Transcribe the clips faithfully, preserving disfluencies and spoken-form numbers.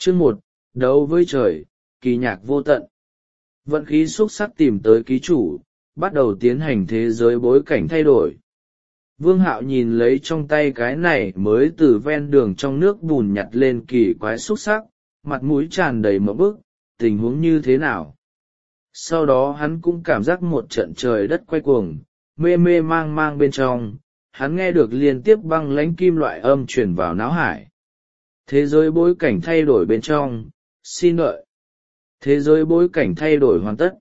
Chương một, đấu với trời, kỳ nhạc vô tận. Vận khí xúc sắc tìm tới ký chủ, bắt đầu tiến hành thế giới bối cảnh thay đổi. Vương Hạo nhìn lấy trong tay cái này mới từ ven đường trong nước bùn nhặt lên kỳ quái xúc sắc, mặt mũi tràn đầy mỡ bức, tình huống như thế nào? Sau đó hắn cũng cảm giác một trận trời đất quay cuồng, mê mê mang mang bên trong, hắn nghe được liên tiếp băng lãnh kim loại âm truyền vào não hải. Thế giới bối cảnh thay đổi bên trong, xin đợi. Thế giới bối cảnh thay đổi hoàn tất.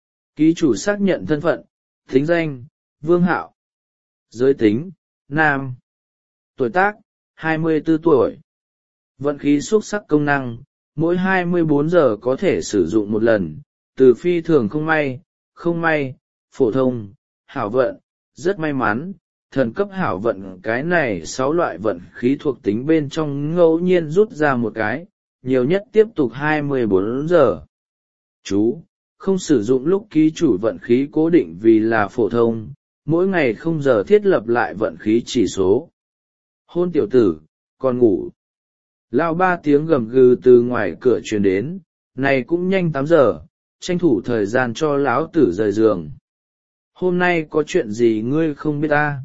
Ký chủ xác nhận thân phận, thính danh, Vương Hạo. Giới tính, nam. Tuổi tác, hai mươi tư tuổi. Vận khí xúc sắc công năng, mỗi hai mươi bốn giờ có thể sử dụng một lần, từ phi thường không may, không may, phổ thông, hảo vận, rất may mắn, thần cấp hảo vận. Cái này sáu loại vận khí thuộc tính bên trong ngẫu nhiên rút ra một cái, nhiều nhất tiếp tục hai mươi bốn giờ. Chú, không sử dụng lúc ký chủ vận khí cố định vì là phổ thông, mỗi ngày không giờ thiết lập lại vận khí chỉ số. Hôn tiểu tử, còn ngủ. Lao ba tiếng gầm gừ từ ngoài cửa truyền đến, này cũng nhanh tám giờ, tranh thủ thời gian cho lão tử rời giường. Hôm nay có chuyện gì ngươi không biết ta?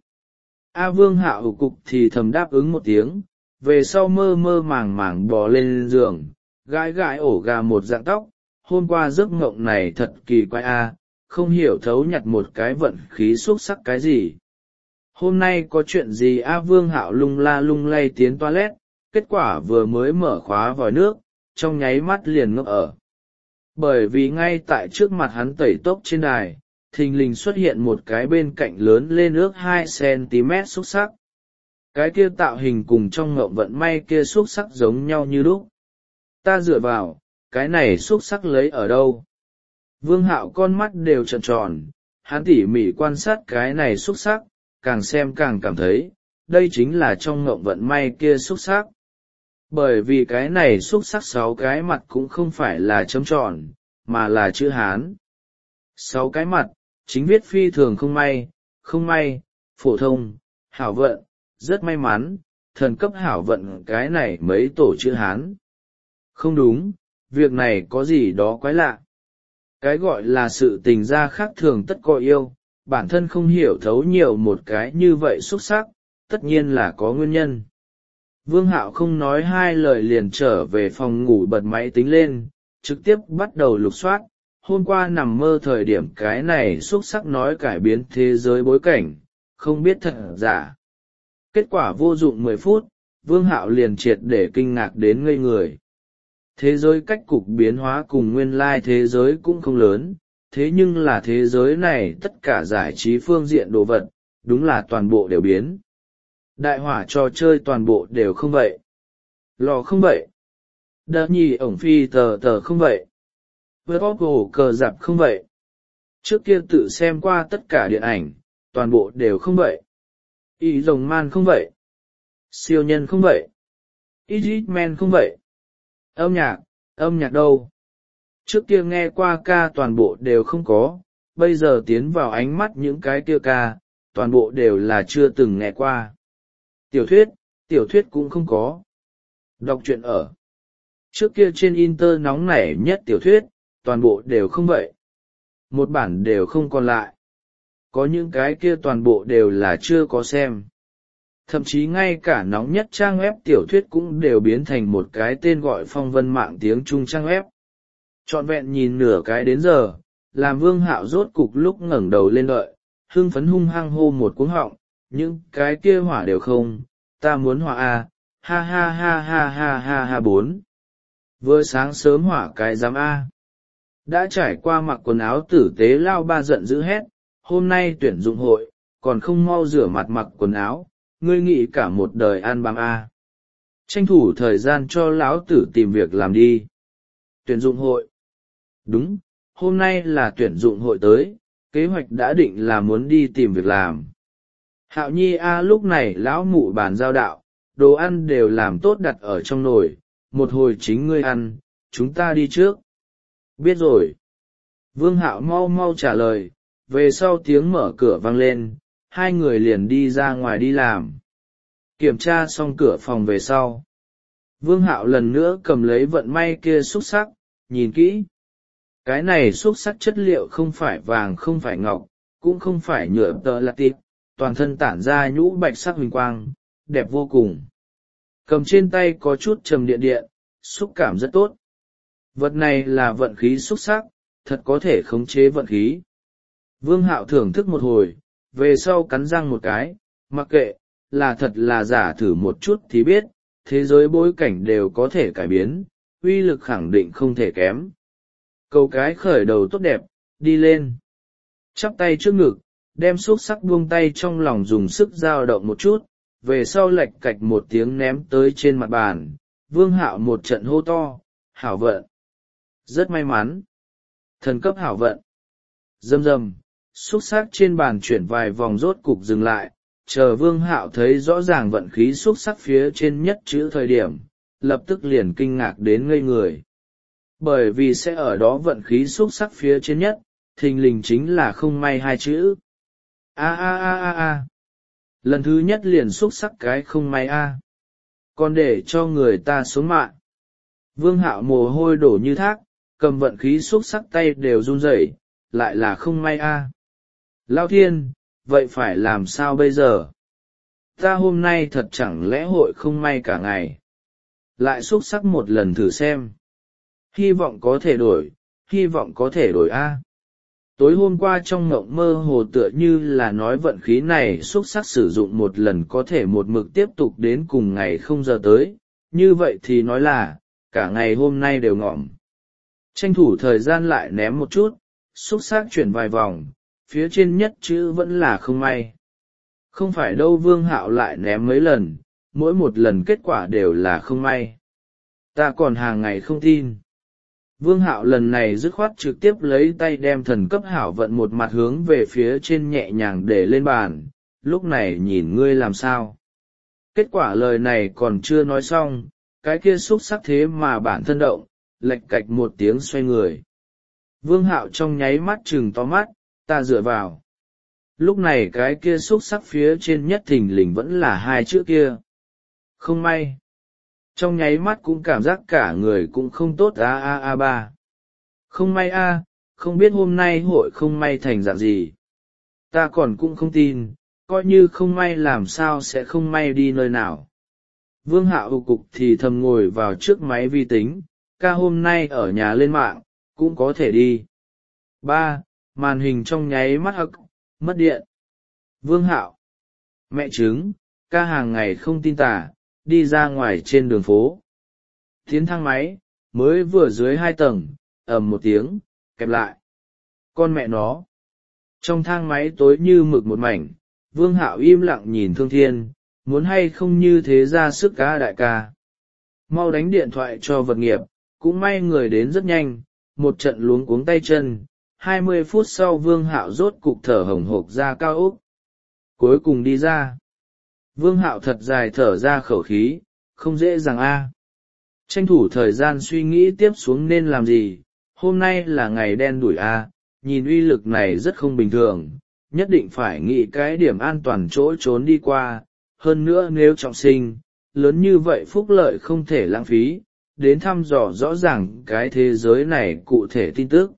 A Vương Hạo cục thì thầm đáp ứng một tiếng, về sau mơ mơ màng màng bò lên giường, gãi gãi ổ gà một dạng tóc. Hôm qua giấc mộng này thật kỳ quái a, không hiểu thấu nhặt một cái vận khí xúc sắc cái gì. Hôm nay có chuyện gì? A Vương Hạo lung la lung lay tiến toilet, kết quả vừa mới mở khóa vòi nước, trong nháy mắt liền ngốc ở. Bởi vì ngay tại trước mặt hắn tẩy tốc trên đài, thình lình xuất hiện một cái bên cạnh lớn lên ước hai xăng-ti-mét xúc sắc. Cái kia tạo hình cùng trong ngộng vận may kia xúc sắc giống nhau như đúc. Ta dựa vào, cái này xúc sắc lấy ở đâu? Vương Hạo con mắt đều trợn tròn, hắn tỉ mỉ quan sát cái này xúc sắc, càng xem càng cảm thấy, đây chính là trong ngộng vận may kia xúc sắc. Bởi vì cái này xúc sắc sáu cái mặt cũng không phải là chấm tròn, mà là chữ Hán. Sáu cái mặt, chính viết phi thường không may, không may, phổ thông, hảo vận, rất may mắn, thần cấp hảo vận. Cái này mấy tổ chữ Hán. Không đúng, việc này có gì đó quái lạ. Cái gọi là sự tình gia khác thường tất có yêu, bản thân không hiểu thấu nhiều một cái như vậy xúc sắc, tất nhiên là có nguyên nhân. Vương Hạo không nói hai lời liền trở về phòng ngủ bật máy tính lên, trực tiếp bắt đầu lục soát. Hôm qua nằm mơ thời điểm cái này xúc sắc nói cải biến thế giới bối cảnh, không biết thật giả. Kết quả vô dụng mười phút, Vương Hạo liền triệt để kinh ngạc đến ngây người. Thế giới cách cục biến hóa cùng nguyên lai thế giới cũng không lớn, thế nhưng là thế giới này tất cả giải trí phương diện đồ vật, đúng là toàn bộ đều biến. Đại hỏa trò chơi toàn bộ đều không vậy. Lò không vậy. Đợt nhì ổng phi tờ tờ không vậy. Với bóp gồ cờ dạp không vậy. Trước kia tự xem qua tất cả điện ảnh, toàn bộ đều không vậy. Y rồng man không vậy. Siêu nhân không vậy. Idris man không vậy. Âm nhạc, âm nhạc đâu? Trước kia nghe qua ca toàn bộ đều không có, bây giờ tiến vào ánh mắt những cái kia ca, toàn bộ đều là chưa từng nghe qua. Tiểu thuyết, tiểu thuyết cũng không có. Đọc truyện ở. Trước kia trên Inter nóng nảy nhất tiểu thuyết, toàn bộ đều không vậy. Một bản đều không còn lại. Có những cái kia toàn bộ đều là chưa có xem. Thậm chí ngay cả nóng nhất trang web tiểu thuyết cũng đều biến thành một cái tên gọi phong vân mạng tiếng Trung trang web. Trọn vẹn nhìn nửa cái đến giờ, làm Vương Hạo rốt cục lúc ngẩng đầu lên đợi, hưng phấn hung hăng hô một cuống họng, những cái kia hỏa đều không, ta muốn hỏa a, ha ha ha ha ha ha ha bốn. Vừa sáng sớm hỏa cái giám a. Đã trải qua mặc quần áo tử tế lao ba giận dữ hét, hôm nay tuyển dụng hội, còn không mau rửa mặt mặc quần áo, ngươi nghĩ cả một đời ăn bám a. Tranh thủ thời gian cho lão tử tìm việc làm đi. Tuyển dụng hội. Đúng, hôm nay là tuyển dụng hội tới, kế hoạch đã định là muốn đi tìm việc làm. Hạo Nhi a, lúc này lão mụ bàn giao đạo, đồ ăn đều làm tốt đặt ở trong nồi, một hồi chính ngươi ăn, chúng ta đi trước. Biết rồi. Vương Hạo mau mau trả lời, về sau tiếng mở cửa vang lên, hai người liền đi ra ngoài đi làm. Kiểm tra xong cửa phòng về sau. Vương Hạo lần nữa cầm lấy vận may kia xúc sắc, nhìn kỹ. Cái này xúc sắc chất liệu không phải vàng không phải ngọc, cũng không phải nhựa tợ lạt tịp, toàn thân tản ra nhũ bạch sắc huỳnh quang, đẹp vô cùng. Cầm trên tay có chút trầm điện điện, xúc cảm rất tốt. Vật này là vận khí xúc sắc, thật có thể khống chế vận khí. Vương Hạo thưởng thức một hồi, về sau cắn răng một cái, mặc kệ, là thật là giả thử một chút thì biết, thế giới bối cảnh đều có thể cải biến, uy lực khẳng định không thể kém. Cầu cái khởi đầu tốt đẹp, đi lên. Chắp tay trước ngực, đem xúc sắc buông tay trong lòng dùng sức dao động một chút, về sau lệch cạch một tiếng ném tới trên mặt bàn. Vương Hạo một trận hô to, hảo vận. Rất may mắn. Thần cấp hảo vận. Rầm rầm, xúc sắc trên bàn chuyển vài vòng rốt cục dừng lại, chờ Vương Hạo thấy rõ ràng vận khí xúc sắc phía trên nhất chữ thời điểm, lập tức liền kinh ngạc đến ngây người. Bởi vì sẽ ở đó vận khí xúc sắc phía trên nhất, thình lình chính là không may hai chữ. A a a a a. Lần thứ nhất liền xúc sắc cái không may a. Còn để cho người ta xuống mạng. Vương Hạo mồ hôi đổ như thác, cầm vận khí xúc sắc tay đều run rẩy, lại là không may a. Lao thiên, vậy phải làm sao bây giờ? Ta hôm nay thật chẳng lẽ hội không may cả ngày. Lại xúc sắc một lần thử xem. Hy vọng có thể đổi, hy vọng có thể đổi a. Tối hôm qua trong ngộng mơ hồ tựa như là nói vận khí này xúc sắc sử dụng một lần có thể một mực tiếp tục đến cùng ngày không giờ tới, như vậy thì nói là, cả ngày hôm nay đều ngỏm. Tranh thủ thời gian lại ném một chút, xúc sắc chuyển vài vòng, phía trên nhất chữ vẫn là không may. Không phải đâu, Vương Hạo lại ném mấy lần, mỗi một lần kết quả đều là không may. Ta còn hàng ngày không tin. Vương Hạo lần này dứt khoát trực tiếp lấy tay đem thần cấp hảo vận một mặt hướng về phía trên nhẹ nhàng để lên bàn, lúc này nhìn ngươi làm sao. Kết quả lời này còn chưa nói xong, cái kia xúc sắc thế mà bản thân động, lệch cạch một tiếng xoay người. Vương Hạo trong nháy mắt chừng to mắt, ta dựa vào. Lúc này cái kia xúc sắc phía trên nhất thình lình vẫn là hai chữ kia. Không may. Trong nháy mắt cũng cảm giác cả người cũng không tốt a a a ba. Không may a, không biết hôm nay hội không may thành dạng gì. Ta còn cũng không tin, coi như không may làm sao sẽ không may đi nơi nào. Vương Hạo ù cục thì thầm ngồi vào trước máy vi tính, ca hôm nay ở nhà lên mạng, cũng có thể đi. Ba, màn hình trong nháy mắt hắc, mất điện. Vương Hạo. Mẹ chứng, ca hàng ngày không tin tà, đi ra ngoài trên đường phố. Tiến thang máy, mới vừa dưới hai tầng, ầm một tiếng, kẹp lại. Con mẹ nó. Trong thang máy tối như mực một mảnh, Vương Hạo im lặng nhìn Thương Thiên, muốn hay không như thế ra sức ca đại ca. Mau đánh điện thoại cho vật nghiệp, cũng may người đến rất nhanh, một trận luống cuống tay chân. Hai mươi phút sau Vương Hạo rốt cục thở hổn hộc ra cao ốc. Cuối cùng đi ra. Vương Hạo thật dài thở ra khẩu khí, không dễ dàng a. Tranh thủ thời gian suy nghĩ tiếp xuống nên làm gì, hôm nay là ngày đen đủi a, nhìn uy lực này rất không bình thường, nhất định phải nghĩ cái điểm an toàn chỗ trốn đi qua, hơn nữa nếu trọng sinh, lớn như vậy phúc lợi không thể lãng phí, đến thăm dò rõ ràng cái thế giới này cụ thể tin tức.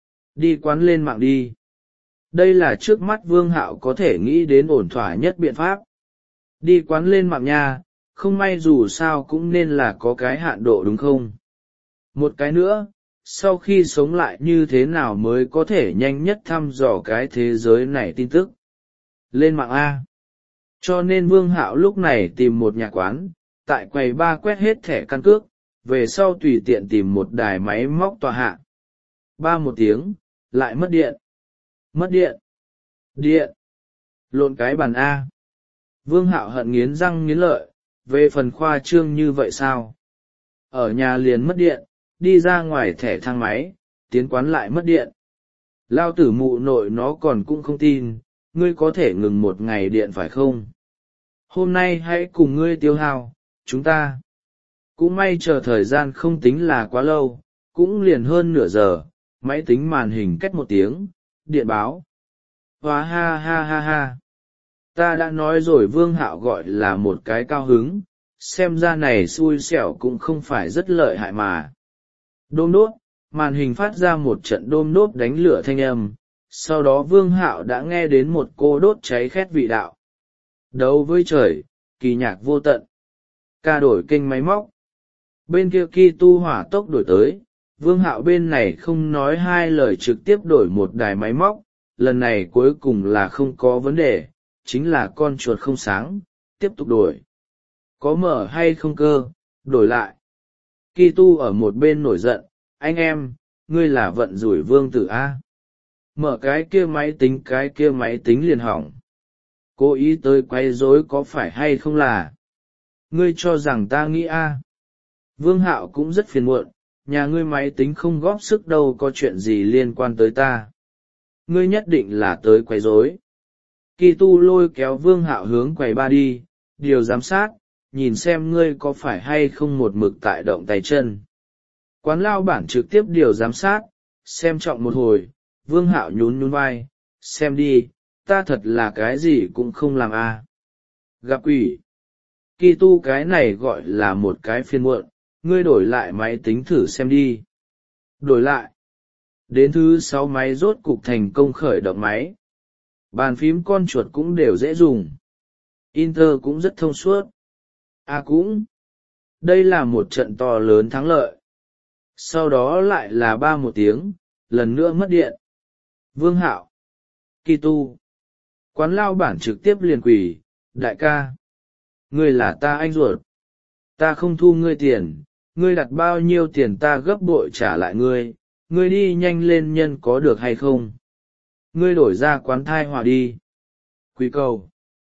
Đi quán lên mạng đi. Đây là trước mắt Vương Hạo có thể nghĩ đến ổn thỏa nhất biện pháp. Đi quán lên mạng nha, không may dù sao cũng nên là có cái hạn độ đúng không? Một cái nữa, sau khi sống lại như thế nào mới có thể nhanh nhất thăm dò cái thế giới này tin tức? Lên mạng A. Cho nên Vương Hạo lúc này tìm một nhà quán, tại quầy ba quét hết thẻ căn cước, về sau tùy tiện tìm một đài máy móc tọa hạ. Ba một tiếng, lại mất điện. Mất điện. Điện. Lộn cái bàn A. Vương Hạo hận nghiến răng nghiến lợi, về phần khoa trương như vậy sao? Ở nhà liền mất điện, đi ra ngoài thẻ thang máy, tiến quán lại mất điện. Lao tử mụ nội nó còn cũng không tin, ngươi có thể ngừng một ngày điện phải không? Hôm nay hãy cùng ngươi tiêu hao, chúng ta. Cũng may chờ thời gian không tính là quá lâu, cũng liền hơn nửa giờ, máy tính màn hình cách một tiếng, điện báo. Hóa ha ha ha ha. Ta đã nói rồi Vương Hạo gọi là một cái cao hứng, xem ra này xui xẻo cũng không phải rất lợi hại mà. Đôm đốt, màn hình phát ra một trận đôm đốt đánh lửa thanh âm, sau đó Vương Hạo đã nghe đến một cô đốt cháy khét vị đạo. Đấu với trời, kỳ nhạc vô tận. Ca đổi kênh máy móc. Bên kia Ki Tu hỏa tốc đổi tới, Vương Hạo bên này không nói hai lời trực tiếp đổi một đài máy móc, lần này cuối cùng là không có vấn đề, chính là con chuột không sáng, tiếp tục đổi. Có mở hay không cơ, đổi lại. Ki Tu ở một bên nổi giận, anh em, ngươi là vận rủi vương tử A. Mở cái kia máy tính cái kia máy tính liền hỏng. Cố ý tới quay rối có phải hay không là. Ngươi cho rằng ta nghĩ A. Vương Hạo cũng rất phiền muộn, nhà ngươi máy tính không góp sức đâu có chuyện gì liên quan tới ta. Ngươi nhất định là tới quay rối. Ki Tu lôi kéo Vương Hạo hướng quầy ba đi, điều giám sát, nhìn xem ngươi có phải hay không một mực tại động tay chân. Quán lao bản trực tiếp điều giám sát, xem trọng một hồi, Vương Hạo nhún nhún vai, xem đi, ta thật là cái gì cũng không làm a. Gặp quỷ. Ki Tu cái này gọi là một cái phiên muộn, ngươi đổi lại máy tính thử xem đi. Đổi lại. Đến thứ sáu máy rốt cục thành công khởi động máy. Bàn phím con chuột cũng đều dễ dùng. Inter cũng rất thông suốt. À cũng. Đây là một trận to lớn thắng lợi. Sau đó lại là ba một tiếng, lần nữa mất điện. Vương Hạo. Ki Tu. Quán lao bản trực tiếp liền quỳ, đại ca. Ngươi là ta anh ruột. Ta không thu ngươi tiền, ngươi đặt bao nhiêu tiền ta gấp bội trả lại ngươi, ngươi đi nhanh lên nhân có được hay không? Ngươi đổi ra quán thai hòa đi. Quý cầu.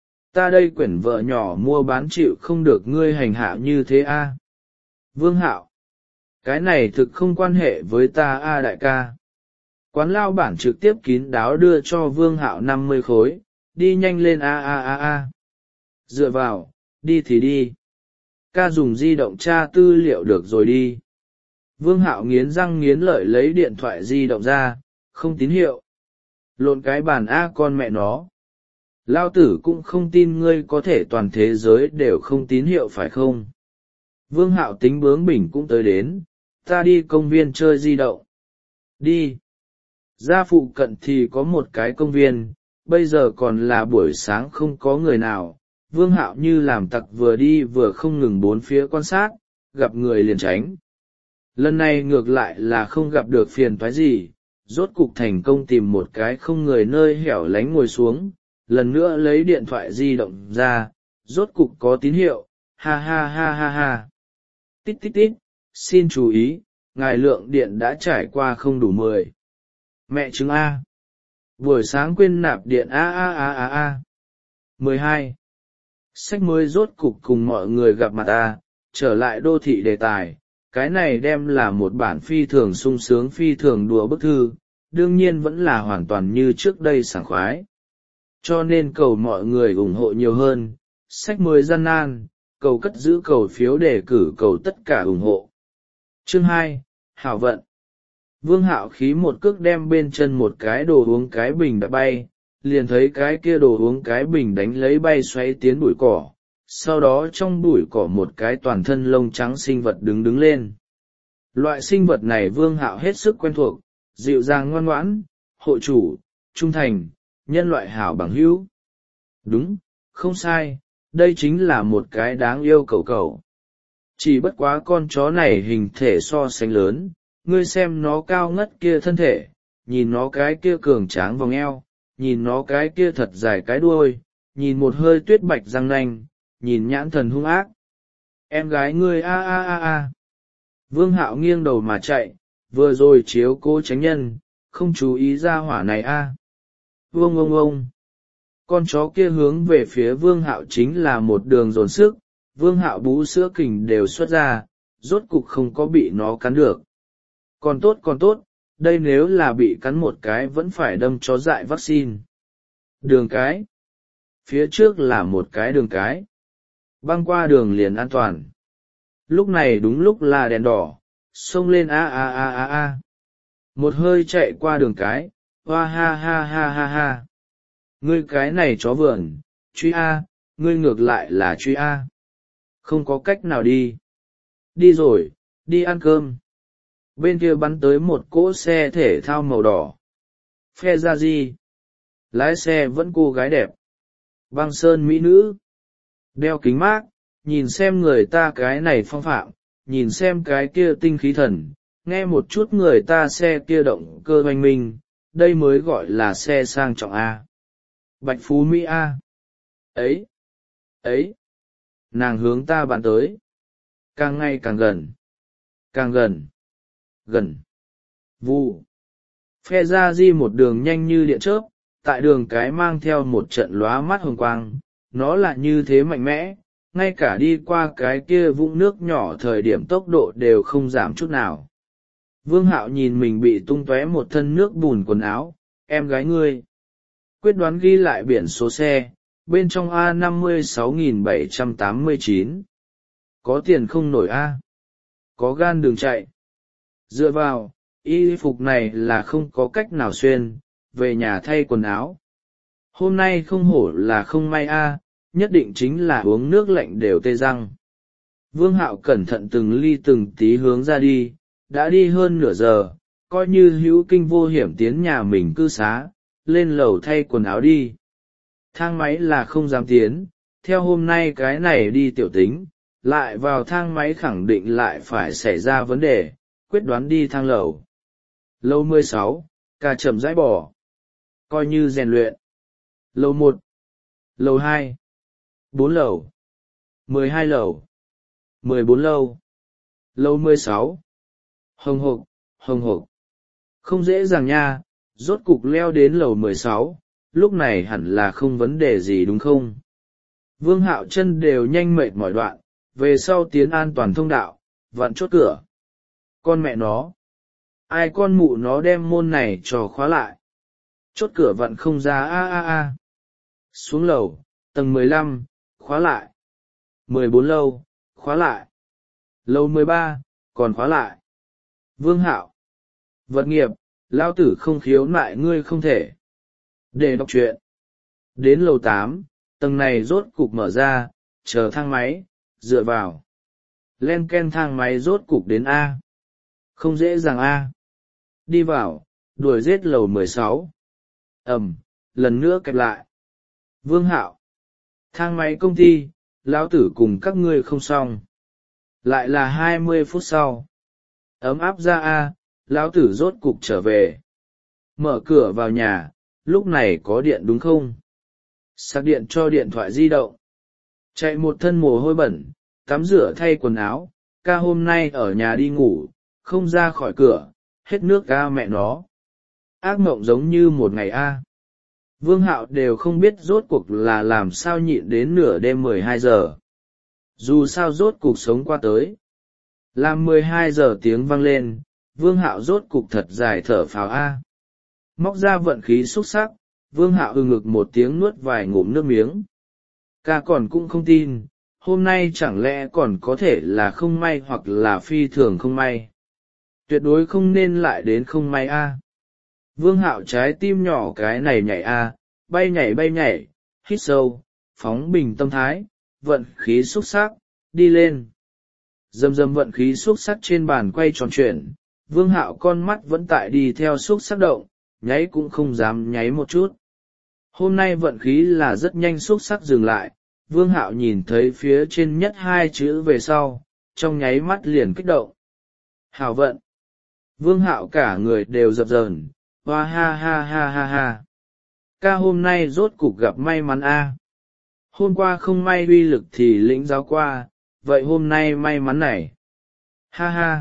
Ta đây quyển vợ nhỏ mua bán chịu không được ngươi hành hạ như thế a. Vương Hạo. Cái này thực không quan hệ với ta a đại ca. Quán lao bản trực tiếp kín đáo đưa cho Vương Hạo năm mươi khối, đi nhanh lên a a a a. Dựa vào, đi thì đi. Ca dùng di động tra tư liệu được rồi đi. Vương Hạo nghiến răng nghiến lợi lấy điện thoại di động ra, không tín hiệu. Lộn cái bàn a con mẹ nó. Lao tử cũng không tin ngươi có thể toàn thế giới đều không tín hiệu phải không? Vương Hạo tính bướng bỉnh cũng tới đến, ta đi công viên chơi di động. Đi. Ra phụ cận thì có một cái công viên, bây giờ còn là buổi sáng không có người nào. Vương Hạo như làm tặc vừa đi vừa không ngừng bốn phía quan sát, gặp người liền tránh. Lần này ngược lại là không gặp được phiền toái gì, rốt cục thành công tìm một cái không người nơi hẻo lánh ngồi xuống, lần nữa lấy điện thoại di động ra, rốt cục có tín hiệu, ha ha ha ha ha. Tít tít tít, xin chú ý, ngài lượng điện đã trải qua không đủ mười. Mẹ chứng A. Buổi sáng quên nạp điện a a a a a. mười hai. Sách mới rốt cục cùng mọi người gặp mặt A, trở lại đô thị đề tài, cái này đem là một bản phi thường sung sướng phi thường đùa bức thư, đương nhiên vẫn là hoàn toàn như trước đây sảng khoái. Cho nên cầu mọi người ủng hộ nhiều hơn, sách mới gian nan, cầu cất giữ cầu phiếu đề cử cầu tất cả ủng hộ. Chương hai, Hảo vận. Vương Hạo khí một cước đem bên chân một cái đồ uống cái bình đã bay, liền thấy cái kia đồ uống cái bình đánh lấy bay xoáy tiến bụi cỏ, sau đó trong bụi cỏ một cái toàn thân lông trắng sinh vật đứng đứng lên. Loại sinh vật này Vương Hạo hết sức quen thuộc, dịu dàng ngoan ngoãn, hộ chủ, trung thành, nhân loại hảo bằng hữu. Đúng, không sai, đây chính là một cái đáng yêu cẩu cẩu. Chỉ bất quá con chó này hình thể so sánh lớn, ngươi xem nó cao ngất kia thân thể, nhìn nó cái kia cường tráng vòng eo, nhìn nó cái kia thật dài cái đuôi, nhìn một hơi tuyết bạch răng nanh, nhìn nhãn thần hung ác. Em gái ngươi a a a a. Vương Hạo nghiêng đầu mà chạy, vừa rồi chiếu cố tránh nhân, không chú ý ra hỏa này a. Vương ông ông. Con chó kia hướng về phía Vương Hạo chính là một đường dồn sức, Vương Hạo bú sữa kình đều xuất ra, rốt cục không có bị nó cắn được. Còn tốt còn tốt, đây nếu là bị cắn một cái vẫn phải đâm chó dại vaccine. Đường cái. Phía trước là một cái đường cái. Băng qua đường liền an toàn. Lúc này đúng lúc là đèn đỏ, xông lên a a a a a. Một hơi chạy qua đường cái, hoa ha ha ha ha ha. Ngươi cái này chó vườn, truy a, ngươi ngược lại là truy a. Không có cách nào đi. Đi rồi, đi ăn cơm. Bên kia bắn tới một cỗ xe thể thao màu đỏ. Phe ra gì? Lái xe vẫn cô gái đẹp. Băng sơn mỹ nữ. Đeo kính mát, nhìn xem người ta cái này phong phạm, nhìn xem cái kia tinh khí thần, nghe một chút người ta xe kia động cơ oanh minh, đây mới gọi là xe sang trọng A. Bạch Phú Mỹ A. Ấy, ấy, nàng hướng ta bạn tới. Càng ngày càng gần, càng gần, gần. Vu. Phe ra di một đường nhanh như điện chớp, tại đường cái mang theo một trận lóa mắt hồng quang, nó là như thế mạnh mẽ, ngay cả đi qua cái kia vũng nước nhỏ thời điểm tốc độ đều không giảm chút nào. Vương Hạo nhìn mình bị tung tóe một thân nước bùn quần áo, em gái ngươi. Quyết đoán ghi lại biển số xe, bên trong A năm mươi sáu nghìn bảy trăm tám mươi chín. Có tiền không nổi A. Có gan đường chạy. Dựa vào, y phục này là không có cách nào xuyên, về nhà thay quần áo. Hôm nay không hổ là không may A, nhất định chính là uống nước lạnh đều tê răng. Vương Hạo cẩn thận từng ly từng tí hướng ra đi, đã đi hơn nửa giờ, coi như hữu kinh vô hiểm tiến nhà mình cư xá, lên lầu thay quần áo đi. Thang máy là không dám tiến, theo hôm nay cái này đi tiểu tính, lại vào thang máy khẳng định lại phải xảy ra vấn đề, quyết đoán đi thang lầu. Lầu mười sáu, ca chậm rãi bỏ. Coi như rèn luyện. Lầu một, lầu hai, bốn lầu, mười hai lầu, mười bốn lầu, lầu mười sáu. Hồng hộc, hồng hộc. Không dễ dàng nha, rốt cục leo đến lầu mười sáu, lúc này hẳn là không vấn đề gì đúng không? Vương Hạo chân đều nhanh mệt mỏi đoạn, về sau tiến an toàn thông đạo, vặn chốt cửa. Con mẹ nó. Ai con mụ nó đem môn này cho khóa lại. Chốt cửa vặn không ra a a a. Xuống lầu, tầng mười lăm, khóa lại. mười bốn lâu, khóa lại. Lầu mười ba, còn khóa lại. Vương Hạo. Vật nghiệp, lao tử không khiếu nại ngươi không thể. Để đọc truyện. Đến lầu tám, tầng này rốt cục mở ra, chờ thang máy, dựa vào. Len ken thang máy rốt cục đến A. Không dễ dàng A. Đi vào, đuổi giết lầu mười sáu. Ẩm, lần nữa kẹp lại. Vương Hạo. Thang máy công ty, lão tử cùng các ngươi không xong. Lại là hai mươi phút sau. Ấm áp ra A, lão tử rốt cục trở về. Mở cửa vào nhà, lúc này có điện đúng không? Sạc điện cho điện thoại di động. Chạy một thân mồ hôi bẩn, tắm rửa thay quần áo, ca hôm nay ở nhà đi ngủ, không ra khỏi cửa, hết nước ca mẹ nó. Ác mộng giống như một ngày A. Vương Hạo đều không biết rốt cuộc là làm sao nhịn đến nửa đêm mười hai giờ. Dù sao rốt cuộc sống qua tới. Làm mười hai giờ tiếng vang lên, Vương Hạo rốt cục thật dài thở phào A. Móc ra vận khí xúc sắc, Vương Hạo ư ngực một tiếng nuốt vài ngụm nước miếng. Ca còn cũng không tin, hôm nay chẳng lẽ còn có thể là không may hoặc là phi thường không may. Tuyệt đối không nên lại đến không may A. Vương Hạo trái tim nhỏ cái này nhảy A, bay nhảy bay nhảy, hít sâu, phóng bình tâm thái, vận khí xúc sắc, đi lên. Dầm dầm vận khí xúc sắc trên bàn quay tròn chuyển, Vương Hạo con mắt vẫn tại đi theo xúc sắc động, nháy cũng không dám nháy một chút. Hôm nay vận khí là rất nhanh xúc sắc dừng lại, Vương Hạo nhìn thấy phía trên nhất hai chữ về sau, trong nháy mắt liền kích động. Hảo vận. Vương Hạo cả người đều dập dờn, hoa ha ha ha ha ha. Ca hôm nay rốt cục gặp may mắn a. Hôm qua không may uy lực thì lĩnh giáo qua, vậy hôm nay may mắn này. Ha ha.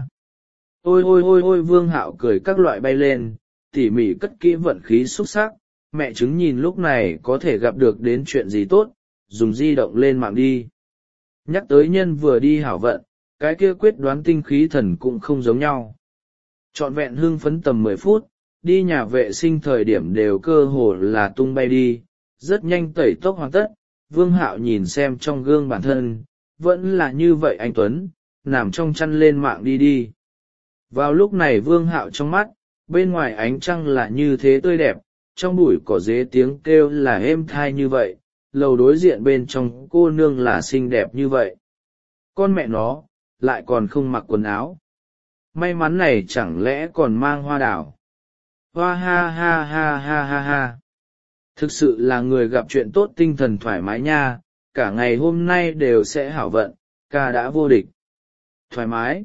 Ôi ôi ôi ôi Vương Hạo cười các loại bay lên, tỉ mỉ cất kỹ vận khí xúc sắc, mẹ chứng nhìn lúc này có thể gặp được đến chuyện gì tốt, dùng di động lên mạng đi. Nhắc tới nhân vừa đi hảo vận, cái kia quyết đoán tinh khí thần cũng không giống nhau. Trọn vẹn hưng phấn tầm mười phút, đi nhà vệ sinh thời điểm đều cơ hồ là tung bay đi, rất nhanh tẩy tóc hoàn tất, Vương Hạo nhìn xem trong gương bản thân, vẫn là như vậy anh Tuấn, nằm trong chăn lên mạng đi đi. Vào lúc này Vương Hạo trong mắt, bên ngoài ánh trăng là như thế tươi đẹp, trong bụi cỏ dế tiếng kêu là êm thai như vậy, lầu đối diện bên trong cô nương là xinh đẹp như vậy. Con mẹ nó, lại còn không mặc quần áo. May mắn này chẳng lẽ còn mang hoa đảo. Hoa ha ha ha ha ha ha. Thực sự là người gặp chuyện tốt tinh thần thoải mái nha, cả ngày hôm nay đều sẽ hảo vận, ca đã vô địch. Thoải mái.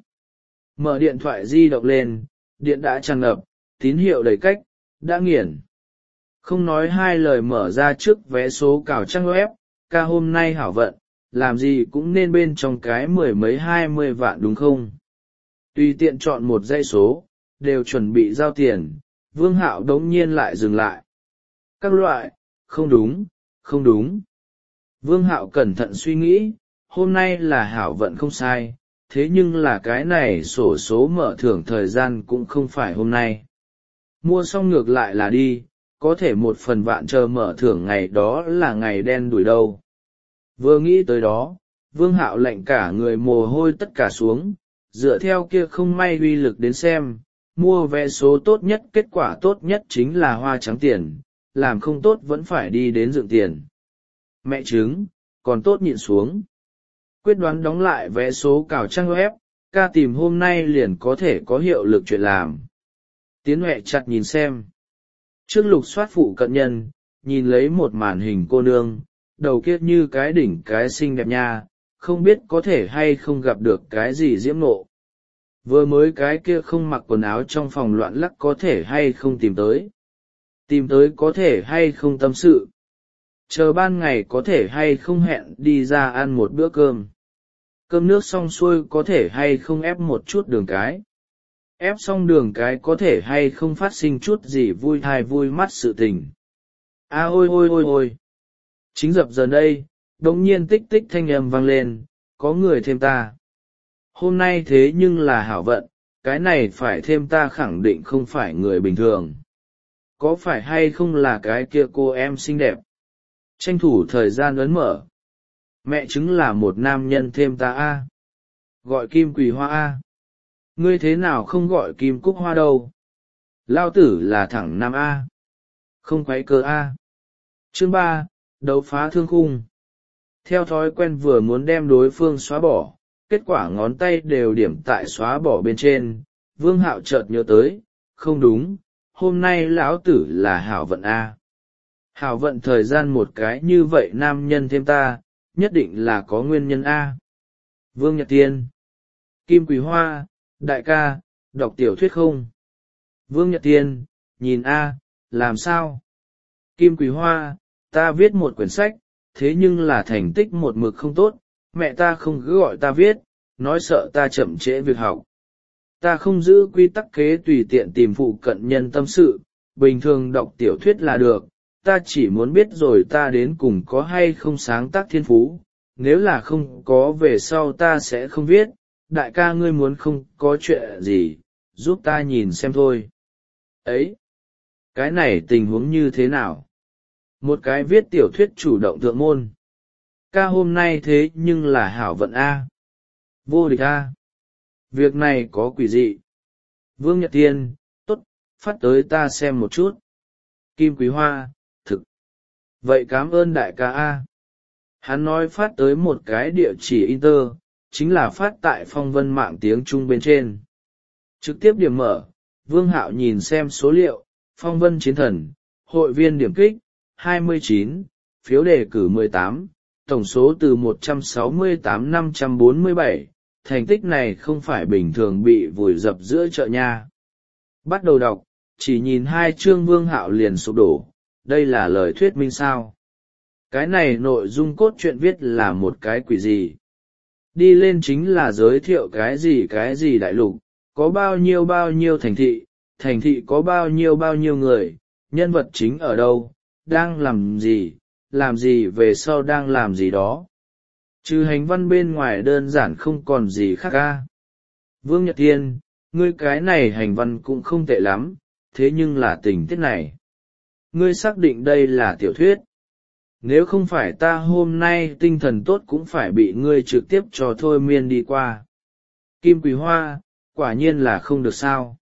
Mở điện thoại di động lên, điện đã tràn ngập, tín hiệu đầy cách, đã nghiền. Không nói hai lời mở ra trước vé số cào trang web, ca hôm nay hảo vận, làm gì cũng nên bên trong cái mười mấy hai mươi vạn đúng không? Tùy tiện chọn một dãy số, đều chuẩn bị giao tiền, Vương Hạo đống nhiên lại dừng lại. Các loại, không đúng, không đúng. Vương Hạo cẩn thận suy nghĩ, hôm nay là hảo vận không sai, thế nhưng là cái này sổ số mở thưởng thời gian cũng không phải hôm nay. Mua xong ngược lại là đi, có thể một phần vạn chờ mở thưởng ngày đó là ngày đen đuổi đâu. Vừa nghĩ tới đó, Vương Hạo lạnh cả người mồ hôi tất cả xuống, dựa theo kia không may uy lực đến xem, mua vé số tốt nhất kết quả tốt nhất chính là hoa trắng tiền, làm không tốt vẫn phải đi đến dựng tiền. Mẹ chứng, còn tốt nhịn xuống. Quyết đoán đóng lại vé số cào trang web, ca tìm hôm nay liền có thể có hiệu lực chuyện làm. Tiến Huệ chặt nhìn xem. Trước lục soát phụ cận nhân, nhìn lấy một màn hình cô nương, đầu kia như cái đỉnh cái xinh đẹp nha, không biết có thể hay không gặp được cái gì diễm nộ. Vừa mới cái kia không mặc quần áo trong phòng loạn lắc có thể hay không tìm tới. Tìm tới có thể hay không tâm sự. Chờ ban ngày có thể hay không hẹn đi ra ăn một bữa cơm. Cơm nước xong xuôi có thể hay không ép một chút đường cái. Ép xong đường cái có thể hay không phát sinh chút gì vui thai vui mắt sự tình. A ôi ôi ôi ôi. Chính dập giờ đây, đống nhiên tích tích thanh âm vang lên, có người thêm ta. Hôm nay thế nhưng là hảo vận, cái này phải thêm ta khẳng định không phải người bình thường. Có phải hay không là cái kia cô em xinh đẹp? Tranh thủ thời gian ấn mở. Mẹ chứng là một nam nhân thêm ta a. Gọi Kim Quỳ Hoa a. Ngươi thế nào không gọi Kim Cúc Hoa đâu? Lao tử là thẳng nam a. Không quấy cờ a. Chương ba, đấu phá thương khung. Theo thói quen vừa muốn đem đối phương xóa bỏ, kết quả ngón tay đều điểm tại xóa bỏ bên trên. Vương Hạo chợt nhớ tới, không đúng, hôm nay lão tử là hảo vận a. Hảo vận thời gian một cái như vậy nam nhân thêm ta, nhất định là có nguyên nhân a. Vương Nhật Tiên, Kim Quỳ Hoa, đại ca, đọc tiểu thuyết không? Vương Nhật Tiên, nhìn a, làm sao? Kim Quỳ Hoa, ta viết một quyển sách, thế nhưng là thành tích một mực không tốt, mẹ ta không cứ gọi ta viết, nói sợ ta chậm trễ việc học. Ta không giữ quy tắc kế tùy tiện tìm phụ cận nhân tâm sự, bình thường đọc tiểu thuyết là được, ta chỉ muốn biết rồi ta đến cùng có hay không sáng tác thiên phú, nếu là không có về sau ta sẽ không viết, đại ca ngươi muốn không có chuyện gì, giúp ta nhìn xem thôi. Ấy, cái này tình huống như thế nào? Một cái viết tiểu thuyết chủ động thượng môn. Ca hôm nay thế nhưng là hảo vận A. Vô địch A. Việc này có quỷ dị. Vương Nhật Tiên, tốt, phát tới ta xem một chút. Kim Quý Hoa, thực. Vậy cảm ơn đại ca A. Hắn nói phát tới một cái địa chỉ Inter, chính là phát tại phong vân mạng tiếng Trung bên trên. Trực tiếp điểm mở, Vương Hạo nhìn xem số liệu, phong vân chiến thần, hội viên điểm kích, hai mươi chín, phiếu đề cử mười tám, tổng số từ một trăm sáu mươi tám nghìn năm trăm bốn mươi bảy, thành tích này không phải bình thường bị vùi dập giữa chợ nha. Bắt đầu đọc, chỉ nhìn hai chương Vương Hạo liền sụp đổ, đây là lời thuyết minh sao. Cái này nội dung cốt truyện viết là một cái quỷ gì. Đi lên chính là giới thiệu cái gì cái gì đại lục, có bao nhiêu bao nhiêu thành thị, thành thị có bao nhiêu bao nhiêu người, nhân vật chính ở đâu, đang làm gì, làm gì về sau đang làm gì đó. Trừ hành văn bên ngoài đơn giản không còn gì khác ca. Vương Nhật Thiên, ngươi cái này hành văn cũng không tệ lắm, thế nhưng là tình tiết này. Ngươi xác định đây là tiểu thuyết. Nếu không phải ta hôm nay tinh thần tốt cũng phải bị ngươi trực tiếp cho thôi miên đi qua. Kim Quỳ Hoa, quả nhiên là không được sao.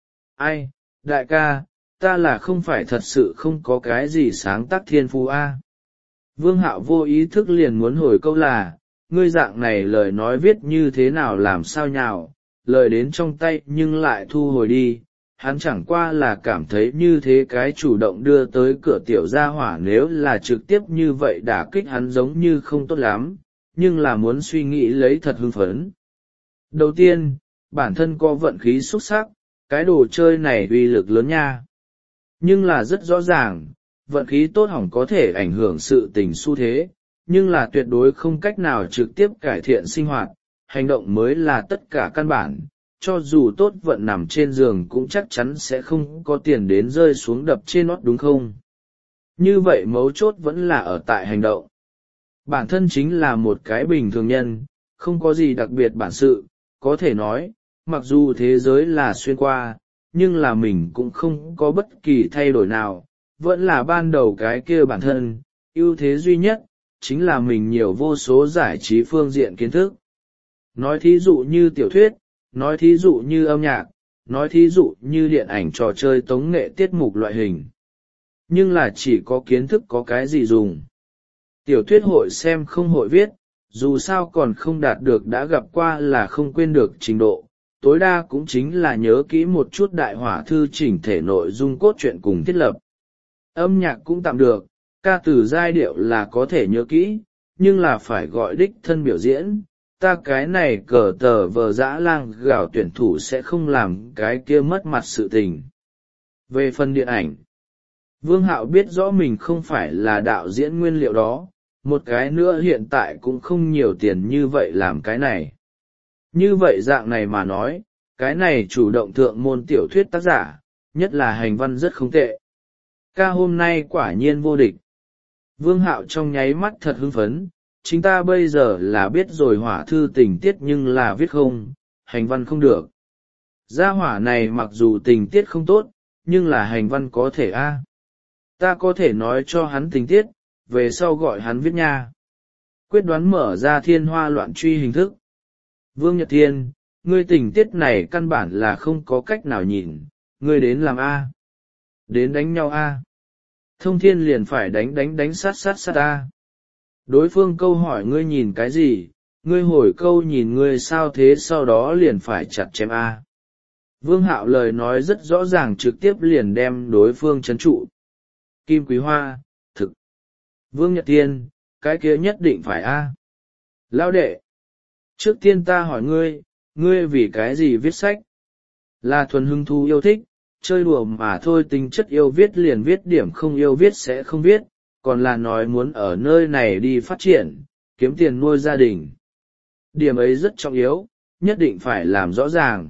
Ai, đại ca, ta là không phải thật sự không có cái gì sáng tác thiên phú a. Vương Hạo vô ý thức liền muốn hồi câu là, ngươi dạng này lời nói viết như thế nào làm sao nhào, lời đến trong tay nhưng lại thu hồi đi. Hắn chẳng qua là cảm thấy như thế cái chủ động đưa tới cửa tiểu gia hỏa nếu là trực tiếp như vậy đả kích hắn giống như không tốt lắm, nhưng là muốn suy nghĩ lấy thật hưng phấn. Đầu tiên, bản thân có vận khí xuất sắc, cái đồ chơi này uy lực lớn nha. Nhưng là rất rõ ràng, vận khí tốt hỏng có thể ảnh hưởng sự tình xu thế, nhưng là tuyệt đối không cách nào trực tiếp cải thiện sinh hoạt, hành động mới là tất cả căn bản. Cho dù tốt vận nằm trên giường cũng chắc chắn sẽ không có tiền đến rơi xuống đập trên nót đúng không? Như vậy mấu chốt vẫn là ở tại hành động. Bản thân chính là một cái bình thường nhân, không có gì đặc biệt bản sự, có thể nói, mặc dù thế giới là xuyên qua, nhưng là mình cũng không có bất kỳ thay đổi nào, vẫn là ban đầu cái kia bản thân, ưu thế duy nhất, chính là mình nhiều vô số giải trí phương diện kiến thức. Nói thí dụ như tiểu thuyết, nói thí dụ như âm nhạc, nói thí dụ như điện ảnh trò chơi tống nghệ tiết mục loại hình. Nhưng là chỉ có kiến thức có cái gì dùng. Tiểu thuyết hội xem không hội viết, dù sao còn không đạt được đã gặp qua là không quên được trình độ, tối đa cũng chính là nhớ kỹ một chút đại hỏa thư chỉnh thể nội dung cốt truyện cùng thiết lập. Âm nhạc cũng tạm được, ca từ giai điệu là có thể nhớ kỹ, nhưng là phải gọi đích thân biểu diễn. Ta cái này cờ tờ vờ dã lang gạo tuyển thủ sẽ không làm cái kia mất mặt sự tình. Về phần điện ảnh, Vương Hạo biết rõ mình không phải là đạo diễn nguyên liệu đó, một cái nữa hiện tại cũng không nhiều tiền như vậy làm cái này. Như vậy dạng này mà nói, cái này chủ động thượng môn tiểu thuyết tác giả, nhất là hành văn rất không tệ. Ca hôm nay quả nhiên vô địch. Vương Hạo trong nháy mắt thật hưng phấn. Chính ta bây giờ là biết rồi hỏa thư tình tiết nhưng là viết không, hành văn không được. Gia hỏa này mặc dù tình tiết không tốt, nhưng là hành văn có thể a. Ta có thể nói cho hắn tình tiết, về sau gọi hắn viết nha. Quyết đoán mở ra thiên hoa loạn truy hình thức. Vương Nhật Thiên, ngươi tình tiết này căn bản là không có cách nào nhìn, ngươi đến làm a. Đến đánh nhau a. Thông Thiên liền phải đánh đánh đánh sát sát sát a. Đối phương câu hỏi ngươi nhìn cái gì, ngươi hồi câu nhìn ngươi sao thế sau đó liền phải chặt chém a. Vương Hạo lời nói rất rõ ràng trực tiếp liền đem đối phương trấn trụ. Kim Quý Hoa, thực. Vương Nhật Tiên, cái kia nhất định phải a. Lão đệ, trước tiên ta hỏi ngươi, ngươi vì cái gì viết sách? Là thuần hứng thú yêu thích, chơi đùa mà thôi, tính chất yêu viết liền viết, điểm không yêu viết sẽ không viết, còn là nói muốn ở nơi này đi phát triển, kiếm tiền nuôi gia đình. Điểm ấy rất trọng yếu, nhất định phải làm rõ ràng.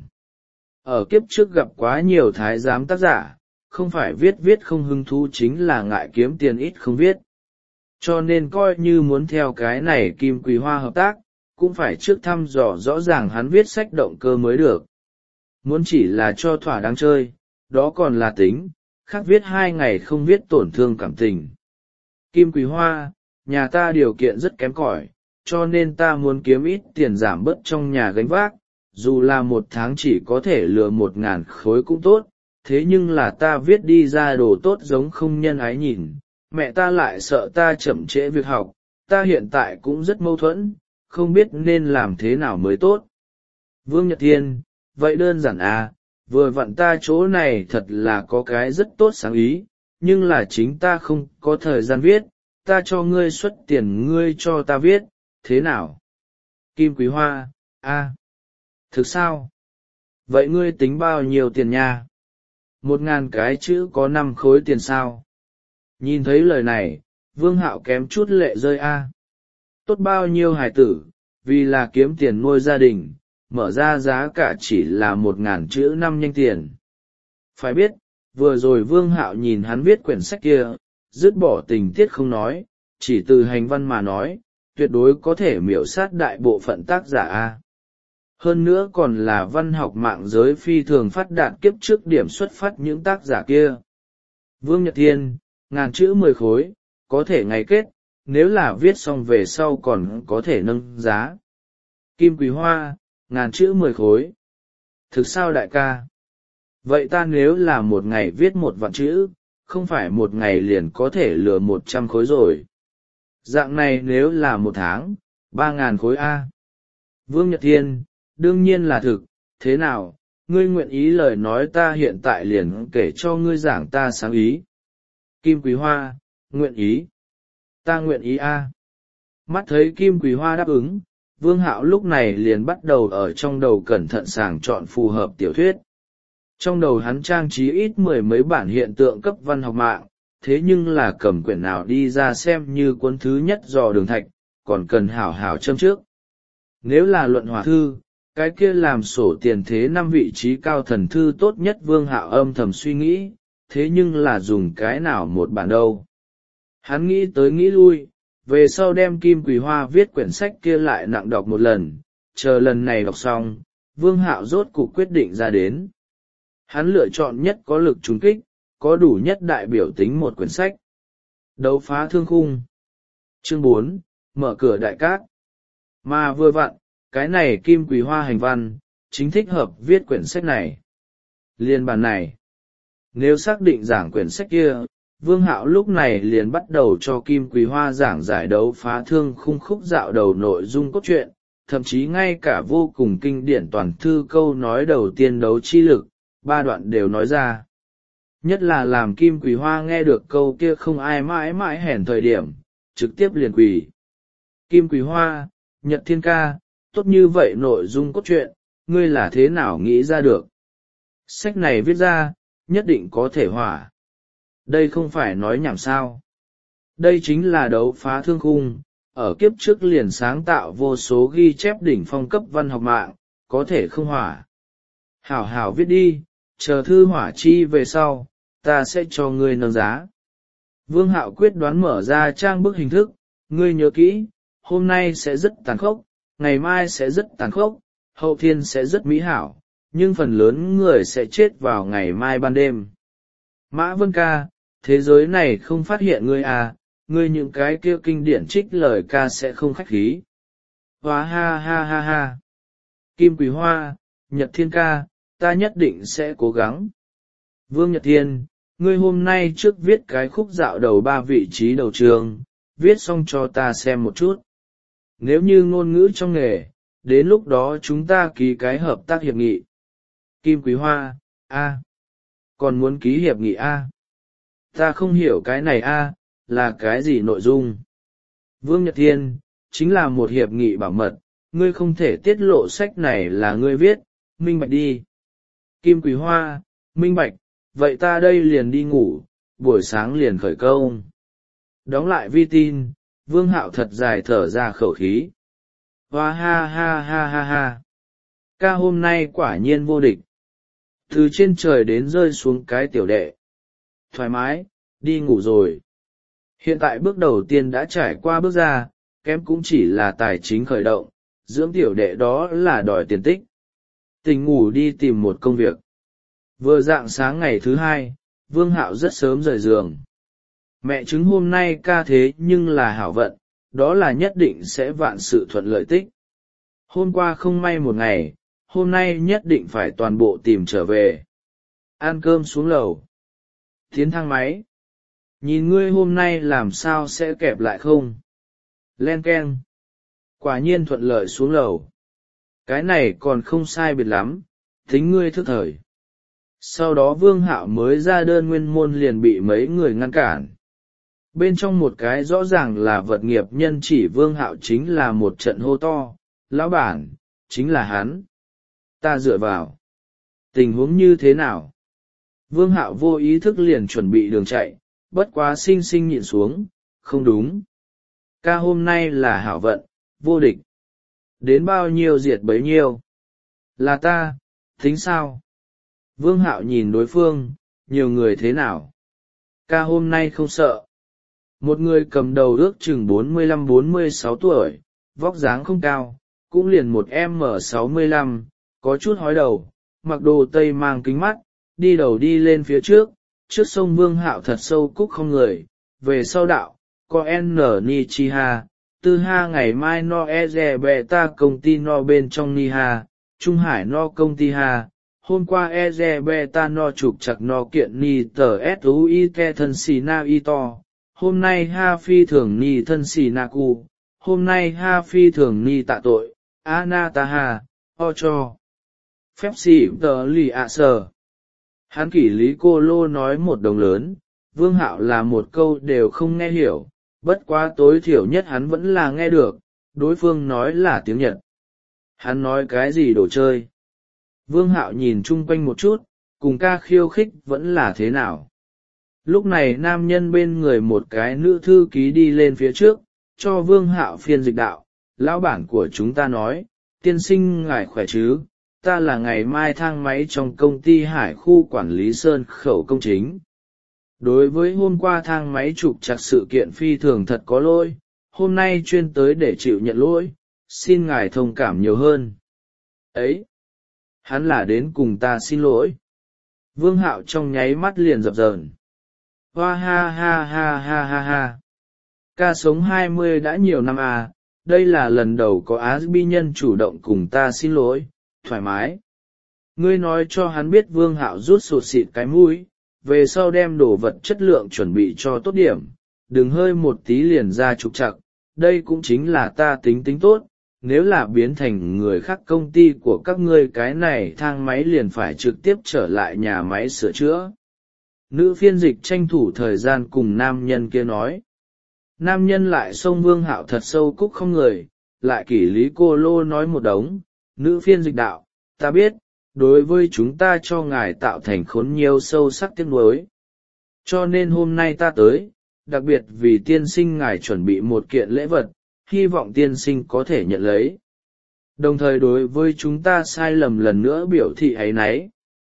Ở kiếp trước gặp quá nhiều thái giám tác giả, không phải viết viết không hứng thú chính là ngại kiếm tiền ít không viết. Cho nên coi như muốn theo cái này Kim Quý Hoa hợp tác, cũng phải trước thăm dò rõ ràng hắn viết sách động cơ mới được. Muốn chỉ là cho thỏa đáng chơi, đó còn là tính, khác viết hai ngày không viết tổn thương cảm tình. Kim Quý Hoa, nhà ta điều kiện rất kém cỏi, cho nên ta muốn kiếm ít tiền giảm bớt trong nhà gánh vác, dù là một tháng chỉ có thể lừa một ngàn khối cũng tốt, thế nhưng là ta viết đi ra đồ tốt giống không nhân ái nhìn, mẹ ta lại sợ ta chậm trễ việc học, ta hiện tại cũng rất mâu thuẫn, không biết nên làm thế nào mới tốt. Vương Nhật Thiên, vậy đơn giản à, vừa vặn ta chỗ này thật là có cái rất tốt sáng ý, nhưng là chính ta không có thời gian viết, ta cho ngươi xuất tiền ngươi cho ta viết, thế nào? Kim Quý Hoa, a, thực sao? Vậy ngươi tính bao nhiêu tiền nha? Một ngàn cái chữ có năm khối tiền sao? Nhìn thấy lời này, Vương Hạo kém chút lệ rơi a. Tốt bao nhiêu hài tử, vì là kiếm tiền nuôi gia đình, mở ra giá cả chỉ là một ngàn chữ năm nhanh tiền. Phải biết, vừa rồi Vương Hạo nhìn hắn viết quyển sách kia, dứt bỏ tình tiết không nói, chỉ từ hành văn mà nói, tuyệt đối có thể miểu sát đại bộ phận tác giả a. Hơn nữa còn là văn học mạng giới phi thường phát đạt kiếp trước điểm xuất phát những tác giả kia. Vương Nhật Thiên, ngàn chữ mười khối, có thể ngày kết, nếu là viết xong về sau còn có thể nâng giá. Kim Quý Hoa, ngàn chữ mười khối. Thực sao đại ca? Vậy ta nếu là một ngày viết một vạn chữ, không phải một ngày liền có thể lừa một trăm khối rồi. Dạng này nếu là một tháng, ba ngàn khối a. Vương Nhật Thiên, đương nhiên là thực, thế nào, ngươi nguyện ý lời nói ta hiện tại liền kể cho ngươi giảng ta sáng ý. Kim Quý Hoa, nguyện ý. Ta nguyện ý a. Mắt thấy Kim Quý Hoa đáp ứng, Vương Hạo lúc này liền bắt đầu ở trong đầu cẩn thận sàng chọn phù hợp tiểu thuyết. Trong đầu hắn trang trí ít mười mấy bản hiện tượng cấp văn học mạng, thế nhưng là cầm quyển nào đi ra xem như cuốn thứ nhất dò đường thạch, còn cần hảo hảo châm trước. Nếu là luận hòa thư, cái kia làm sổ tiền thế năm vị trí cao thần thư tốt nhất Vương Hạo âm thầm suy nghĩ, thế nhưng là dùng cái nào một bản đâu. Hắn nghĩ tới nghĩ lui, về sau đem Kim Quý Hoa viết quyển sách kia lại nặng đọc một lần, chờ lần này đọc xong, Vương Hạo rốt cuộc quyết định ra đến. Hắn lựa chọn nhất có lực trúng kích, có đủ nhất đại biểu tính một quyển sách. Đấu phá thương khung. Chương bốn, mở cửa đại cát. Mà vừa vặn, cái này Kim Quý Hoa hành văn, chính thích hợp viết quyển sách này. Liên bản này. Nếu xác định giảng quyển sách kia, Vương Hạo lúc này liền bắt đầu cho Kim Quý Hoa giảng giải đấu phá thương khung khúc dạo đầu nội dung cốt truyện, thậm chí ngay cả vô cùng kinh điển toàn thư câu nói đầu tiên đấu chi lực, ba đoạn đều nói ra. Nhất là làm Kim Quý Hoa nghe được câu kia không ai mãi mãi hèn thời điểm, trực tiếp liền quỳ. Kim Quý Hoa, Nhật Thiên ca, tốt như vậy nội dung cốt truyện, ngươi là thế nào nghĩ ra được? Sách này viết ra, nhất định có thể hỏa. Đây không phải nói nhảm sao. Đây chính là đấu phá thương khung, ở kiếp trước liền sáng tạo vô số ghi chép đỉnh phong cấp văn học mạng, có thể không hỏa. Hảo hảo viết đi, chờ thư hỏa chi về sau, ta sẽ cho ngươi nâng giá. Vương Hạo quyết đoán mở ra trang bức hình thức, ngươi nhớ kỹ, hôm nay sẽ rất tàn khốc, ngày mai sẽ rất tàn khốc, hậu thiên sẽ rất mỹ hảo, nhưng phần lớn người sẽ chết vào ngày mai ban đêm. Mã Vân ca, thế giới này không phát hiện ngươi à, ngươi những cái kia kinh điển trích lời ca sẽ không khách khí. Hóa ha ha ha ha. Kim Quý Hoa, Nhật Thiên ca, ta nhất định sẽ cố gắng. Vương Nhật Thiên, ngươi hôm nay trước viết cái khúc dạo đầu ba vị trí đầu trường, viết xong cho ta xem một chút. Nếu như ngôn ngữ trong nghề, đến lúc đó chúng ta ký cái hợp tác hiệp nghị. Kim Quý Hoa, a, còn muốn ký hiệp nghị a? Ta không hiểu cái này a, là cái gì nội dung? Vương Nhật Thiên, chính là một hiệp nghị bảo mật, ngươi không thể tiết lộ sách này là ngươi viết, minh bạch đi. Kim Quý Hoa, minh bạch, vậy ta đây liền đi ngủ, buổi sáng liền khởi công. Đóng lại vi tin, Vương Hạo thật dài thở ra khẩu khí. Hoa ha ha ha ha ha. Ca hôm nay quả nhiên vô địch. Từ trên trời đến rơi xuống cái tiểu đệ. Thoải mái, đi ngủ rồi. Hiện tại bước đầu tiên đã trải qua bước ra, kém cũng chỉ là tài chính khởi động, dưỡng tiểu đệ đó là đòi tiền tích. Tỉnh ngủ đi tìm một công việc. Vừa rạng sáng ngày thứ hai, Vương Hạo rất sớm rời giường. Mẹ chứng hôm nay ca thế nhưng là hảo vận, đó là nhất định sẽ vạn sự thuận lợi tích. Hôm qua không may một ngày, hôm nay nhất định phải toàn bộ tìm trở về. Ăn cơm xuống lầu. Tiến thang máy. Nhìn ngươi hôm nay làm sao sẽ kẹp lại không? Len keng. Quả nhiên thuận lợi xuống lầu. Cái này còn không sai biệt lắm, tính ngươi thức thời. Sau đó Vương Hạo mới ra đơn nguyên môn liền bị mấy người ngăn cản. Bên trong một cái rõ ràng là vật nghiệp nhân chỉ Vương Hạo chính là một trận hô to, lão bản, chính là hắn. Ta dựa vào. Tình huống như thế nào? Vương Hạo vô ý thức liền chuẩn bị đường chạy, bất quá sinh sinh nhịn xuống, không đúng. Ca hôm nay là hảo vận, vô địch. Đến bao nhiêu diệt bấy nhiêu. Là ta, tính sao? Vương Hạo nhìn đối phương, nhiều người thế nào? Ca hôm nay không sợ. Một người cầm đầu ước chừng bốn mươi lăm bốn mươi sáu tuổi, vóc dáng không cao, cũng liền một em sáu mươi lăm, có chút hói đầu, mặc đồ tây mang kính mắt, đi đầu đi lên phía trước, trước sông Vương Hạo thật sâu cúc không người, về sau đạo, có N Ni Chi Ha, tư ha ngày mai no e rè bè ta công ty no bên trong Ni Ha, Trung Hải no công ty Ha, hôm qua e rè bè ta no trục chặt no kiện Ni tờ S U I ke thân xì na y to, hôm nay Ha phi thường Ni thân xì na cu, hôm nay ha phi thường ni tạ tội, anataha, o cho. Phép xì tờ lì ạ sờ. Hắn kỷ lý cô lô nói một đồng lớn, Vương Hạo là một câu đều không nghe hiểu, bất quá tối thiểu nhất hắn vẫn là nghe được, đối phương nói là tiếng Nhật. Hắn nói cái gì đồ chơi? Vương Hạo nhìn chung quanh một chút, cùng ca khiêu khích vẫn là thế nào? Lúc này nam nhân bên người một cái nữ thư ký đi lên phía trước, cho Vương Hạo phiên dịch đạo, lão bản của chúng ta nói, tiên sinh ngài khỏe chứ, ta là ngày mai thang máy trong công ty hải khu quản lý sơn khẩu công chính. Đối với hôm qua thang máy trục trặc sự kiện phi thường thật có lỗi, hôm nay chuyên tới để chịu nhận lỗi, xin ngài thông cảm nhiều hơn. Ấy, hắn là đến cùng ta xin lỗi. Vương Hạo trong nháy mắt liền dập dờn. Hoa ha ha ha ha ha ha. Ca sống hai mươi đã nhiều năm à, đây là lần đầu có á bi nhân chủ động cùng ta xin lỗi, thoải mái. Ngươi nói cho hắn biết Vương Hạo rút sụt xịt cái mũi, về sau đem đồ vật chất lượng chuẩn bị cho tốt điểm, đừng hơi một tí liền ra trục trặc, đây cũng chính là ta tính tính tốt, nếu là biến thành người khác công ty của các ngươi cái này thang máy liền phải trực tiếp trở lại nhà máy sửa chữa. Nữ phiên dịch tranh thủ thời gian cùng nam nhân kia nói. Nam nhân lại xông Vương Hạo thật sâu cúc không người, lại kỷ lý cô lô nói một đống. Nữ phiên dịch đạo, ta biết, đối với chúng ta cho ngài tạo thành khốn nhiều sâu sắc tiếc nuối. Cho nên hôm nay ta tới, đặc biệt vì tiên sinh ngài chuẩn bị một kiện lễ vật, hy vọng tiên sinh có thể nhận lấy. Đồng thời đối với chúng ta sai lầm lần nữa biểu thị áy náy.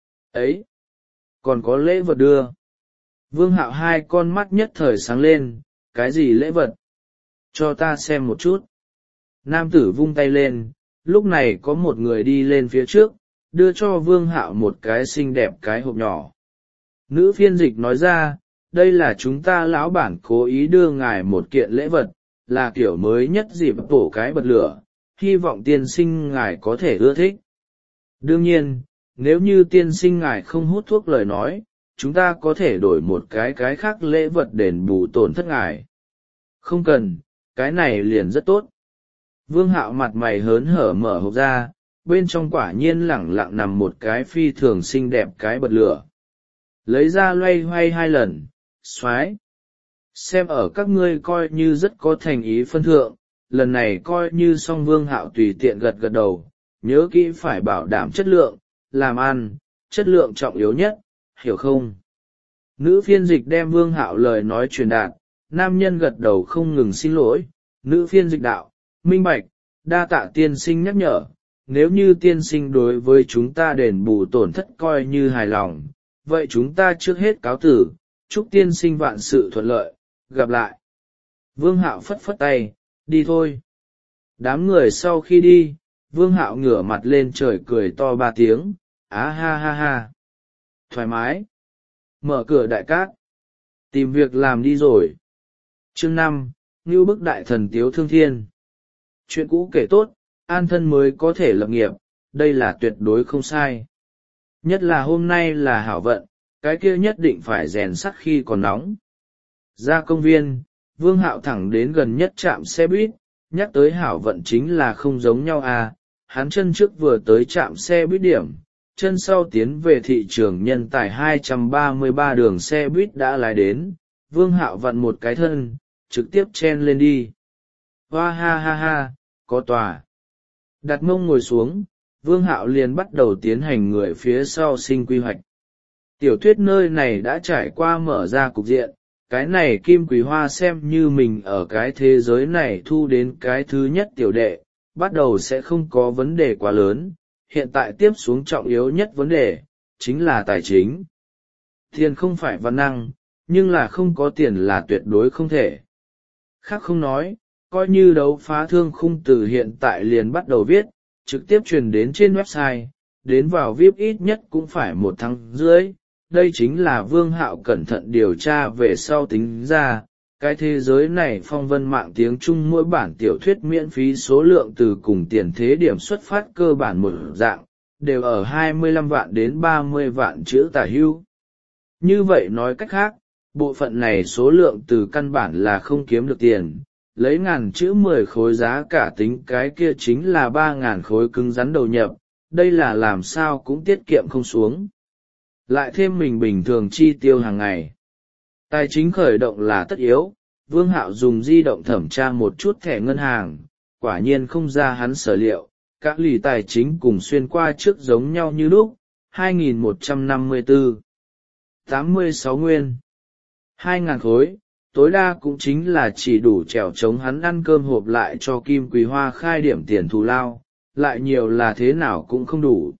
Ấy, còn có lễ vật đưa. Vương Hạo hai con mắt nhất thời sáng lên, cái gì lễ vật? Cho ta xem một chút. Nam tử vung tay lên, lúc này có một người đi lên phía trước, đưa cho Vương Hạo một cái xinh đẹp cái hộp nhỏ. Nữ phiên dịch nói ra, đây là chúng ta lão bản cố ý đưa ngài một kiện lễ vật, là kiểu mới nhất dịp bổ cái bật lửa, hy vọng tiên sinh ngài có thể ưa thích. Đương nhiên, nếu như tiên sinh ngài không hút thuốc lời nói, chúng ta có thể đổi một cái cái khác lễ vật đền bù tổn thất ngài. Không cần, cái này liền rất tốt. Vương Hạo mặt mày hớn hở mở hộp ra, bên trong quả nhiên lẳng lặng nằm một cái phi thường xinh đẹp cái bật lửa. Lấy ra loay hoay hai lần, xoái. Xem ở các ngươi coi như rất có thành ý phân thượng, lần này coi như xong. Vương Hạo tùy tiện gật gật đầu, nhớ kỹ phải bảo đảm chất lượng, làm ăn, chất lượng trọng yếu nhất, hiểu không? Nữ phiên dịch đem Vương Hạo lời nói truyền đạt, nam nhân gật đầu không ngừng xin lỗi. Nữ phiên dịch đạo, minh bạch, đa tạ tiên sinh nhắc nhở, nếu như tiên sinh đối với chúng ta đền bù tổn thất coi như hài lòng, vậy chúng ta trước hết cáo tử, chúc tiên sinh vạn sự thuận lợi, gặp lại. Vương Hạo phất phất tay, đi thôi. Đám người sau khi đi, Vương Hạo ngửa mặt lên trời cười to ba tiếng, á ha ha ha. Thoải mái. Mở cửa đại cát. Tìm việc làm đi rồi. Chương năm, Ngưu bức đại thần tiếu thương thiên. Chuyện cũ kể tốt, an thân mới có thể lập nghiệp, đây là tuyệt đối không sai. Nhất là hôm nay là hảo vận, cái kia nhất định phải rèn sắt khi còn nóng. Ra công viên, Vương Hạo thẳng đến gần nhất trạm xe buýt, nhắc tới hảo vận chính là không giống nhau à, hắn chân trước vừa tới trạm xe buýt điểm, chân sau tiến về thị trường nhân tài hai trăm ba mươi ba đường xe buýt đã lái đến, Vương Hạo vặn một cái thân, trực tiếp chen lên đi. Hoa ha ha ha, có tòa. Đặt mông ngồi xuống, Vương Hạo liền bắt đầu tiến hành người phía sau sinh quy hoạch. Tiểu thuyết nơi này đã trải qua mở ra cục diện, cái này Kim Quý Hoa xem như mình ở cái thế giới này thu đến cái thứ nhất tiểu đệ, bắt đầu sẽ không có vấn đề quá lớn, hiện tại tiếp xuống trọng yếu nhất vấn đề, chính là tài chính. Tiền không phải văn năng, nhưng là không có tiền là tuyệt đối không thể. Khác không nói, coi như đấu phá thương khung từ hiện tại liền bắt đầu viết, trực tiếp truyền đến trên website, đến vào vi ai pi ít nhất cũng phải một tháng rưỡi. Đây chính là Vương Hạo cẩn thận điều tra về sau tính ra, cái thế giới này phong vân mạng tiếng Trung mỗi bản tiểu thuyết miễn phí số lượng từ cùng tiền thế điểm xuất phát cơ bản một dạng, đều ở hai mươi lăm vạn đến ba mươi vạn chữ tả hữu. Như vậy nói cách khác, bộ phận này số lượng từ căn bản là không kiếm được tiền, lấy ngàn chữ mười khối giá cả tính cái kia chính là ba ngàn khối cứng rắn đầu nhập, đây là làm sao cũng tiết kiệm không xuống. Lại thêm mình bình thường chi tiêu hàng ngày. Tài chính khởi động là tất yếu, Vương Hạo dùng di động thẩm tra một chút thẻ ngân hàng, quả nhiên không ra hắn sở liệu, các lì tài chính cùng xuyên qua trước giống nhau như lúc, hai nghìn một trăm năm mươi tư, tám mươi sáu nguyên, hai ngàn khối, tối đa cũng chính là chỉ đủ trèo chống hắn ăn cơm hộp lại cho Kim Quý Hoa khai điểm tiền thù lao, lại nhiều là thế nào cũng không đủ.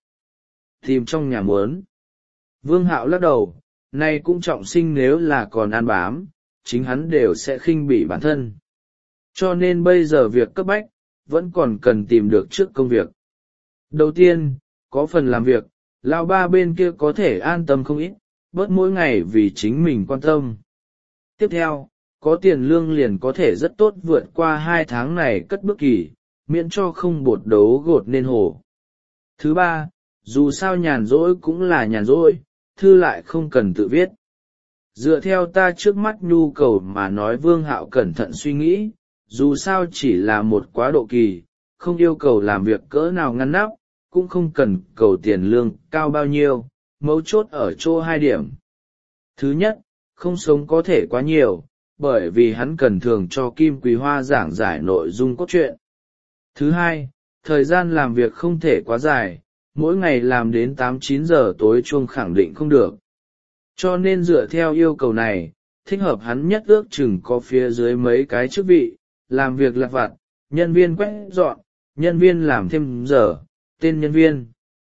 Tìm trong nhà muốn. Vương Hạo lắc đầu, này cũng trọng sinh nếu là còn ăn bám, chính hắn đều sẽ khinh bỉ bản thân. Cho nên bây giờ việc cấp bách, vẫn còn cần tìm được trước công việc. Đầu tiên, có phần làm việc, lão ba bên kia có thể an tâm không ít, bớt mỗi ngày vì chính mình quan tâm. Tiếp theo, có tiền lương liền có thể rất tốt vượt qua hai tháng này cất bước kỳ, miễn cho không bột đấu gột nên hồ. Thứ ba, dù sao nhàn rỗi cũng là nhàn rỗi, thư lại không cần tự viết. Dựa theo ta trước mắt nhu cầu mà nói, Vương Hạo cẩn thận suy nghĩ, dù sao chỉ là một quá độ kỳ, không yêu cầu làm việc cỡ nào ngăn nắp, cũng không cần cầu tiền lương cao bao nhiêu, mấu chốt ở chỗ hai điểm. Thứ nhất, không sống có thể quá nhiều, bởi vì hắn cần thường cho Kim Quý Hoa giảng giải nội dung cốt truyện. Thứ hai, thời gian làm việc không thể quá dài, mỗi ngày làm đến tám chín giờ tối chuông khẳng định không được. Cho nên dựa theo yêu cầu này, thích hợp hắn nhất ước chừng có phía dưới mấy cái chức vị, làm việc lặt vặt, nhân viên quét dọn, nhân viên làm thêm giờ, tên nhân viên.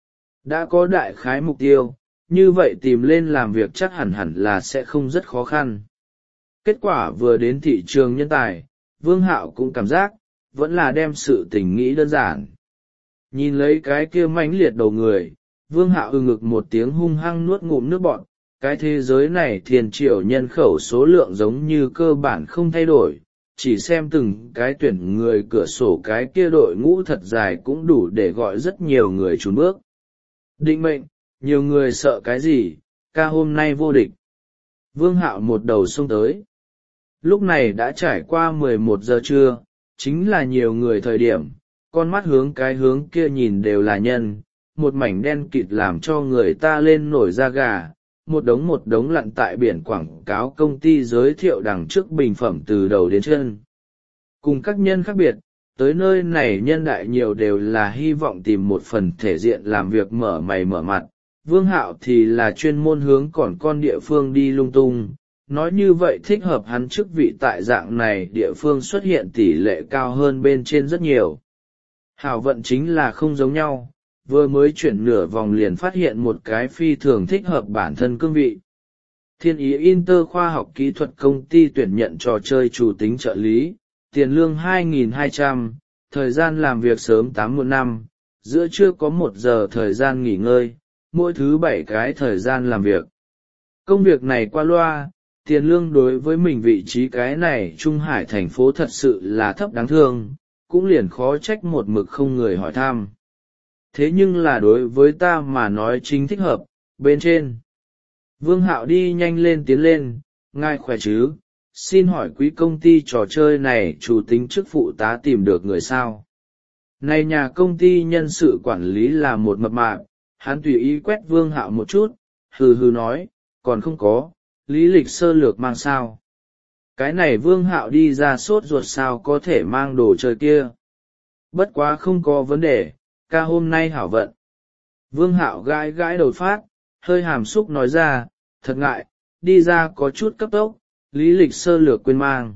Đã có đại khái mục tiêu, như vậy tìm lên làm việc chắc hẳn hẳn là sẽ không rất khó khăn. Kết quả vừa đến thị trường nhân tài, Vương Hạo cũng cảm giác, vẫn là đem sự tình nghĩ đơn giản. Nhìn lấy cái kia mãnh liệt đầu người, Vương Hạo ư ngực một tiếng hung hăng nuốt ngụm nước bọt. Cái thế giới này thiên triệu nhân khẩu số lượng giống như cơ bản không thay đổi, chỉ xem từng cái tuyển người cửa sổ cái kia đội ngũ thật dài cũng đủ để gọi rất nhiều người trốn bước. Định mệnh, nhiều người sợ cái gì, ca hôm nay vô địch. Vương Hạo một đầu xông tới. Lúc này đã trải qua mười một giờ trưa, chính là nhiều người thời điểm, con mắt hướng cái hướng kia nhìn đều là nhân, một mảnh đen kịt làm cho người ta lên nổi da gà, một đống một đống lặn tại biển quảng cáo công ty giới thiệu đằng trước bình phẩm từ đầu đến chân. Cùng các nhân khác biệt, tới nơi này nhân đại nhiều đều là hy vọng tìm một phần thể diện làm việc mở mày mở mặt, Vương Hạo thì là chuyên môn hướng còn con địa phương đi lung tung, nói như vậy thích hợp hắn chức vị tại dạng này địa phương xuất hiện tỷ lệ cao hơn bên trên rất nhiều. Hảo vận chính là không giống nhau, vừa mới chuyển nửa vòng liền phát hiện một cái phi thường thích hợp bản thân cương vị. Thiên Ý Inter khoa học kỹ thuật công ty tuyển nhận trò chơi chủ tính trợ lý, tiền lương hai nghìn hai trăm, thời gian làm việc sớm tám muộn năm, giữa trưa có một giờ thời gian nghỉ ngơi, mỗi thứ bảy cái thời gian làm việc. Công việc này qua loa, tiền lương đối với mình vị trí cái này Trung Hải thành phố thật sự là thấp đáng thương, cũng liền khó trách một mực không người hỏi thăm. Thế nhưng là đối với ta mà nói chính thích hợp, bên trên. Vương Hạo đi nhanh lên tiến lên, ngài khỏe chứ, xin hỏi quý công ty trò chơi này chủ tính chức phụ tá tìm được người sao. Này nhà công ty nhân sự quản lý là một mập mạp, hắn tùy ý quét Vương Hạo một chút, hừ hừ nói, còn không có, lý lịch sơ lược mang sao. Cái này Vương Hạo đi ra sốt ruột sao có thể mang đồ chơi kia. Bất quá không có vấn đề, ca hôm nay hảo vận. Vương Hạo gãi gãi đầu phát, hơi hàm xúc nói ra, thật ngại, đi ra có chút cấp tốc, lý lịch sơ lược quên mang.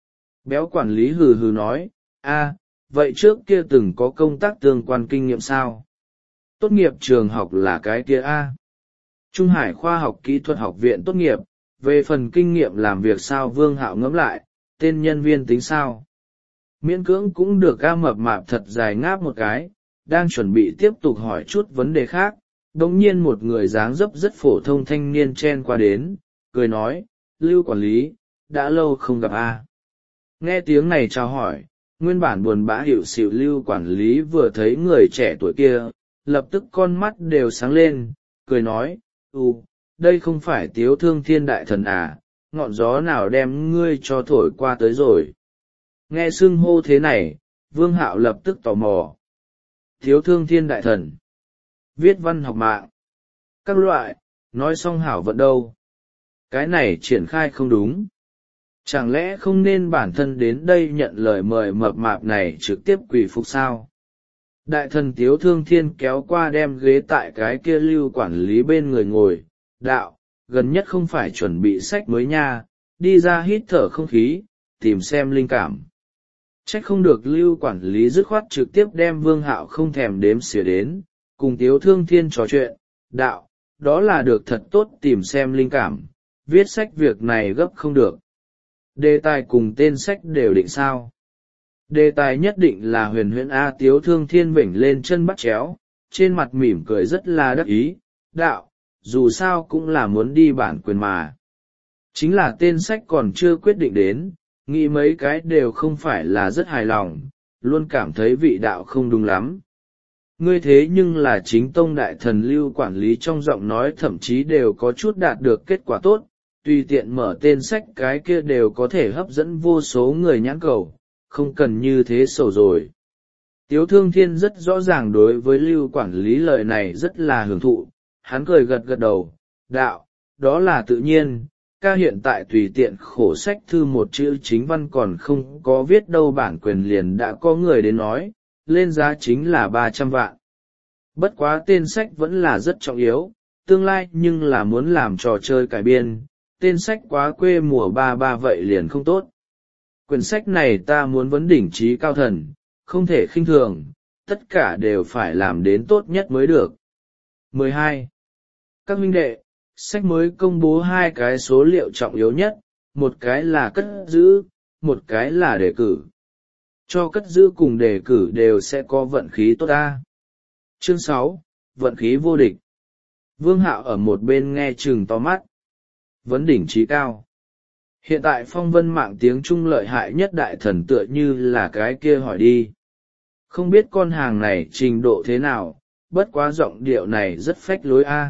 Béo quản lý hừ hừ nói, a, vậy trước kia từng có công tác tương quan kinh nghiệm sao? Tốt nghiệp trường học là cái kia a. Trung Hải khoa học kỹ thuật học viện tốt nghiệp, về phần kinh nghiệm làm việc sao Vương Hạo ngẫm lại, tên nhân viên tính sao? Miễn cưỡng cũng được ga mập mạp thật dài ngáp một cái, đang chuẩn bị tiếp tục hỏi chút vấn đề khác, đồng nhiên một người dáng dấp rất phổ thông thanh niên chen qua đến, cười nói, Lưu quản lý, đã lâu không gặp a. Nghe tiếng này chào hỏi, nguyên bản buồn bã hiệu xịu Lưu quản lý vừa thấy người trẻ tuổi kia, lập tức con mắt đều sáng lên, cười nói, ừ, đây không phải Tiếu Thương Thiên đại thần à, ngọn gió nào đem ngươi cho thổi qua tới rồi. Nghe xưng hô thế này, Vương Hạo lập tức tò mò. Thiếu thương thiên đại thần, viết văn học mạng, các loại, nói xong hảo vận đâu. Cái này triển khai không đúng. Chẳng lẽ không nên bản thân đến đây nhận lời mời mập mạp này trực tiếp quỳ phục sao? Đại thần Tiếu Thương Thiên kéo qua đem ghế tại cái kia lưu quản lý bên người ngồi, đạo, gần nhất không phải chuẩn bị sách mới nha, đi ra hít thở không khí, tìm xem linh cảm. Trách không được lưu quản lý dứt khoát trực tiếp đem Vương Hạo không thèm đếm xỉa đến, cùng Tiếu Thương Thiên trò chuyện, đạo, đó là được thật tốt tìm xem linh cảm, viết sách việc này gấp không được. Đề tài cùng tên sách đều định sao? Đề tài nhất định là huyền huyễn A. Tiếu Thương Thiên vểnh lên chân bắt chéo, trên mặt mỉm cười rất là đắc ý, đạo, dù sao cũng là muốn đi bản quyền mà. Chính là tên sách còn chưa quyết định đến, nghĩ mấy cái đều không phải là rất hài lòng, luôn cảm thấy vị đạo không đúng lắm. Ngươi thế nhưng là chính tông đại thần lưu quản lý trong giọng nói thậm chí đều có chút đạt được kết quả tốt, tùy tiện mở tên sách cái kia đều có thể hấp dẫn vô số người nhãn cầu, không cần như thế sầu rồi. Tiếu Thương Thiên rất rõ ràng đối với lưu quản lý lời này rất là hưởng thụ, hắn cười gật gật đầu, đạo, đó là tự nhiên, ca hiện tại tùy tiện khổ sách thư một chữ chính văn còn không có viết đâu bản quyền liền đã có người đến nói, lên giá chính là ba trăm vạn. Bất quá tên sách vẫn là rất trọng yếu, tương lai nhưng là muốn làm trò chơi cải biên, tên sách quá quê mùa ba ba vậy liền không tốt. Quyển sách này ta muốn vấn đỉnh trí cao thần, không thể khinh thường, tất cả đều phải làm đến tốt nhất mới được. mười hai. Các huynh đệ, sách mới công bố hai cái số liệu trọng yếu nhất, một cái là cất giữ, một cái là đề cử. Cho cất giữ cùng đề cử đều sẽ có vận khí tốt ta. Chương sáu, vận khí vô địch. Vương Hạo ở một bên nghe chừng to mắt. Vấn đỉnh trí cao. Hiện tại phong vân mạng tiếng Trung lợi hại nhất đại thần tựa như là cái kia hỏi đi. Không biết con hàng này trình độ thế nào, bất quá giọng điệu này rất phách lối a.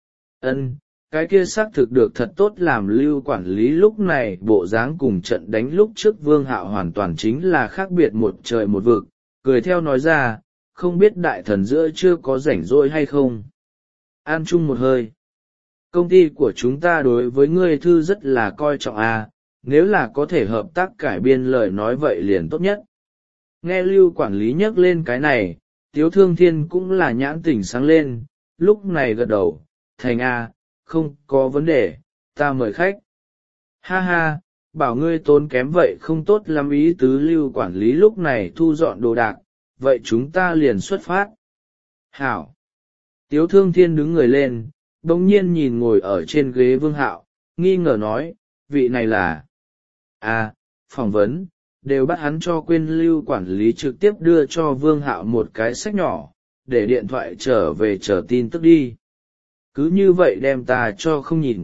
Ân, cái kia xác thực được thật tốt làm lưu quản lý lúc này bộ dáng cùng trận đánh lúc trước Vương Hạo hoàn toàn chính là khác biệt một trời một vực, cười theo nói ra, không biết đại thần giữa chưa có rảnh rỗi hay không. An chung một hơi. Công ty của chúng ta đối với ngươi thư rất là coi trọng a, nếu là có thể hợp tác cải biên lời nói vậy liền tốt nhất. Nghe lưu quản lý nhắc lên cái này, Tiếu Thương Thiên cũng là nhãn tỉnh sáng lên, lúc này gật đầu, thành a, không có vấn đề, ta mời khách. Ha ha, bảo ngươi tốn kém vậy không tốt lắm ý tứ lưu quản lý lúc này thu dọn đồ đạc, vậy chúng ta liền xuất phát. Hảo. Tiếu Thương Thiên đứng người lên, đồng nhiên nhìn ngồi ở trên ghế Vương Hạo, nghi ngờ nói, vị này là... À, phỏng vấn, đều bắt hắn cho quên lưu quản lý trực tiếp đưa cho Vương Hạo một cái sách nhỏ, để điện thoại trở về chờ tin tức đi. Cứ như vậy đem ta cho không nhìn.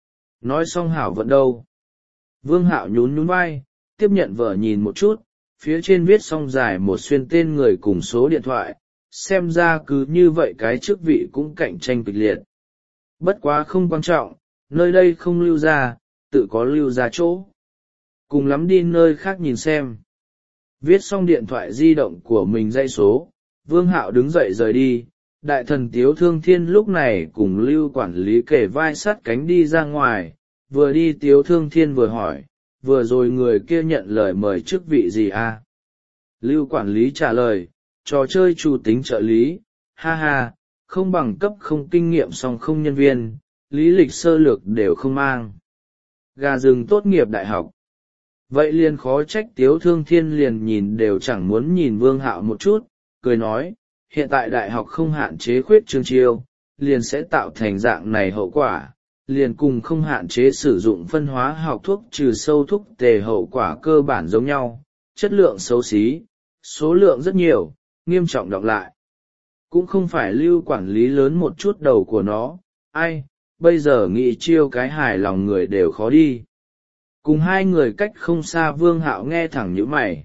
Nói xong hảo vận đâu. Vương Hạo nhún nhún vai, tiếp nhận vở nhìn một chút, phía trên viết xong dài một xuyên tên người cùng số điện thoại, xem ra cứ như vậy cái chức vị cũng cạnh tranh kịch liệt. Bất quá không quan trọng, nơi đây không lưu ra, tự có lưu ra chỗ. Cùng lắm đi nơi khác nhìn xem. Viết xong điện thoại di động của mình dãy số, Vương Hạo đứng dậy rời đi. Đại thần Tiếu Thương Thiên lúc này cùng lưu quản lý kể vai sát cánh đi ra ngoài, vừa đi Tiếu Thương Thiên vừa hỏi, vừa rồi người kia nhận lời mời chức vị gì à? Lưu quản lý trả lời, trò chơi chủ tính trợ lý, ha ha, không bằng cấp không kinh nghiệm song không nhân viên, lý lịch sơ lược đều không mang. Gà rừng tốt nghiệp đại học. Vậy liền khó trách Tiếu Thương Thiên liền nhìn đều chẳng muốn nhìn Vương Hạo một chút, cười nói, hiện tại đại học không hạn chế khuyết chương chiêu, liền sẽ tạo thành dạng này hậu quả, liền cùng không hạn chế sử dụng phân hóa học thuốc trừ sâu thuốc tề hậu quả cơ bản giống nhau, chất lượng xấu xí, số lượng rất nhiều, nghiêm trọng đọc lại. Cũng không phải lưu quản lý lớn một chút đầu của nó, ai, bây giờ nghĩ chiêu cái hài lòng người đều khó đi. Cùng hai người cách không xa Vương Hạo nghe thẳng nhíu mày.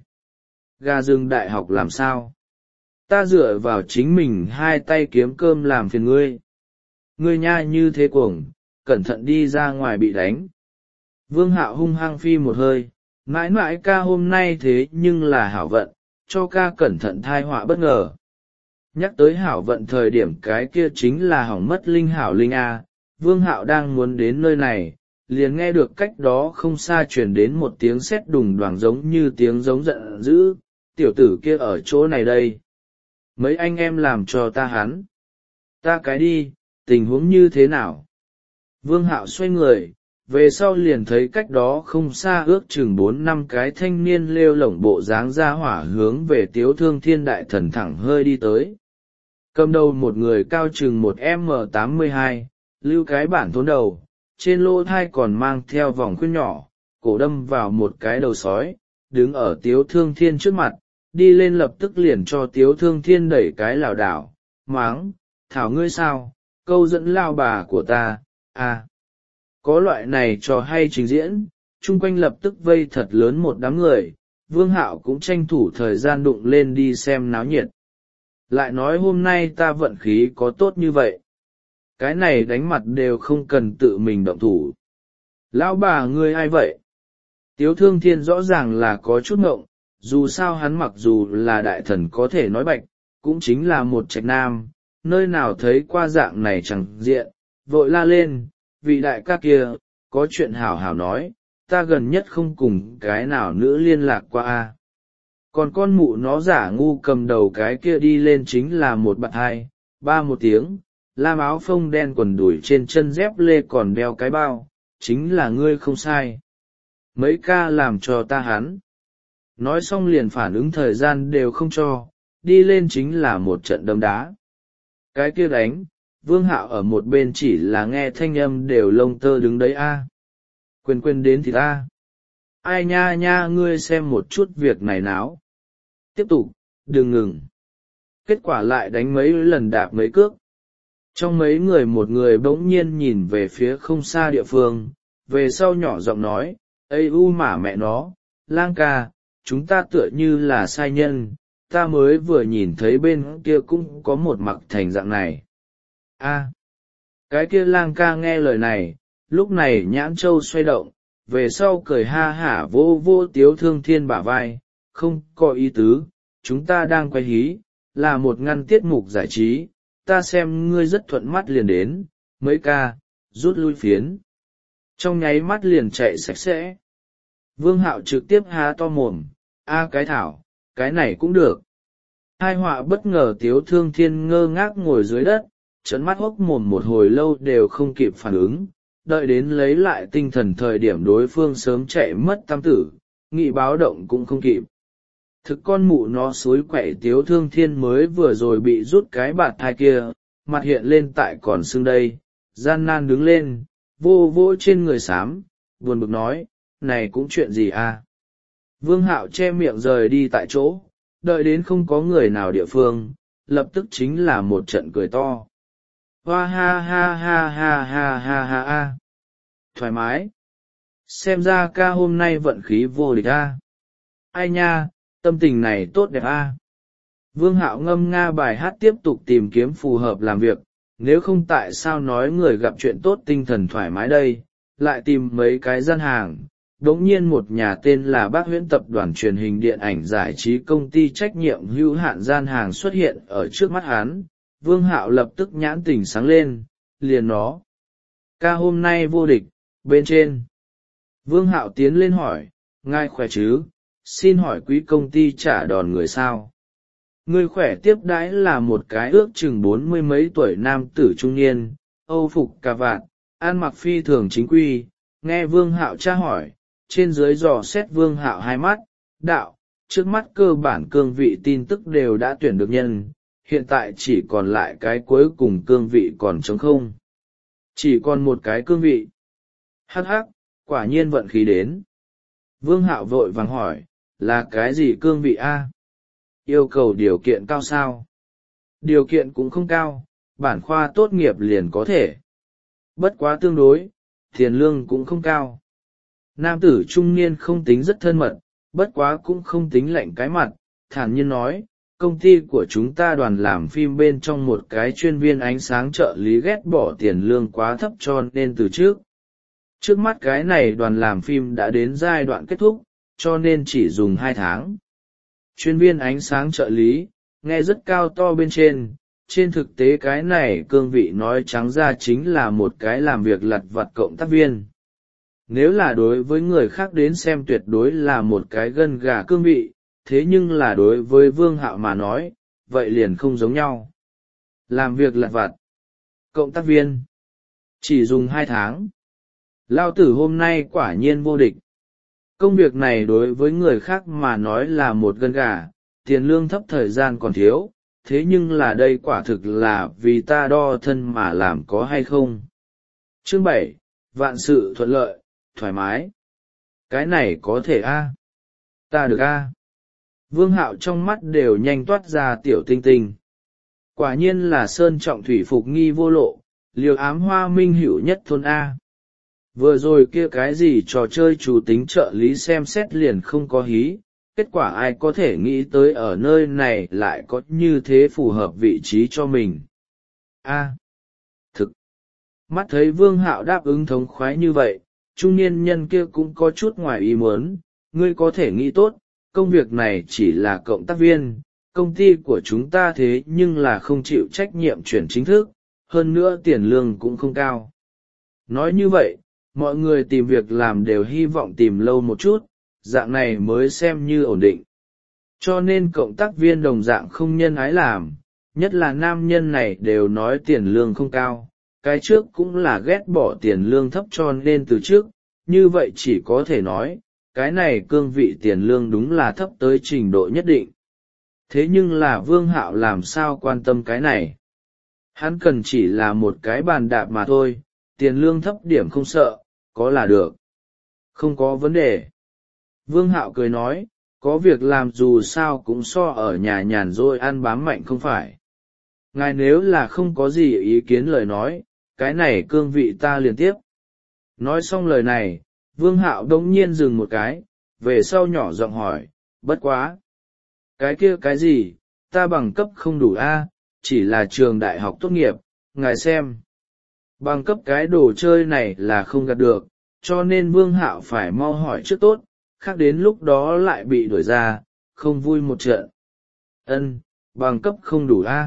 Gà rừng đại học làm sao? Ta dựa vào chính mình hai tay kiếm cơm làm phiền ngươi. Ngươi nha như thế cuồng, cẩn thận đi ra ngoài bị đánh. Vương Hạo hung hăng phi một hơi, mãi mãi ca hôm nay thế nhưng là hảo vận, cho ca cẩn thận thai họa bất ngờ. Nhắc tới hảo vận thời điểm cái kia chính là hỏng mất linh hảo linh a. Vương Hạo đang muốn đến nơi này, liền nghe được cách đó không xa truyền đến một tiếng sét đùng đoàng giống như tiếng giống giận dữ, tiểu tử kia ở chỗ này đây. Mấy anh em làm cho ta hắn. Ta cái đi, tình huống như thế nào? Vương Hạo xoay người, về sau liền thấy cách đó không xa ước chừng bốn năm cái thanh niên lêu lổng bộ dáng ra hỏa hướng về Tiếu Thương Thiên đại thần thẳng hơi đi tới. Cầm đầu một người cao chừng một m tám mươi hai, lưu cái bản thốn đầu, trên lỗ thai còn mang theo vòng khuyên nhỏ, cổ đâm vào một cái đầu sói, đứng ở Tiếu Thương Thiên trước mặt, đi lên lập tức liền cho Tiếu Thương Thiên đẩy cái lảo đảo, máng, thảo ngươi sao, câu dẫn lao bà của ta, à. Có loại này trò hay trình diễn, chung quanh lập tức vây thật lớn một đám người, Vương Hạo cũng tranh thủ thời gian đụng lên đi xem náo nhiệt. Lại nói hôm nay ta vận khí có tốt như vậy. Cái này đánh mặt đều không cần tự mình động thủ. Lão bà ngươi ai vậy? Tiếu Thương Thiên rõ ràng là có chút ngộng, dù sao hắn mặc dù là đại thần có thể nói bạch, cũng chính là một trạch nam, nơi nào thấy qua dạng này chẳng diện, vội la lên, vị đại ca kia, có chuyện hảo hảo nói, ta gần nhất không cùng cái nào nữ liên lạc qua a. Còn con mụ nó giả ngu cầm đầu cái kia đi lên chính là một bạn hai, ba một tiếng, lam áo phông đen quần đùi trên chân dép lê còn đeo cái bao, chính là ngươi không sai. Mấy ca làm cho ta hắn. Nói xong liền phản ứng thời gian đều không cho, đi lên chính là một trận đấm đá. Cái kia đánh, Vương Hạo ở một bên chỉ là nghe thanh âm đều lông tơ đứng đấy a. Quên quên đến thì ta. Ai nha nha ngươi xem một chút việc này náo. Tiếp tục, đừng ngừng. Kết quả lại đánh mấy lần đạp mấy cước. Trong mấy người một người bỗng nhiên nhìn về phía không xa địa phương, về sau nhỏ giọng nói, ây u mà mẹ nó, lang ca, chúng ta tựa như là sai nhân, ta mới vừa nhìn thấy bên kia cũng có một mặc thành dạng này. A, cái kia lang ca nghe lời này, lúc này nhãn châu xoay động, về sau cười ha hả vô vô Tiếu Thương Thiên bả vai, không có ý tứ, chúng ta đang quay hí, là một ngăn tiết mục giải trí, ta xem ngươi rất thuận mắt liền đến, mấy ca, rút lui phiến. Trong nháy mắt liền chạy sạch sẽ. Vương Hạo trực tiếp há to mồm, a cái thảo, cái này cũng được. Hai họa bất ngờ Tiếu Thương Thiên ngơ ngác ngồi dưới đất, trấn mắt hốc mồm một hồi lâu đều không kịp phản ứng, đợi đến lấy lại tinh thần thời điểm đối phương sớm chạy mất tam tử, nghị báo động cũng không kịp. Thực con mụ nó xối quậy Tiếu Thương Thiên mới vừa rồi bị rút cái bạt thai kia, mặt hiện lên tại còn xương đây, gian nan đứng lên, vô vô trên người xám, buồn bực nói, này cũng chuyện gì à? Vương Hạo che miệng rời đi tại chỗ, đợi đến không có người nào địa phương, lập tức chính là một trận cười to. Hoa ha ha ha ha ha ha ha ha. Thoải mái. Xem ra ca hôm nay vận khí vô địch a. Ai nha, tâm tình này tốt đẹp a. Vương Hạo ngâm nga bài hát tiếp tục tìm kiếm phù hợp làm việc, nếu không tại sao nói người gặp chuyện tốt tinh thần thoải mái đây, lại tìm mấy cái gian hàng. Đống nhiên một nhà tên là Bác Huyễn Tập đoàn truyền hình điện ảnh giải trí công ty trách nhiệm hữu hạn gian hàng xuất hiện ở trước mắt hắn. Vương Hạo lập tức nhãn tỉnh sáng lên, liền nó. Ca hôm nay vô địch, bên trên. Vương Hạo tiến lên hỏi, ngài khỏe chứ, xin hỏi quý công ty trả đòn người sao? Người khỏe tiếp đãi là một cái ước chừng bốn mươi mấy tuổi nam tử trung niên, âu phục cà vạt, ăn mặc phi thường chính quy, nghe Vương Hạo tra hỏi, trên dưới dò xét Vương Hạo hai mắt, đạo, trước mắt cơ bản cương vị tin tức đều đã tuyển được nhân, hiện tại chỉ còn lại cái cuối cùng cương vị còn trống không. Chỉ còn một cái cương vị. Hắc hắc, quả nhiên vận khí đến. Vương Hạo vội vàng hỏi, là cái gì cương vị a? Yêu cầu điều kiện cao sao? Điều kiện cũng không cao, bản khoa tốt nghiệp liền có thể. Bất quá tương đối, tiền lương cũng không cao. Nam tử trung niên không tính rất thân mật, bất quá cũng không tính lạnh cái mặt, thản nhiên nói, công ty của chúng ta đoàn làm phim bên trong một cái chuyên viên ánh sáng trợ lý ghét bỏ tiền lương quá thấp cho nên từ trước. Trước mắt cái này đoàn làm phim đã đến giai đoạn kết thúc, cho nên chỉ dùng hai tháng. Chuyên viên ánh sáng trợ lý, nghe rất cao to bên trên, trên thực tế cái này cương vị nói trắng ra chính là một cái làm việc lặt vặt cộng tác viên. Nếu là đối với người khác đến xem tuyệt đối là một cái gân gà cương vị, thế nhưng là đối với Vương Hạo mà nói, vậy liền không giống nhau. Làm việc lặt vặt, cộng tác viên, chỉ dùng hai tháng. Lao tử hôm nay quả nhiên vô địch. Công việc này đối với người khác mà nói là một gân gà, tiền lương thấp thời gian còn thiếu, thế nhưng là đây quả thực là vì ta đo thân mà làm có hay không. Chương bảy, vạn sự thuận lợi, thoải mái. Cái này có thể a? Ta được a? Vương Hạo trong mắt đều nhanh toát ra tiểu tinh tinh. Quả nhiên là sơn trọng thủy phục nghi vô lộ, liều ám hoa minh hữu nhất thôn A. Vừa rồi kia cái gì trò chơi chủ tính trợ lý xem xét liền không có hí, kết quả ai có thể nghĩ tới ở nơi này lại có như thế phù hợp vị trí cho mình. A. Thực. Mắt thấy Vương Hạo đáp ứng thống khoái như vậy, trung niên nhân kia cũng có chút ngoài ý muốn, ngươi có thể nghĩ tốt, công việc này chỉ là cộng tác viên, công ty của chúng ta thế nhưng là không chịu trách nhiệm chuyển chính thức, hơn nữa tiền lương cũng không cao. Nói như vậy, mọi người tìm việc làm đều hy vọng tìm lâu một chút, dạng này mới xem như ổn định. Cho nên cộng tác viên đồng dạng không nhân ái làm, nhất là nam nhân này đều nói tiền lương không cao, cái trước cũng là ghét bỏ tiền lương thấp cho nên từ trước, như vậy chỉ có thể nói, cái này cương vị tiền lương đúng là thấp tới trình độ nhất định. Thế nhưng là Vương Hạo làm sao quan tâm cái này? Hắn cần chỉ là một cái bàn đạp mà thôi, tiền lương thấp điểm không sợ, có là được. Không có vấn đề. Vương Hạo cười nói, có việc làm dù sao cũng so ở nhà nhàn rỗi ăn bám mạnh không phải. Ngài nếu là không có gì ý kiến lời nói, cái này cương vị ta liền tiếp. Nói xong lời này, Vương Hạo đống nhiên dừng một cái, về sau nhỏ giọng hỏi, bất quá. Cái kia cái gì, ta bằng cấp không đủ a, chỉ là trường đại học tốt nghiệp, ngài xem. Bằng cấp cái đồ chơi này là không gạt được, cho nên Vương Hạo phải mau hỏi trước tốt, khác đến lúc đó lại bị đuổi ra, không vui một trận. Ân, bằng cấp không đủ a.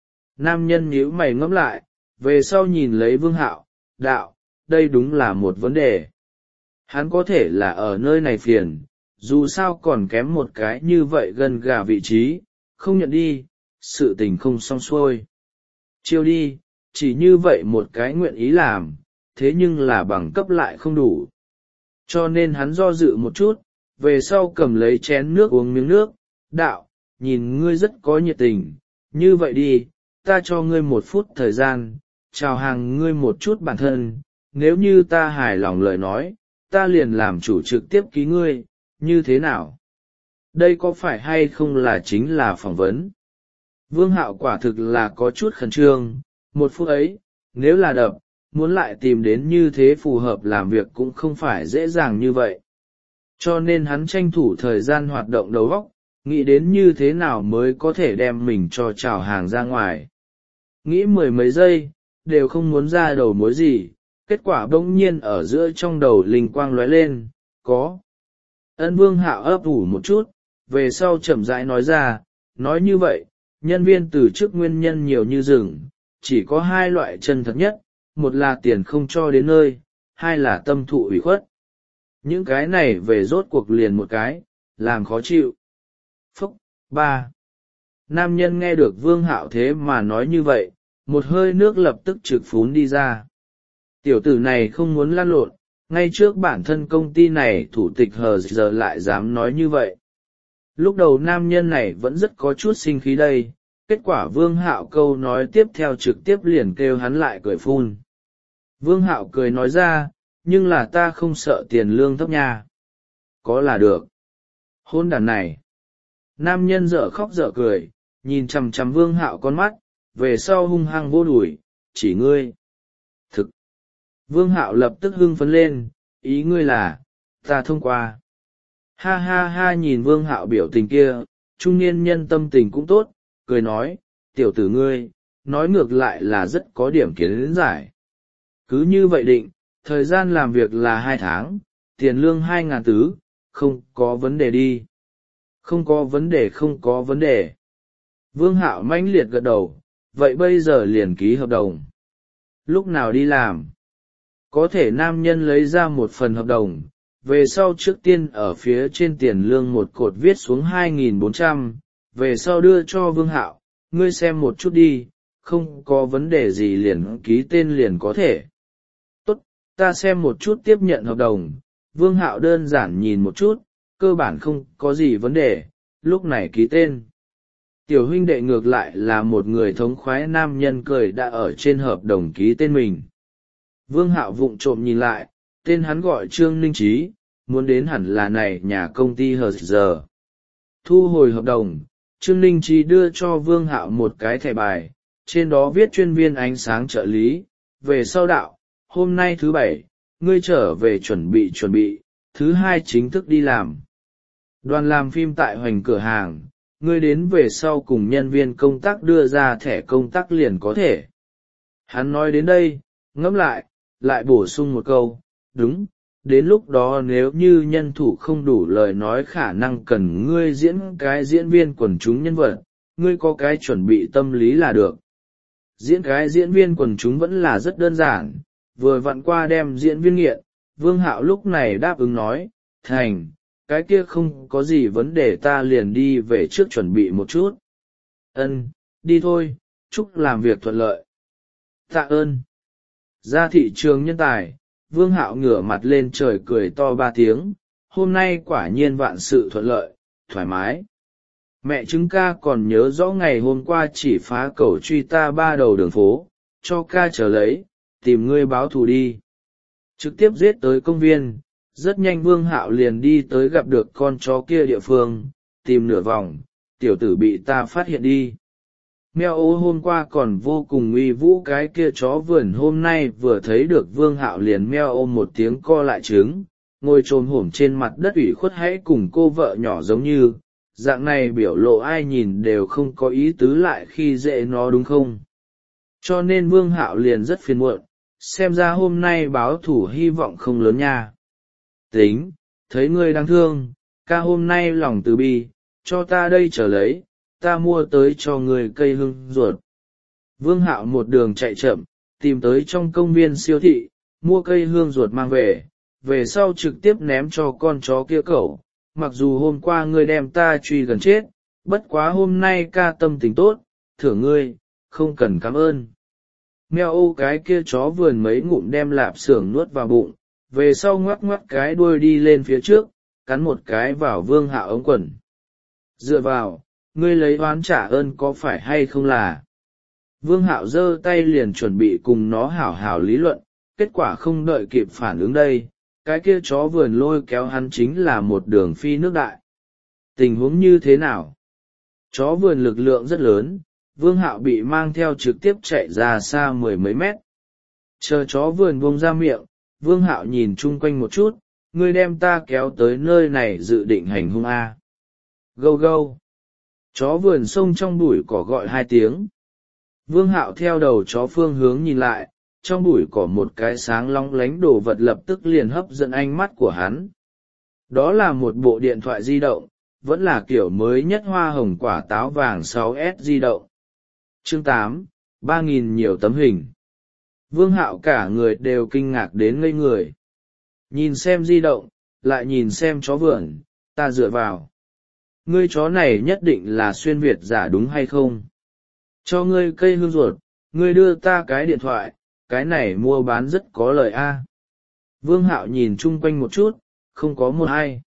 Nam nhân nhíu mày ngẫm lại, về sau nhìn lấy Vương Hạo, đạo, đây đúng là một vấn đề. Hắn có thể là ở nơi này phiền, dù sao còn kém một cái như vậy gần gà vị trí, không nhận đi, sự tình không xong xuôi. Chiêu đi, chỉ như vậy một cái nguyện ý làm, thế nhưng là bằng cấp lại không đủ. Cho nên hắn do dự một chút, về sau cầm lấy chén nước uống miếng nước, đạo, nhìn ngươi rất có nhiệt tình, như vậy đi, ta cho ngươi một phút thời gian, chào hàng ngươi một chút bản thân, nếu như ta hài lòng lời nói, ta liền làm chủ trực tiếp ký ngươi, như thế nào? Đây có phải hay không là chính là phỏng vấn? Vương Hạo quả thực là có chút khẩn trương, một phút ấy, nếu là đập, muốn lại tìm đến như thế phù hợp làm việc cũng không phải dễ dàng như vậy. Cho nên hắn tranh thủ thời gian hoạt động đầu óc, nghĩ đến như thế nào mới có thể đem mình cho chào hàng ra ngoài. Nghĩ mười mấy giây, đều không muốn ra đầu mối gì, kết quả bỗng nhiên ở giữa trong đầu linh quang lóe lên, có. Ân Vương Hạo ấp ủ một chút, về sau chậm rãi nói ra, nói như vậy, nhân viên từ chức nguyên nhân nhiều như rừng, chỉ có hai loại chân thật nhất, một là tiền không cho đến nơi, hai là tâm thụ ủy khuất. Những cái này về rốt cuộc liền một cái, làm khó chịu. Phúc, ba. Nam nhân nghe được Vương Hạo thế mà nói như vậy, một hơi nước lập tức trực phún đi ra. Tiểu tử này không muốn lăn lộn, ngay trước bản thân công ty này thủ tịch hờ giờ lại dám nói như vậy. Lúc đầu nam nhân này vẫn rất có chút sinh khí đây, kết quả Vương Hạo câu nói tiếp theo trực tiếp liền kêu hắn lại cười phun. Vương Hạo cười nói ra, nhưng là ta không sợ tiền lương thấp nha. Có là được. Hôn đàn này. Nam nhân dở khóc dở cười, nhìn chằm chằm Vương Hạo con mắt, về sau hung hăng vô đuổi, chỉ ngươi. Thực. Vương Hạo lập tức hưng phấn lên, ý ngươi là, ta thông qua. Ha ha ha nhìn Vương Hạo biểu tình kia, trung niên nhân tâm tình cũng tốt, cười nói, tiểu tử ngươi, nói ngược lại là rất có điểm kiến giải. Cứ như vậy định, thời gian làm việc là hai tháng, tiền lương hai ngàn tứ, không có vấn đề đi. Không có vấn đề, không có vấn đề. Vương Hạo mãnh liệt gật đầu, vậy bây giờ liền ký hợp đồng. Lúc nào đi làm? Có thể nam nhân lấy ra một phần hợp đồng, về sau trước tiên ở phía trên tiền lương một cột viết xuống hai nghìn bốn trăm, về sau đưa cho Vương Hạo, ngươi xem một chút đi, không có vấn đề gì liền ký tên liền có thể. Tốt, ta xem một chút tiếp nhận hợp đồng. Vương Hạo đơn giản nhìn một chút, cơ bản không có gì vấn đề, lúc này ký tên. Tiểu huynh đệ ngược lại là một người thống khoái nam nhân cười đã ở trên hợp đồng ký tên mình. Vương Hạo vụng trộm nhìn lại, tên hắn gọi Trương Ninh Trí, muốn đến hẳn là này nhà công ty hờ giờ. Thu hồi hợp đồng, Trương Ninh Trí đưa cho Vương Hạo một cái thẻ bài, trên đó viết chuyên viên ánh sáng trợ lý, về sau đạo, hôm nay thứ bảy, ngươi trở về chuẩn bị chuẩn bị, thứ hai chính thức đi làm. Đoàn làm phim tại hoành cửa hàng, ngươi đến về sau cùng nhân viên công tác đưa ra thẻ công tác liền có thể. Hắn nói đến đây, ngẫm lại, lại bổ sung một câu, đúng, đến lúc đó nếu như nhân thủ không đủ lời nói khả năng cần ngươi diễn cái diễn viên quần chúng nhân vật, ngươi có cái chuẩn bị tâm lý là được. Diễn cái diễn viên quần chúng vẫn là rất đơn giản, vừa vặn qua đem diễn viên nghiện, Vương Hạo lúc này đáp ứng nói, thành, cái kia không có gì vấn đề, ta liền đi về trước chuẩn bị một chút. Ân, đi thôi, chúc làm việc thuận lợi. Tạ ơn. Ra thị trường nhân tài, Vương Hạo ngửa mặt lên trời cười to ba tiếng, hôm nay quả nhiên vạn sự thuận lợi, thoải mái. Mẹ chứng ca còn nhớ rõ ngày hôm qua chỉ phá cầu truy ta ba đầu đường phố, cho ca trở lấy, tìm ngươi báo thù đi. Trực tiếp giết tới công viên, rất nhanh Vương Hạo liền đi tới gặp được con chó kia địa phương, tìm nửa vòng, tiểu tử bị ta phát hiện đi. Mèo ô hôm qua còn vô cùng uy vũ, cái kia chó vườn hôm nay vừa thấy được Vương Hạo liền meo ôm một tiếng co lại trứng, ngồi trồm hổm trên mặt đất ủy khuất hãy cùng cô vợ nhỏ giống như, dạng này biểu lộ ai nhìn đều không có ý tứ lại khi dễ nó đúng không. Cho nên Vương Hạo liền rất phiền muộn, xem ra hôm nay báo thủ hy vọng không lớn nha. Tính, thấy ngươi đáng thương, ca hôm nay lòng từ bi, cho ta đây trở lấy, ta mua tới cho người cây hương ruột. Vương Hạo một đường chạy chậm, tìm tới trong công viên siêu thị, mua cây hương ruột mang về, về sau trực tiếp ném cho con chó kia cẩu. Mặc dù hôm qua ngươi đem ta truy gần chết, bất quá hôm nay ca tâm tình tốt, thưởng ngươi, không cần cảm ơn. Mèo ô cái kia chó vườn mấy ngụm đem lạp xưởng nuốt vào bụng, về sau ngoắc ngoắc cái đuôi đi lên phía trước, cắn một cái vào Vương Hạo ống quần. Dựa vào, ngươi lấy oán trả ơn có phải hay không là. Vương Hạo giơ tay liền chuẩn bị cùng nó hảo hảo lý luận, kết quả không đợi kịp phản ứng đây, cái kia chó vườn lôi kéo hắn chính là một đường phi nước đại. Tình huống như thế nào? Chó vườn lực lượng rất lớn, Vương Hạo bị mang theo trực tiếp chạy ra xa mười mấy mét. Chờ chó vườn buông ra miệng, Vương Hạo nhìn chung quanh một chút, ngươi đem ta kéo tới nơi này dự định hành hung a. Gâu gâu. Chó vườn xông trong bụi cỏ gọi hai tiếng. Vương Hạo theo đầu chó phương hướng nhìn lại, trong bụi cỏ một cái sáng long lánh đồ vật lập tức liền hấp dẫn ánh mắt của hắn. Đó là một bộ điện thoại di động, vẫn là kiểu mới nhất hoa hồng quả táo vàng sáu S di động. Chương tám, ba nghìn nhiều tấm hình. Vương Hạo cả người đều kinh ngạc đến ngây người. Nhìn xem di động, lại nhìn xem chó vườn, ta dựa vào. Ngươi chó này nhất định là xuyên Việt giả đúng hay không? Cho ngươi cây hương ruột, ngươi đưa ta cái điện thoại, cái này mua bán rất có lời a. Vương Hạo nhìn chung quanh một chút, không có một ai.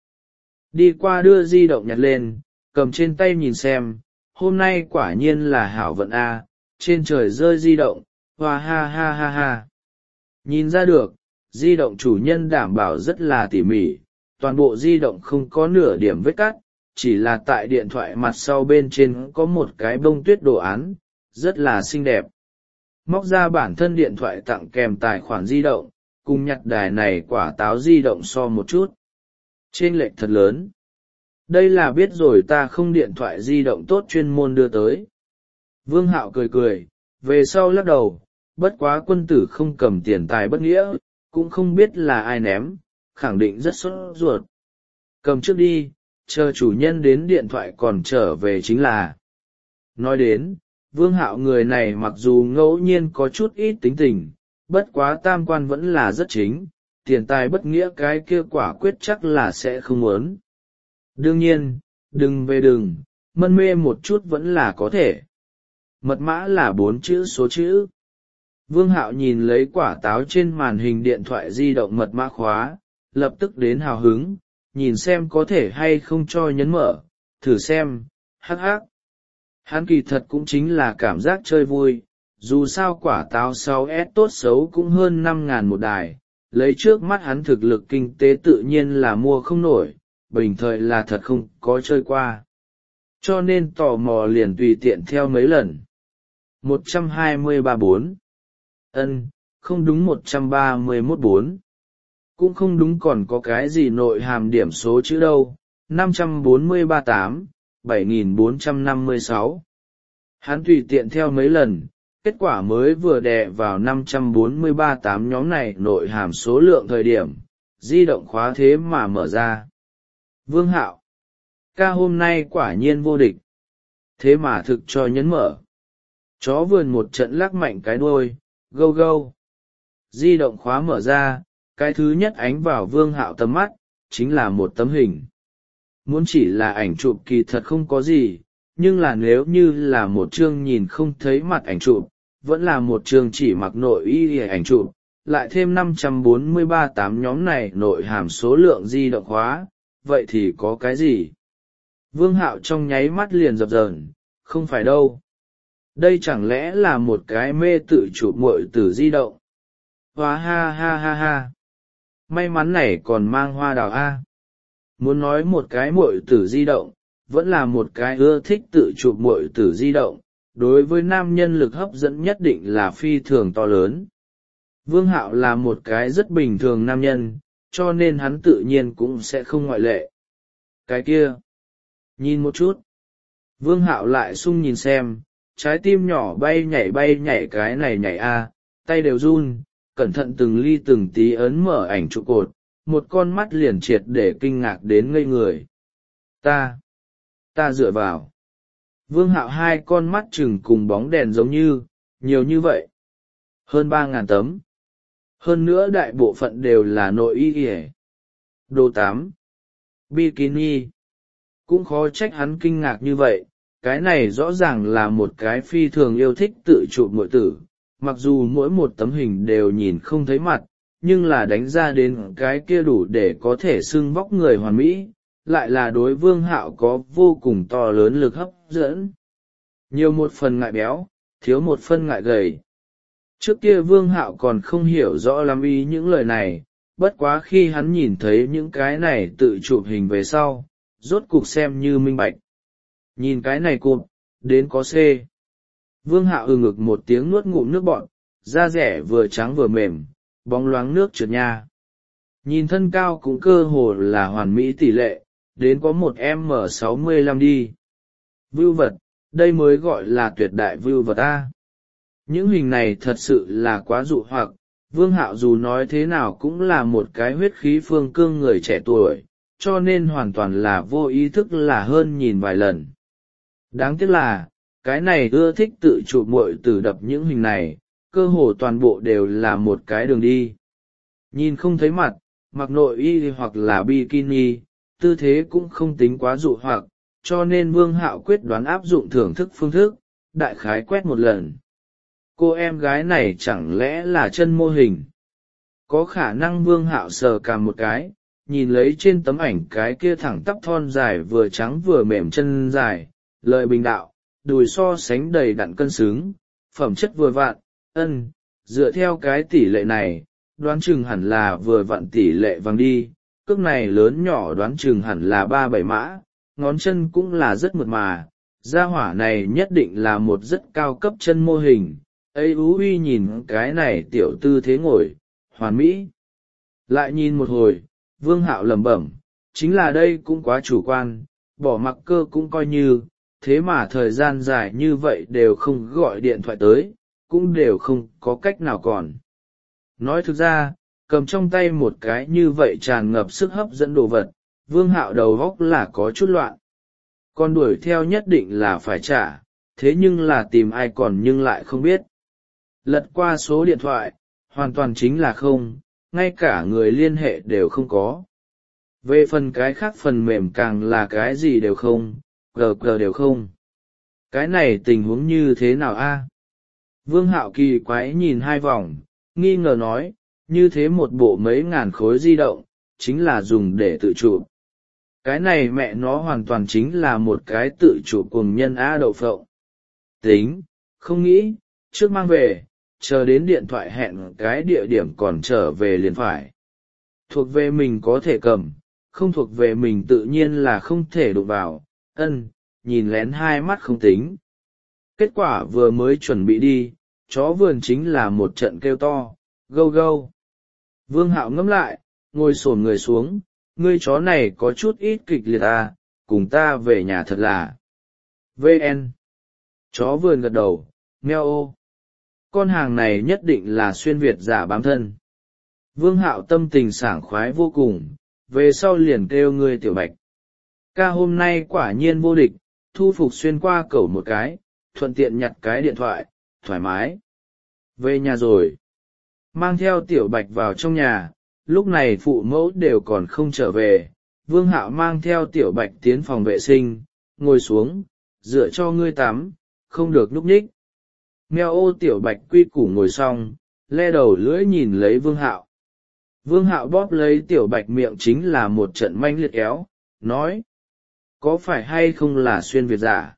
Đi qua đưa di động nhặt lên, cầm trên tay nhìn xem, hôm nay quả nhiên là hảo vận a, trên trời rơi di động, hoa ha ha ha ha. Nhìn ra được, di động chủ nhân đảm bảo rất là tỉ mỉ, toàn bộ di động không có nửa điểm vết cắt, chỉ là tại điện thoại mặt sau bên trên có một cái bông tuyết đồ án, rất là xinh đẹp. Móc ra bản thân điện thoại tặng kèm tài khoản di động, cùng nhặt đài này quả táo di động so một chút. Chênh lệch thật lớn. Đây là biết rồi ta không điện thoại di động tốt chuyên môn đưa tới. Vương Hạo cười cười, về sau lắc đầu, bất quá quân tử không cầm tiền tài bất nghĩa, cũng không biết là ai ném, khẳng định rất sốt ruột. cầm trước đi, chờ chủ nhân đến điện thoại còn trở về chính là. Nói đến, Vương Hạo người này mặc dù ngẫu nhiên có chút ít tính tình, bất quá tam quan vẫn là rất chính, tiền tài bất nghĩa cái kia quả quyết chắc là sẽ không muốn. Đương nhiên, đừng về đừng, mân mê một chút vẫn là có thể. Mật mã là bốn chữ số chữ. Vương Hạo nhìn lấy quả táo trên màn hình điện thoại di động mật mã khóa, lập tức đến hào hứng, nhìn xem có thể hay không cho nhấn mở, thử xem, hắc hắc. Hắn kỳ thật cũng chính là cảm giác chơi vui, dù sao quả táo sáu S tốt xấu cũng hơn năm ngàn một đài, lấy trước mắt hắn thực lực kinh tế tự nhiên là mua không nổi, bình thời là thật không có chơi qua. Cho nên tò mò liền tùy tiện theo mấy lần. một trăm hai mươi ba bốn. Ân, không đúng một trăm ba mươi mốt bốn. Cũng không đúng, còn có cái gì nội hàm điểm số chữ đâu, năm trăm bốn mươi ba tám, bảy nghìn bốn trăm năm mươi sáu. Hắn tùy tiện theo mấy lần, kết quả mới vừa đè vào năm trăm bốn mươi ba tám nhóm này nội hàm số lượng thời điểm, di động khóa thế mà mở ra. Vương Hạo, ca hôm nay quả nhiên vô địch. Thế mà thực cho nhấn mở. Chó vườn một trận lắc mạnh cái đuôi, gâu gâu. Di động khóa mở ra, cái thứ nhất ánh vào Vương Hạo tầm mắt, chính là một tấm hình. Muốn chỉ là ảnh chụp kỳ thật không có gì, nhưng là nếu như là một chương nhìn không thấy mặt ảnh chụp, vẫn là một chương chỉ mặc nội y ảnh chụp, lại thêm năm trăm bốn mươi ba tám nhóm này nội hàm số lượng di động khóa, vậy thì có cái gì? Vương Hạo trong nháy mắt liền dập dờn, không phải đâu. Đây chẳng lẽ là một cái mê tự chụp muội tử di động? Hóa ha ha ha ha. May mắn này còn mang hoa đào a. Muốn nói một cái muội tử di động, vẫn là một cái ưa thích tự chụp muội tử di động, đối với nam nhân lực hấp dẫn nhất định là phi thường to lớn. Vương Hạo là một cái rất bình thường nam nhân, cho nên hắn tự nhiên cũng sẽ không ngoại lệ. Cái kia, nhìn một chút. Vương Hạo lại sung nhìn xem, trái tim nhỏ bay nhảy bay nhảy cái này nhảy a, tay đều run, cẩn thận từng ly từng tí ấn mở ảnh trụ cột, một con mắt liền triệt để kinh ngạc đến ngây người. Ta, ta dựa vào. Vương Hạo hai con mắt chừng cùng bóng đèn giống như, nhiều như vậy. Hơn ba ngàn tấm. Hơn nữa đại bộ phận đều là nội y ỉa. Đồ tắm. Bikini. Cũng khó trách hắn kinh ngạc như vậy, cái này rõ ràng là một cái phi thường yêu thích tự chụp muội tử, mặc dù mỗi một tấm hình đều nhìn không thấy mặt, nhưng là đánh ra đến cái kia đủ để có thể xưng vóc người hoàn mỹ, lại là đối Vương Hạo có vô cùng to lớn lực hấp dẫn. Nhiều một phần ngại béo, thiếu một phần ngại gầy. Trước kia Vương Hạo còn không hiểu rõ lắm ý những lời này, bất quá khi hắn nhìn thấy những cái này tự chụp hình về sau, rốt cục xem như minh bạch. Nhìn cái này cụp, đến có C. Vương Hạo ừ ngực một tiếng nuốt ngụm nước bọt, da rẻ vừa trắng vừa mềm, bóng loáng nước trượt nha. Nhìn thân cao cũng cơ hồ là hoàn mỹ tỷ lệ, đến có một M sáu mươi lăm đi. Vưu vật, đây mới gọi là tuyệt đại vưu vật a. Những hình này thật sự là quá dụ hoặc, Vương Hạo dù nói thế nào cũng là một cái huyết khí phương cương người trẻ tuổi, cho nên hoàn toàn là vô ý thức là hơn nhìn vài lần. Đáng tiếc là, cái này ưa thích tự chụp muội tử đập những hình này, cơ hồ toàn bộ đều là một cái đường đi. Nhìn không thấy mặt, mặc nội y hoặc là bikini, tư thế cũng không tính quá dụ hoặc, cho nên Vương Hạo quyết đoán áp dụng thưởng thức phương thức, đại khái quét một lần. Cô em gái này chẳng lẽ là chân mô hình? Có khả năng Vương Hạo sờ cằm một cái, nhìn lấy trên tấm ảnh cái kia thẳng tắp thon dài vừa trắng vừa mềm chân dài, lợi bình đạo, đùi so sánh đầy đặn cân xứng, phẩm chất vừa vặn, ân, dựa theo cái tỷ lệ này, đoán chừng hẳn là vừa vặn tỷ lệ vàng đi, cước này lớn nhỏ đoán chừng hẳn là ba bảy mã, ngón chân cũng là rất mượt mà, gia hỏa này nhất định là một rất cao cấp chân mô hình, ấy ú uy nhìn cái này tiểu tư thế ngồi, hoàn mỹ. Lại nhìn một hồi, Vương Hạo lẩm bẩm, chính là đây cũng quá chủ quan, bỏ mặc cơ cũng coi như, thế mà thời gian dài như vậy đều không gọi điện thoại tới, cũng đều không có cách nào còn. Nói thực ra, cầm trong tay một cái như vậy tràn ngập sức hấp dẫn đồ vật, Vương Hạo đầu óc là có chút loạn. Con đuổi theo nhất định là phải trả, thế nhưng là tìm ai còn nhưng lại không biết. Lật qua số điện thoại, hoàn toàn chính là không, ngay cả người liên hệ đều không có. Về phần cái khác phần mềm càng là cái gì đều không, gờ gờ đều không. Cái này tình huống như thế nào a? Vương Hạo kỳ quái nhìn hai vòng, nghi ngờ nói, như thế một bộ mấy ngàn khối di động, chính là dùng để tự chụp. Cái này mẹ nó hoàn toàn chính là một cái tự chụp cùng nhân á đậu phộng. Tính, không nghĩ, trước mang về, chờ đến điện thoại hẹn cái địa điểm còn trở về liền phải. Thuộc về mình có thể cầm, không thuộc về mình tự nhiên là không thể đụng vào, ân, nhìn lén hai mắt không tính. Kết quả vừa mới chuẩn bị đi, chó vườn chính là một trận kêu to, gâu gâu. Vương Hạo ngẫm lại, ngồi xổm người xuống, ngươi chó này có chút ít kịch liệt à, cùng ta về nhà thật là. vê en. Chó vườn gật đầu, meo ô. Con hàng này nhất định là xuyên Việt giả bám thân. Vương Hạo tâm tình sảng khoái vô cùng, về sau liền kêu ngươi tiểu bạch. Ca hôm nay quả nhiên vô địch, thu phục xuyên qua cẩu một cái, thuận tiện nhặt cái điện thoại, thoải mái. Về nhà rồi. Mang theo tiểu bạch vào trong nhà, lúc này phụ mẫu đều còn không trở về. Vương Hạo mang theo tiểu bạch tiến phòng vệ sinh, ngồi xuống, dựa cho ngươi tắm, không được núp nhích. Mèo ô tiểu bạch quy củ ngồi xong, le đầu lưỡi nhìn lấy Vương Hạo. Vương Hạo bóp lấy tiểu bạch miệng chính là một trận manh liệt kéo, nói. Có phải hay không là xuyên Việt giả?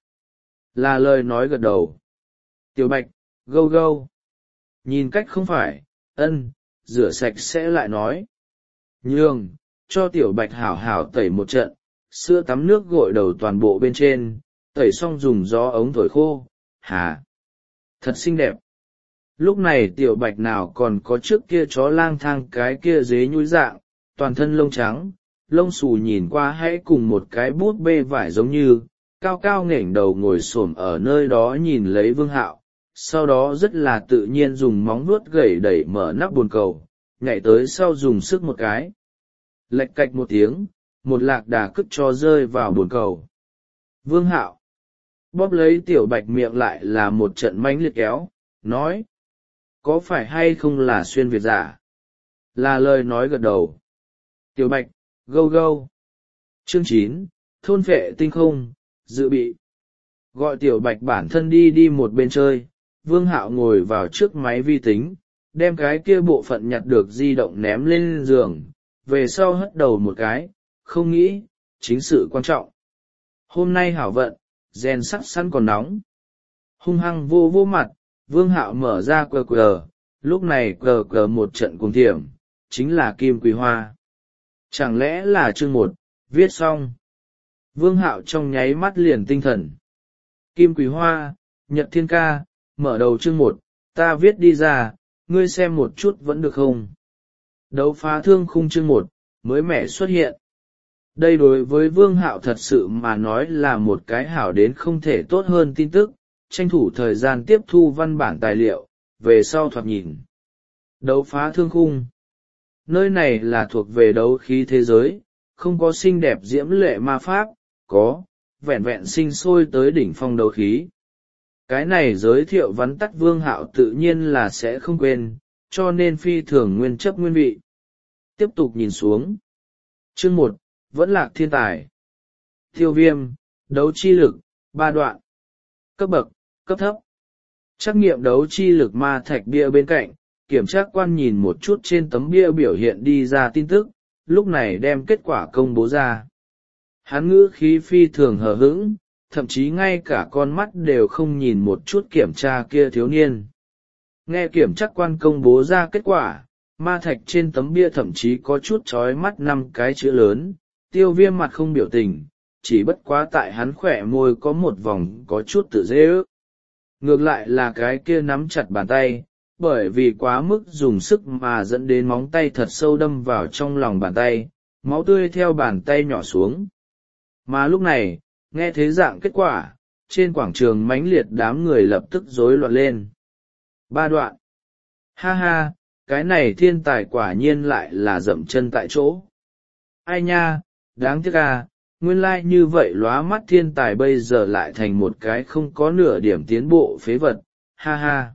Là lời nói gật đầu. Tiểu bạch, gâu gâu. Nhìn cách không phải, ân, rửa sạch sẽ lại nói. Nhường, cho tiểu bạch hảo hảo tẩy một trận, sữa tắm nước gội đầu toàn bộ bên trên, tẩy xong dùng gió ống thổi khô, hả? Thật xinh đẹp. Lúc này tiểu bạch nào còn có trước kia chó lang thang cái kia dế nhúi dạng, toàn thân lông trắng, lông xù nhìn qua hãy cùng một cái bút bê vải giống như, cao cao nghển đầu ngồi xổm ở nơi đó nhìn lấy Vương Hạo, sau đó rất là tự nhiên dùng móng vuốt gẩy đẩy mở nắp bồn cầu, nhảy tới sau dùng sức một cái. Lạch cạch một tiếng, một lạc đà cức cho rơi vào bồn cầu. Vương Hạo bóp lấy tiểu bạch miệng lại là một trận mánh liệt kéo, nói. Có phải hay không là xuyên Việt giả? Là lời nói gật đầu. Tiểu bạch, gâu gâu. Chương chín, thôn vệ tinh không, dự bị. Gọi tiểu bạch bản thân đi đi một bên chơi, Vương Hạo ngồi vào trước máy vi tính, đem cái kia bộ phận nhặt được di động ném lên giường, về sau hất đầu một cái, không nghĩ, chính sự quan trọng. Hôm nay hảo vận, rèn sắt sẵn còn nóng. Hung hăng vô vô mặt, Vương Hạo mở ra quy quy, lúc này quy quy một trận cùng thiểm, chính là Kim Quỳ Hoa. Chẳng lẽ là chương một, viết xong. Vương Hạo trong nháy mắt liền tinh thần. Kim Quỳ Hoa, Nhật Thiên Ca, mở đầu chương một, ta viết đi ra, ngươi xem một chút vẫn được không? Đấu phá thương khung chương một, mới mẻ xuất hiện. Đây đối với Vương Hạo thật sự mà nói là một cái hảo đến không thể tốt hơn tin tức, tranh thủ thời gian tiếp thu văn bản tài liệu, về sau thoạt nhìn. Đấu phá thương khung. Nơi này là thuộc về đấu khí thế giới, không có xinh đẹp diễm lệ ma pháp, có, vẹn vẹn sinh sôi tới đỉnh phong đấu khí. Cái này giới thiệu vắn tắt Vương Hạo tự nhiên là sẽ không quên, cho nên phi thường nguyên chấp nguyên vị. Tiếp tục nhìn xuống. Chương một, vẫn lạc thiên tài. Tiêu viêm, đấu chi lực, ba đoạn. Cấp bậc, cấp thấp. Trắc nghiệm đấu chi lực ma thạch bia bên cạnh, kiểm tra quan nhìn một chút trên tấm bia biểu hiện đi ra tin tức, lúc này đem kết quả công bố ra. Hắn ngữ khí phi thường hờ hững, thậm chí ngay cả con mắt đều không nhìn một chút kiểm tra kia thiếu niên. Nghe kiểm tra quan công bố ra kết quả, ma thạch trên tấm bia thậm chí có chút chói mắt năm cái chữ lớn, tiêu viêm mặt không biểu tình, chỉ bất quá tại hắn khỏe môi có một vòng có chút tự dễ ước. Ngược lại là cái kia nắm chặt bàn tay, bởi vì quá mức dùng sức mà dẫn đến móng tay thật sâu đâm vào trong lòng bàn tay, máu tươi theo bàn tay nhỏ xuống. Mà lúc này, nghe thế dạng kết quả, trên quảng trường mãnh liệt đám người lập tức rối loạn lên. Ba đoạn. Ha ha, cái này thiên tài quả nhiên lại là dậm chân tại chỗ. Ai nha, đáng tiếc à, nguyên lai như vậy lóa mắt thiên tài bây giờ lại thành một cái không có nửa điểm tiến bộ phế vật, ha ha.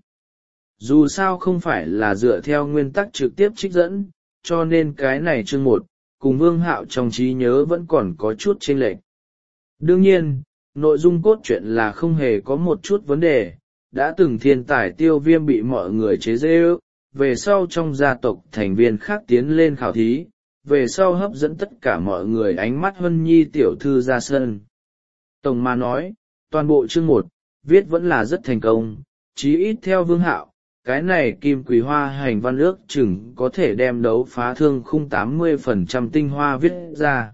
Dù sao không phải là dựa theo nguyên tắc trực tiếp trích dẫn, cho nên cái này chương một, cùng Vương Hạo trong trí nhớ vẫn còn có chút chênh lệch. Đương nhiên, nội dung cốt truyện là không hề có một chút vấn đề, đã từng thiên tài Tiêu Viêm bị mọi người chế giễu, về sau trong gia tộc thành viên khác tiến lên khảo thí, về sau hấp dẫn tất cả mọi người ánh mắt Hân Nhi tiểu thư ra sân. Tổng mà nói, toàn bộ chương một, viết vẫn là rất thành công, chí ít theo Vương Hạo, cái này Kim Quỳ Hoa hành văn ước chừng có thể đem đấu phá thương khung tám mươi phần trăm tinh hoa viết ra.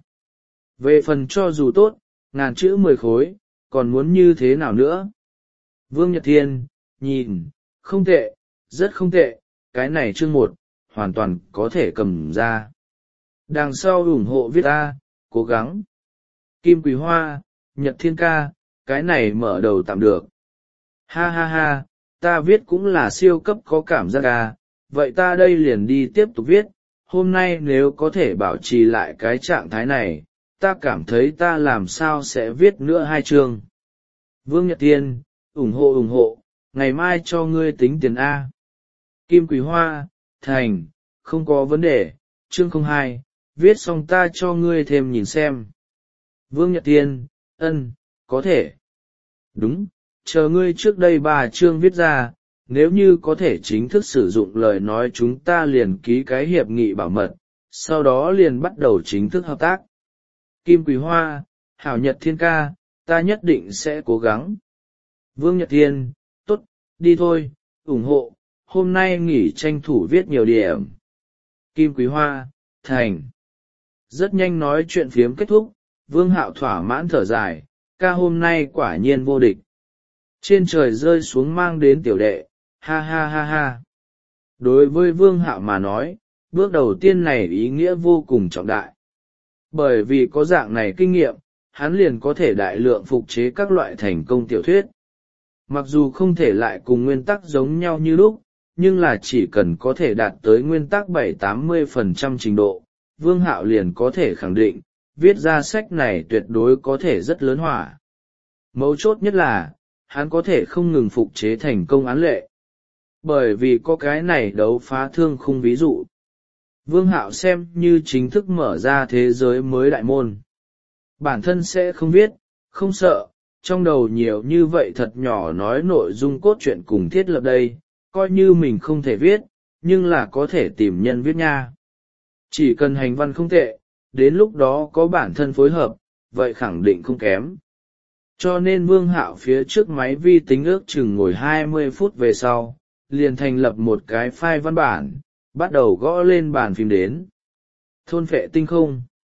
Về phần cho dù tốt, ngàn chữ mười khối, còn muốn như thế nào nữa? Vương Nhật Thiên, nhìn, không tệ, rất không tệ, cái này chương một, hoàn toàn có thể cầm ra. Đằng sau ủng hộ viết A, cố gắng. Kim Quỳ Hoa, Nhật Thiên ca, cái này mở đầu tạm được. Ha ha ha, ta viết cũng là siêu cấp có cảm giác à, vậy ta đây liền đi tiếp tục viết, hôm nay nếu có thể bảo trì lại cái trạng thái này, ta cảm thấy ta làm sao sẽ viết nữa hai chương. Vương Nhật Thiên, ủng hộ ủng hộ, ngày mai cho ngươi tính tiền A. Kim Quỳ Hoa, thành, không có vấn đề, chương không hai, viết xong ta cho ngươi thêm nhìn xem. Vương Nhật Thiên, ân, có thể. Đúng, chờ ngươi trước đây ba chương viết ra, nếu như có thể chính thức sử dụng lời nói chúng ta liền ký cái hiệp nghị bảo mật, sau đó liền bắt đầu chính thức hợp tác. Kim Quỳ Hoa, hảo Nhật Thiên ca, ta nhất định sẽ cố gắng. Vương Nhật Thiên, tốt, đi thôi, ủng hộ, hôm nay nghỉ tranh thủ viết nhiều điểm. Kim Quý Hoa, thành. Rất nhanh nói chuyện phiếm kết thúc, Vương Hạo thỏa mãn thở dài, ca hôm nay quả nhiên vô địch. Trên trời rơi xuống mang đến tiểu đệ, ha ha ha ha. Đối với Vương Hạo mà nói, bước đầu tiên này ý nghĩa vô cùng trọng đại. Bởi vì có dạng này kinh nghiệm, hắn liền có thể đại lượng phục chế các loại thành công tiểu thuyết. Mặc dù không thể lại cùng nguyên tắc giống nhau như lúc, nhưng là chỉ cần có thể đạt tới nguyên tắc bảy mươi tám mươi phần trăm trình độ, Vương Hạo liền có thể khẳng định, viết ra sách này tuyệt đối có thể rất lớn hỏa. Mấu chốt nhất là, hắn có thể không ngừng phục chế thành công án lệ. Bởi vì có cái này đấu phá thương khung ví dụ. Vương Hạo xem như chính thức mở ra thế giới mới đại môn. Bản thân sẽ không viết, không sợ, trong đầu nhiều như vậy thật nhỏ nói nội dung cốt truyện cùng thiết lập đây, coi như mình không thể viết, nhưng là có thể tìm nhân viết nha. Chỉ cần hành văn không tệ, đến lúc đó có bản thân phối hợp, vậy khẳng định không kém. Cho nên Vương Hạo phía trước máy vi tính ước chừng ngồi hai mươi phút về sau, liền thành lập một cái file văn bản, bắt đầu gõ lên bàn phím đến. Thôn phệ tinh không.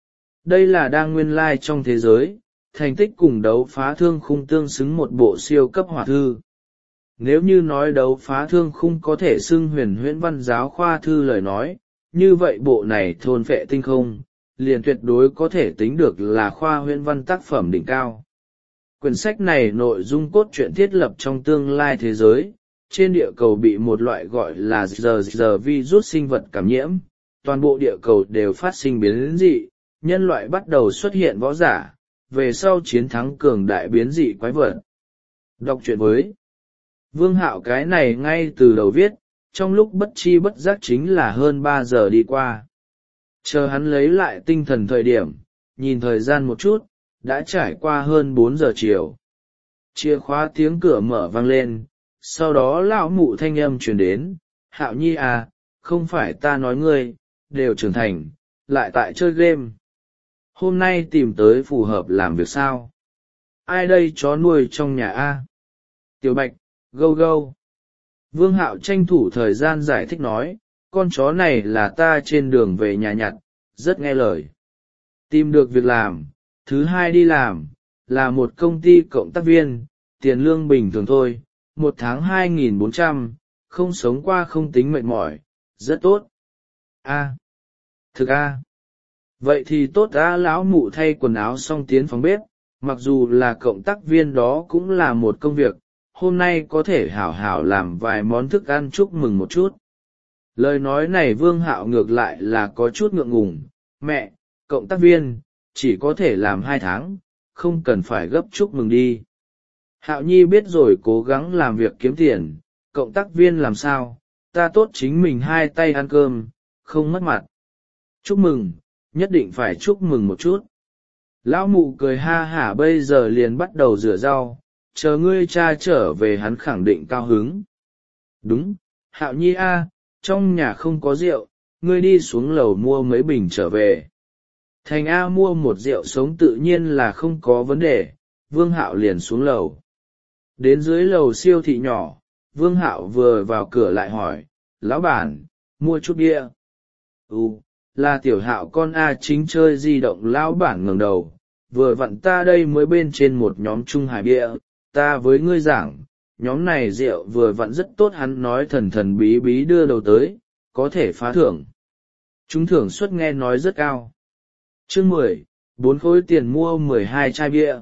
Đây là đang nguyên lai trong thế giới, thành tích cùng đấu phá thương khung tương xứng một bộ siêu cấp hỏa thư. Nếu như nói đấu phá thương khung có thể xưng huyền huyễn văn giáo khoa thư lời nói, như vậy bộ này thôn phệ tinh không, liền tuyệt đối có thể tính được là khoa huyễn văn tác phẩm đỉnh cao. Quyển sách này nội dung cốt truyện thiết lập trong tương lai thế giới, trên địa cầu bị một loại gọi là giờ giờ virus sinh vật cảm nhiễm, toàn bộ địa cầu đều phát sinh biến dị, nhân loại bắt đầu xuất hiện võ giả, về sau chiến thắng cường đại biến dị quái vật. Đọc truyện với Vương Hạo cái này ngay từ đầu viết, trong lúc bất chi bất giác chính là hơn ba giờ đi qua. Chờ hắn lấy lại tinh thần thời điểm, nhìn thời gian một chút, đã trải qua hơn bốn giờ chiều. Chìa khóa tiếng cửa mở vang lên, sau đó lão mụ thanh âm truyền đến, Hạo Nhi à, không phải ta nói ngươi, đều trưởng thành, lại tại chơi game. Hôm nay tìm tới phù hợp làm việc sao? Ai đây chó nuôi trong nhà a? Tiểu Bạch, gâu gâu. Vương Hạo tranh thủ thời gian giải thích nói, con chó này là ta trên đường về nhà nhặt, rất nghe lời. Tìm được việc làm, thứ hai đi làm, là một công ty cộng tác viên, tiền lương bình thường thôi, một tháng hai nghìn bốn trăm, không sống qua không tính mệt mỏi, rất tốt. A, thực a. Vậy thì tốt a. Lão mụ thay quần áo xong tiến phòng bếp, mặc dù là cộng tác viên đó cũng là một công việc, hôm nay có thể hảo hảo làm vài món thức ăn chúc mừng một chút. Lời nói này Vương Hạo ngược lại là có chút ngượng ngùng, mẹ, cộng tác viên, chỉ có thể làm hai tháng, không cần phải gấp chúc mừng đi. Hạo Nhi biết rồi, cố gắng làm việc kiếm tiền, cộng tác viên làm sao, ta tốt chính mình hai tay ăn cơm, không mất mặt. Chúc mừng, nhất định phải chúc mừng một chút. Lão mụ cười ha hả, bây giờ liền bắt đầu rửa rau, chờ ngươi cha trở về hắn khẳng định cao hứng. Đúng, Hạo Nhi a, trong nhà không có rượu, ngươi đi xuống lầu mua mấy bình trở về. Thành A mua một rượu sống tự nhiên là không có vấn đề, Vương Hạo liền xuống lầu. Đến dưới lầu siêu thị nhỏ, Vương Hạo vừa vào cửa lại hỏi, lão bản, mua chút bia. Ừ, là tiểu Hạo con A chính chơi di động. Lão bản ngẩng đầu, vừa vặn ta đây mới bên trên một nhóm trung hải bia, ta với ngươi giảng, nhóm này rượu vừa vặn rất tốt. Hắn nói thần thần bí bí đưa đầu tới, có thể phá thưởng. Chúng thưởng suất nghe nói rất cao. Chương mười, bốn khối tiền mua mười hai chai bia.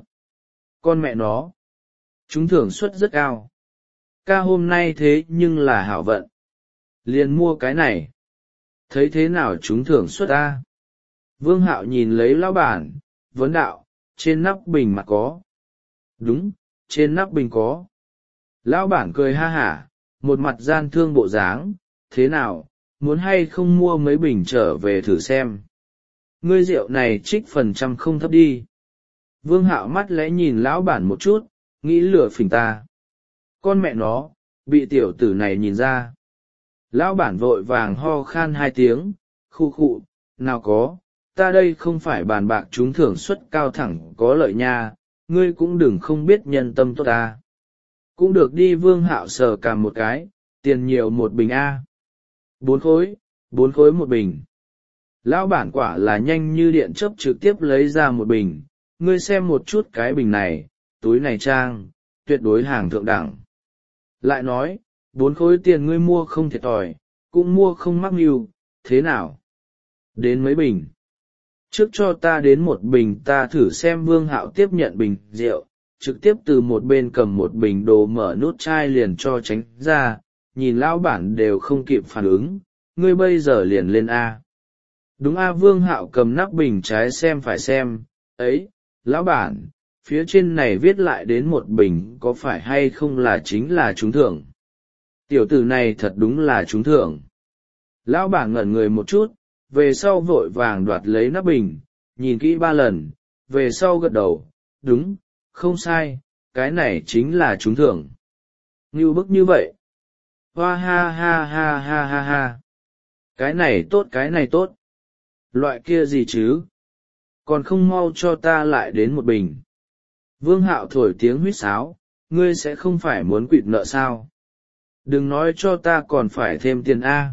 Con mẹ nó, chúng thưởng suất rất cao. Ca hôm nay thế nhưng là hảo vận, liền mua cái này. Thấy thế nào chúng thưởng suất ta? Vương Hạo nhìn lấy lão bản, vấn đạo, trên nắp bình mà có. Đúng, trên nắp bình có. Lão bản cười ha hả, một mặt gian thương bộ dáng, thế nào, muốn hay không mua mấy bình trở về thử xem. Ngươi rượu này trích phần trăm không thấp đi. Vương Hạo mắt lẽ nhìn lão bản một chút, nghĩ lừa phỉnh ta. Con mẹ nó, bị tiểu tử này nhìn ra. Lão bản vội vàng ho khan hai tiếng, khu khụ, nào có, ta đây không phải bàn bạc trúng thưởng suất cao thẳng có lợi nha, ngươi cũng đừng không biết nhân tâm tốt ta. Cũng được đi. Vương Hạo sờ cằm một cái, tiền nhiều một bình A. Bốn khối, bốn khối một bình. Lão bản quả là nhanh như điện chớp trực tiếp lấy ra một bình, ngươi xem một chút cái bình này, túi này trang, tuyệt đối hàng thượng đẳng. Lại nói, bốn khối tiền ngươi mua không thiệt thòi, cũng mua không mắc mưu, thế nào? Đến mấy bình? Trước cho ta đến một bình ta thử xem. Vương Hạo tiếp nhận bình rượu, trực tiếp từ một bên cầm một bình đồ mở nút chai liền cho tránh ra, nhìn lão bản đều không kịp phản ứng, ngươi bây giờ liền lên A. Đúng A. Vương Hạo cầm nắp bình trái xem phải xem, ấy, lão bản, phía trên này viết lại đến một bình có phải hay không là chính là trúng thưởng. Tiểu tử này thật đúng là trúng thưởng. Lão bản ngẩn người một chút, về sau vội vàng đoạt lấy nắp bình, nhìn kỹ ba lần, về sau gật đầu, đúng, không sai, cái này chính là trúng thưởng. Ngưu bức như vậy. Hoa ha ha ha ha ha ha. Cái này tốt, cái này tốt. Loại kia gì chứ? Còn không mau cho ta lại đến một bình. Vương Hạo thổi tiếng huýt sáo, ngươi sẽ không phải muốn quỵt nợ sao? Đừng nói cho ta còn phải thêm tiền A.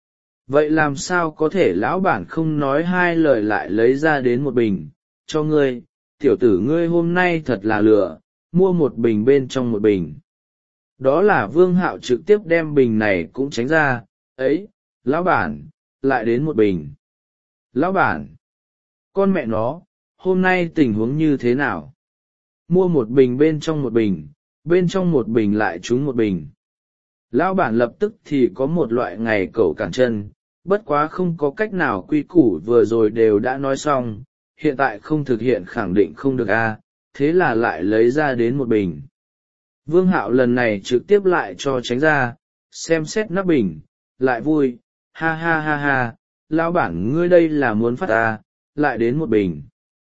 Vậy làm sao có thể? Lão bản không nói hai lời lại lấy ra đến một bình, cho ngươi, tiểu tử ngươi hôm nay thật là lừa, mua một bình bên trong một bình. Đó là Vương Hạo trực tiếp đem bình này cũng tránh ra, ấy, lão bản, lại đến một bình. Lão bản, con mẹ nó, hôm nay tình huống như thế nào? Mua một bình bên trong một bình, bên trong một bình lại trúng một bình. Lão bản lập tức thì có một loại ngày cẩu cản chân, bất quá không có cách nào, quy củ vừa rồi đều đã nói xong, hiện tại không thực hiện khẳng định không được a, thế là lại lấy ra đến một bình. Vương Hạo lần này trực tiếp lại cho tránh ra, xem xét nắp bình, lại vui, ha ha ha ha, lão bản ngươi đây là muốn phát à, lại đến một bình.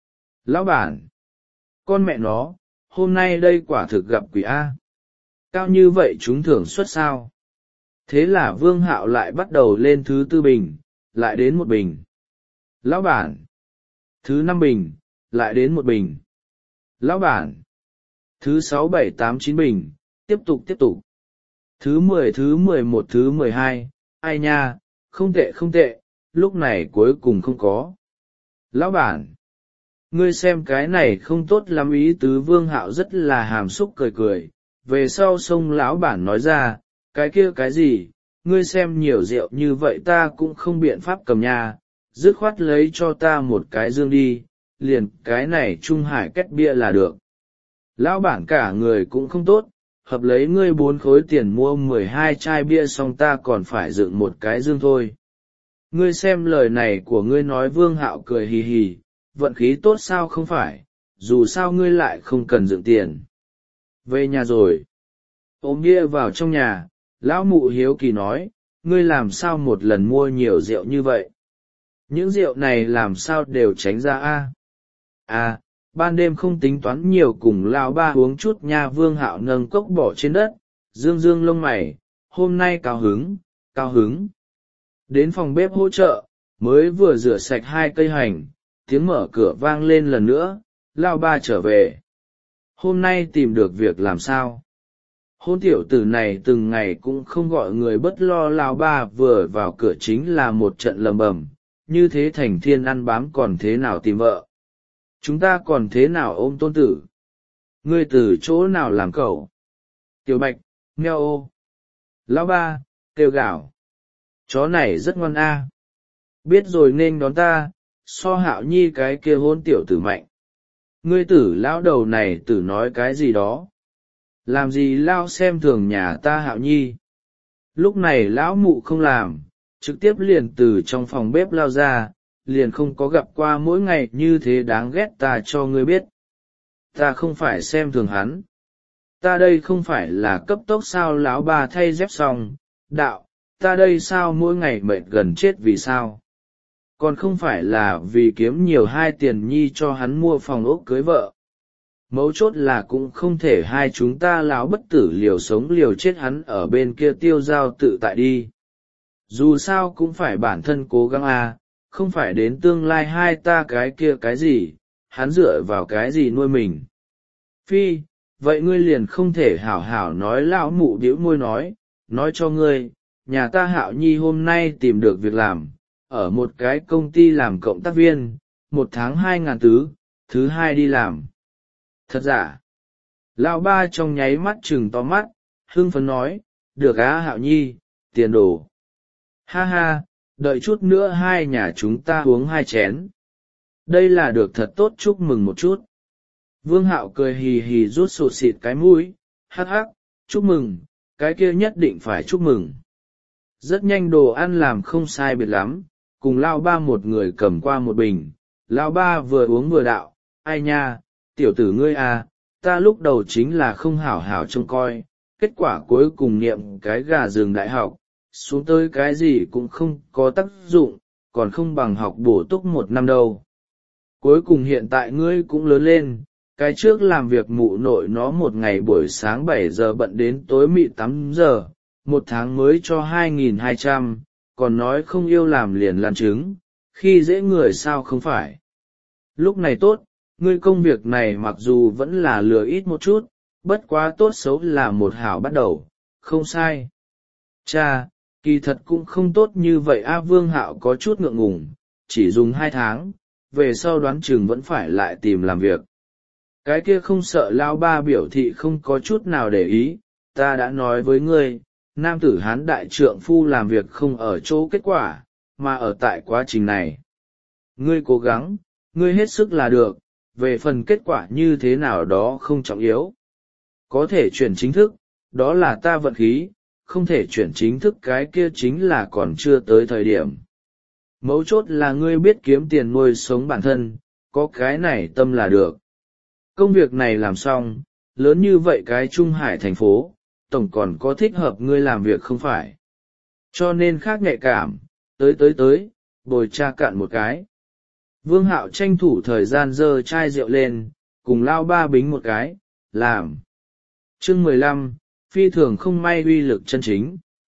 Lão bản, con mẹ nó, hôm nay đây quả thực gặp quỷ A. Cao như vậy chúng thưởng suất sao? Thế là Vương Hạo lại bắt đầu lên thứ tư bình, lại đến một bình. Lão bản, thứ năm bình, lại đến một bình. Lão bản, thứ sáu bảy tám chín bình, tiếp tục tiếp tục. Thứ mười thứ mười một thứ mười hai, ai nha, không tệ không tệ, lúc này cuối cùng không có. Lão bản, ngươi xem cái này không tốt lắm. Ý tứ Vương Hạo rất là hàm xúc cười cười, về sau xông lão bản nói ra, cái kia cái gì, ngươi xem nhiều rượu như vậy ta cũng không biện pháp cầm nhà, dứt khoát lấy cho ta một cái dương đi, liền cái này Trung Hải két bia là được. Lão bản cả người cũng không tốt, hợp lấy ngươi bốn khối tiền mua mười hai chai bia xong ta còn phải dựng một cái dương thôi. Ngươi xem lời này của ngươi nói. Vương Hạo cười hì hì, vận khí tốt sao không phải, dù sao ngươi lại không cần dựng tiền. Về nhà rồi. Ôm bia vào trong nhà, lão mụ hiếu kỳ nói, ngươi làm sao một lần mua nhiều rượu như vậy? Những rượu này làm sao đều tránh ra a? À, ban đêm không tính toán nhiều, cùng lão ba uống chút nha. Vương Hạo nâng cốc bỏ trên đất, dương dương lông mày, hôm nay cao hứng, cao hứng. Đến phòng bếp hỗ trợ, mới vừa rửa sạch hai cây hành, tiếng mở cửa vang lên lần nữa, lão ba trở về. Hôm nay tìm được việc làm sao? Hôn tiểu tử này từng ngày cũng không gọi người bất lo. Lão ba vừa vào cửa chính là một trận lầm bầm, như thế thành thiên ăn bám còn thế nào tìm vợ? Chúng ta còn thế nào ôm tôn tử? Ngươi từ chỗ nào làm cậu? Tiểu Bạch, meo ô. Lão ba, kêu gào. Chó này rất ngoan a. Biết rồi nên đón ta, so Hạo Nhi cái kia hôn tiểu tử mạnh. Ngươi tử lão đầu này tử nói cái gì đó? Làm gì lao xem thường nhà ta Hạo Nhi? Lúc này lão mụ không làm, trực tiếp liền từ trong phòng bếp lao ra, liền không có gặp qua mỗi ngày như thế đáng ghét. Ta cho ngươi biết, ta không phải xem thường hắn, ta đây không phải là cấp tốc sao? Lão bà thay dép xong, đạo, ta đây sao mỗi ngày mệt gần chết vì sao? Còn không phải là vì kiếm nhiều hai tiền nhi cho hắn mua phòng ốc cưới vợ. Mấu chốt là cũng không thể hai chúng ta lão bất tử liều sống liều chết hắn ở bên kia tiêu dao tự tại đi. Dù sao cũng phải bản thân cố gắng à, không phải đến tương lai hai ta cái kia cái gì, hắn dựa vào cái gì nuôi mình. Phi, vậy ngươi liền không thể hảo hảo nói. Lão mụ bĩu môi nói, nói cho ngươi, nhà ta Hạo Nhi hôm nay tìm được việc làm, ở một cái công ty làm cộng tác viên, một tháng hai ngàn tứ, thứ hai đi làm. Thật giả? Lão ba trong nháy mắt trừng to mắt, hưng phấn nói, được á Hạo Nhi, tiền đồ. Ha ha, đợi chút nữa hai nhà chúng ta uống hai chén. Đây là được thật tốt, chúc mừng một chút. Vương Hạo cười hì hì rút sụt xịt cái mũi, hắc hắc, chúc mừng, cái kia nhất định phải chúc mừng. Rất nhanh đồ ăn làm không sai biệt lắm, cùng Lão ba một người cầm qua một bình. Lão ba vừa uống vừa đạo, ai nha, tiểu tử ngươi à, ta lúc đầu chính là không hảo hảo trông coi, kết quả cuối cùng niệm cái gà rừng đại học, xuống tới cái gì cũng không có tác dụng, còn không bằng học bổ túc một năm đâu. Cuối cùng hiện tại ngươi cũng lớn lên, cái trước làm việc mụ nội nó một ngày buổi sáng bảy giờ bận đến tối mị tám giờ, một tháng mới cho hai nghìn hai trăm, còn nói không yêu làm liền lan trứng, khi dễ người sao không phải. Lúc này tốt, ngươi công việc này mặc dù vẫn là lừa ít một chút, bất quá tốt xấu là một hảo bắt đầu, không sai. Cha, kỳ thật cũng không tốt như vậy a. Vương Hạo có chút ngượng ngùng, chỉ dùng hai tháng, về sau đoán chừng vẫn phải lại tìm làm việc. Cái kia không sợ. Lão ba biểu thị không có chút nào để ý, ta đã nói với ngươi, nam tử hán đại trượng phu làm việc không ở chỗ kết quả, mà ở tại quá trình này. Ngươi cố gắng, ngươi hết sức là được, về phần kết quả như thế nào đó không trọng yếu. Có thể chuyển chính thức, đó là ta vận khí, không thể chuyển chính thức cái kia chính là còn chưa tới thời điểm. Mấu chốt là ngươi biết kiếm tiền nuôi sống bản thân, có cái này tâm là được. Công việc này làm xong, lớn như vậy cái Trung Hải thành phố, tổng còn có thích hợp ngươi làm việc không phải. Cho nên khác nhạy cảm, tới tới tới, bồi cha cạn một cái. Vương Hạo tranh thủ thời gian giơ chai rượu lên, cùng Lao ba bính một cái, làm. Chương mười lăm, phi thường không may uy lực chân chính.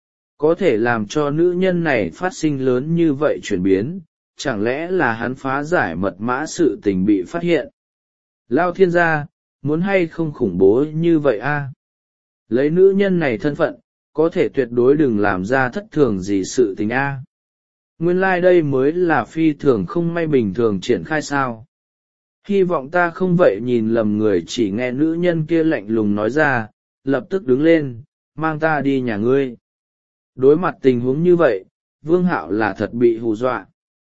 Có thể làm cho nữ nhân này phát sinh lớn như vậy chuyển biến, chẳng lẽ là hắn phá giải mật mã sự tình bị phát hiện. Lao thiên gia, muốn hay không khủng bố như vậy a? Lấy nữ nhân này thân phận, có thể tuyệt đối đừng làm ra thất thường gì sự tình a. Nguyên lai like đây mới là phi thường không may bình thường triển khai sao. Hy vọng ta không vậy. Nhìn lầm người, chỉ nghe nữ nhân kia lạnh lùng nói ra, lập tức đứng lên, mang ta đi nhà ngươi. Đối mặt tình huống như vậy, Vương Hạo là thật bị hù dọa.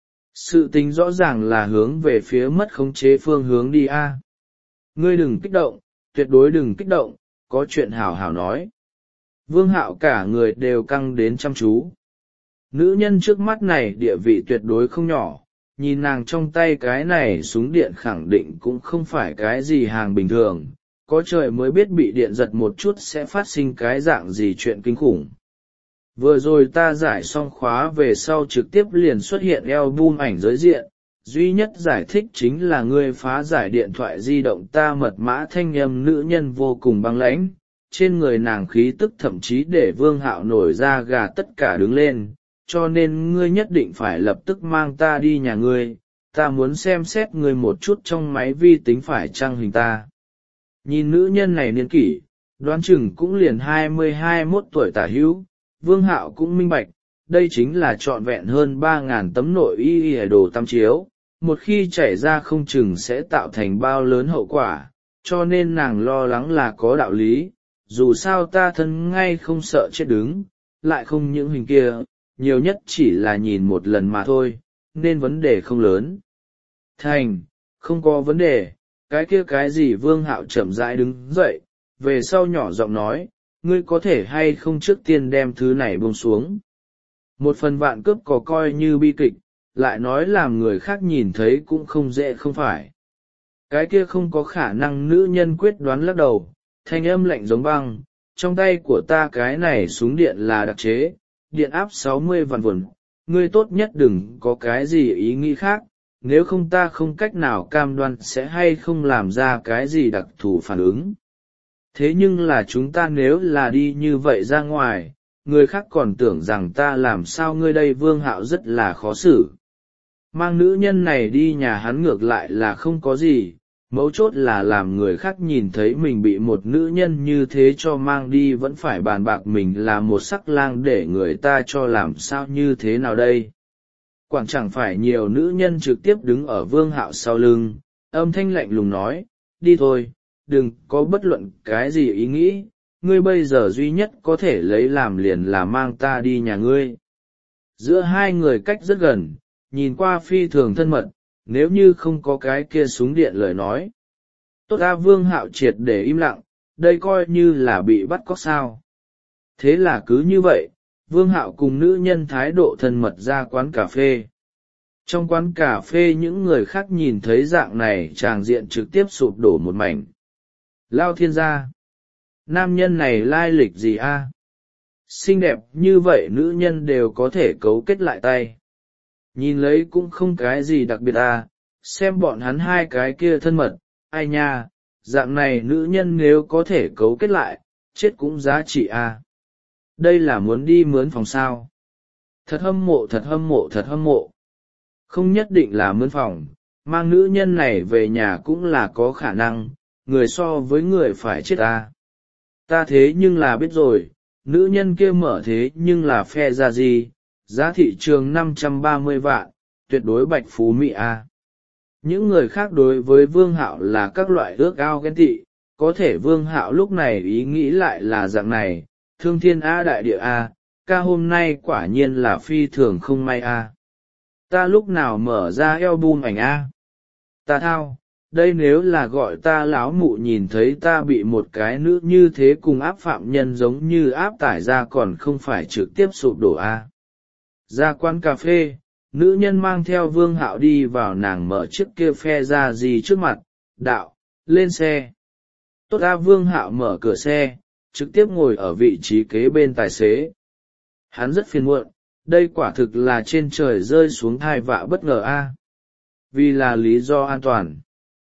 Sự tình rõ ràng là hướng về phía mất khống chế phương hướng đi a. Ngươi đừng kích động, tuyệt đối đừng kích động, có chuyện hảo hảo nói. Vương Hạo cả người đều căng đến chăm chú. Nữ nhân trước mắt này địa vị tuyệt đối không nhỏ, nhìn nàng trong tay cái này súng điện khẳng định cũng không phải cái gì hàng bình thường, có trời mới biết bị điện giật một chút sẽ phát sinh cái dạng gì chuyện kinh khủng. Vừa rồi ta giải xong khóa về sau trực tiếp liền xuất hiện album ảnh giới diện, duy nhất giải thích chính là ngươi phá giải điện thoại di động ta mật mã. Thanh âm nữ nhân vô cùng băng lãnh, trên người nàng khí tức thậm chí để Vương Hạo nổi da gà tất cả đứng lên, cho nên ngươi nhất định phải lập tức mang ta đi nhà ngươi, ta muốn xem xét ngươi một chút trong máy vi tính phải chăng hình ta. Nhìn nữ nhân này niên kỷ, đoán chừng cũng liền hai mươi hai mốt tuổi tả hữu, Vương Hạo cũng minh bạch, đây chính là trọn vẹn hơn ba ngàn tấm nội y y đồ tăm chiếu, một khi chảy ra không chừng sẽ tạo thành bao lớn hậu quả, cho nên nàng lo lắng là có đạo lý, dù sao ta thân ngay không sợ chết đứng, lại không những hình kia, nhiều nhất chỉ là nhìn một lần mà thôi, nên vấn đề không lớn. Thành, không có vấn đề, cái kia cái gì. Vương Hạo chậm rãi đứng dậy, về sau nhỏ giọng nói, ngươi có thể hay không trước tiên đem thứ này buông xuống. Một phần vạn cướp có coi như bi kịch, lại nói làm người khác nhìn thấy cũng không dễ không phải. Cái kia không có khả năng. Nữ nhân quyết đoán lắc đầu, thanh âm lạnh giống băng, trong tay của ta cái này súng điện là đặc chế, điện áp sáu mươi vạn vồn, ngươi tốt nhất đừng có cái gì ý nghĩ khác, nếu không ta không cách nào cam đoan sẽ hay không làm ra cái gì đặc thù phản ứng. Thế nhưng là chúng ta nếu là đi như vậy ra ngoài, người khác còn tưởng rằng ta làm sao ngươi đây. Vương Hạo rất là khó xử. Mang nữ nhân này đi nhà hắn ngược lại là không có gì, mấu chốt là làm người khác nhìn thấy mình bị một nữ nhân như thế cho mang đi vẫn phải bàn bạc mình là một sắc lang để người ta cho làm sao như thế nào đây. Quảng chẳng phải nhiều nữ nhân trực tiếp đứng ở Vương Hạo sau lưng, âm thanh lạnh lùng nói, đi thôi, đừng có bất luận cái gì ý nghĩ, ngươi bây giờ duy nhất có thể lấy làm liền là mang ta đi nhà ngươi. Giữa hai người cách rất gần, nhìn qua phi thường thân mật, nếu như không có cái kia súng điện lời nói. Tốt ra. Vương Hạo triệt để im lặng, đây coi như là bị bắt cóc sao. Thế là cứ như vậy, Vương Hạo cùng nữ nhân thái độ thân mật ra quán cà phê. Trong quán cà phê những người khác nhìn thấy dạng này tràng diện trực tiếp sụp đổ một mảnh. Lao thiên gia! Nam nhân này lai lịch gì a? Xinh đẹp như vậy nữ nhân đều có thể cấu kết lại tay. Nhìn lấy cũng không cái gì đặc biệt à, xem bọn hắn hai cái kia thân mật, ai nha, dạng này nữ nhân nếu có thể cấu kết lại, chết cũng giá trị à. Đây là muốn đi mướn phòng sao. Thật hâm mộ thật hâm mộ thật hâm mộ. Không nhất định là mướn phòng, mang nữ nhân này về nhà cũng là có khả năng, người so với người phải chết à. Ta thế nhưng là biết rồi, nữ nhân kia mở thế nhưng là phe ra gì, giá thị trường năm trăm ba mươi vạn, tuyệt đối bạch phú mỹ a. Những người khác đối với Vương Hạo là các loại ước ao ghen tị, có thể Vương Hạo lúc này ý nghĩ lại là dạng này, thương thiên a đại địa a, ca hôm nay quả nhiên là phi thường không may a. Ta lúc nào mở ra album ảnh a? Ta thao, đây nếu là gọi ta láo mụ nhìn thấy ta bị một cái nữ như thế cùng áp phạm nhân giống như áp tải ra còn không phải trực tiếp sụp đổ a. Ra quán cà phê, nữ nhân mang theo Vương Hạo đi vào, nàng mở chiếc kia phe ra gì trước mặt, đạo, lên xe. Tốt ra. Vương Hạo mở cửa xe, trực tiếp ngồi ở vị trí kế bên tài xế. Hắn rất phiền muộn, đây quả thực là trên trời rơi xuống thai vạ bất ngờ a. Vì là lý do an toàn.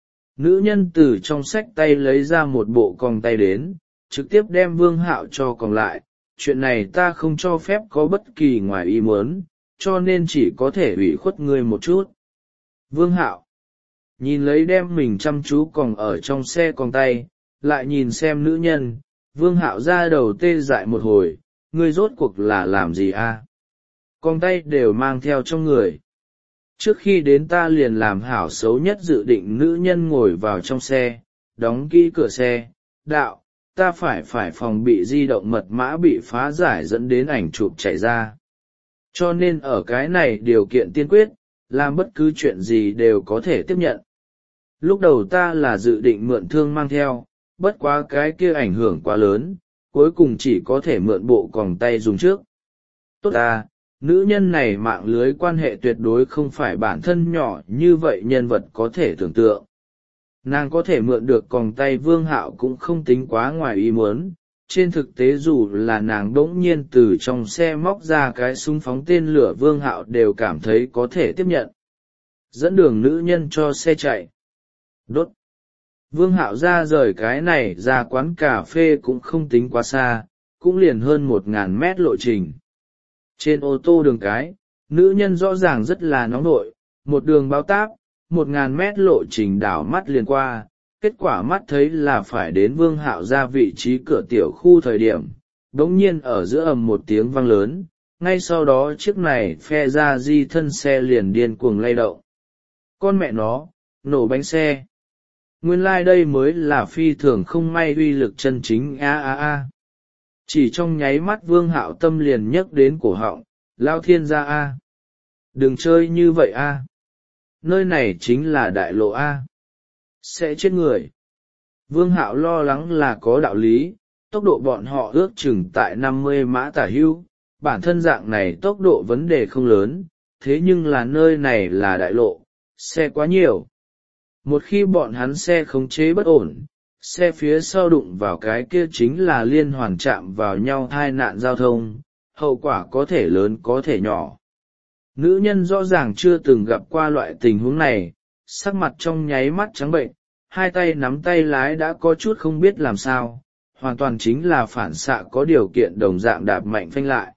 Nữ nhân từ trong xách tay lấy ra một bộ còng tay đến, trực tiếp đem Vương Hạo cho còng lại. Chuyện này ta không cho phép có bất kỳ ngoài ý muốn, cho nên chỉ có thể ủy khuất ngươi một chút. Vương Hạo nhìn lấy đem mình chăm chú còng ở trong xe còng tay, lại nhìn xem nữ nhân, Vương Hạo ra đầu tê dại một hồi, ngươi rốt cuộc là làm gì a? À? Còng tay đều mang theo trong người. Trước khi đến ta liền làm hảo xấu nhất dự định. Nữ nhân ngồi vào trong xe, đóng kỹ cửa xe, đạo, ta phải phải phòng bị di động mật mã bị phá giải dẫn đến ảnh chụp chạy ra. Cho nên ở cái này điều kiện tiên quyết, làm bất cứ chuyện gì đều có thể tiếp nhận. Lúc đầu ta là dự định mượn thương mang theo, bất quá cái kia ảnh hưởng quá lớn, cuối cùng chỉ có thể mượn bộ còng tay dùng trước. Tốt à, nữ nhân này mạng lưới quan hệ tuyệt đối không phải bản thân nhỏ như vậy nhân vật có thể tưởng tượng. Nàng có thể mượn được còng tay Vương Hạo cũng không tính quá ngoài ý muốn. Trên thực tế dù là nàng đ ỗ n g nhiên từ trong xe móc ra cái súng phóng tên lửa, Vương Hạo đều cảm thấy có thể tiếp nhận. Dẫn đường nữ nhân cho xe chạy. Đốt. Vương Hạo ra rời cái này ra quán cà phê cũng không tính quá xa, cũng liền hơn một ngàn mét lộ trình. Trên ô tô đường cái, nữ nhân rõ ràng rất là nóng nội, một đường bao táp, một ngàn mét lộ trình đảo mắt liền qua. Kết quả mắt thấy là phải đến Vương Hạo ra vị trí cửa tiểu khu thời điểm, bỗng nhiên ở giữa ầm một tiếng vang lớn, ngay sau đó chiếc này phe ra di thân xe liền điên cuồng lay động. Con mẹ nó, nổ bánh xe. Nguyên lai like đây mới là phi thường không may uy lực chân chính a a a. Chỉ trong nháy mắt Vương Hạo tâm liền nhấc đến cổ họng, lao thiên gia a. Đừng chơi như vậy a. Nơi này chính là đại lộ a. Sẽ chết người. Vương Hạo lo lắng là có đạo lý, tốc độ bọn họ ước chừng tại năm mươi mã tả hữu, bản thân dạng này tốc độ vấn đề không lớn, thế nhưng là nơi này là đại lộ, xe quá nhiều. Một khi bọn hắn xe khống chế bất ổn, xe phía sau đụng vào cái kia chính là liên hoàn chạm vào nhau tai nạn giao thông, hậu quả có thể lớn có thể nhỏ. Nữ nhân rõ ràng chưa từng gặp qua loại tình huống này, sắc mặt trong nháy mắt trắng bệnh, hai tay nắm tay lái đã có chút không biết làm sao, hoàn toàn chính là phản xạ có điều kiện đồng dạng đạp mạnh phanh lại.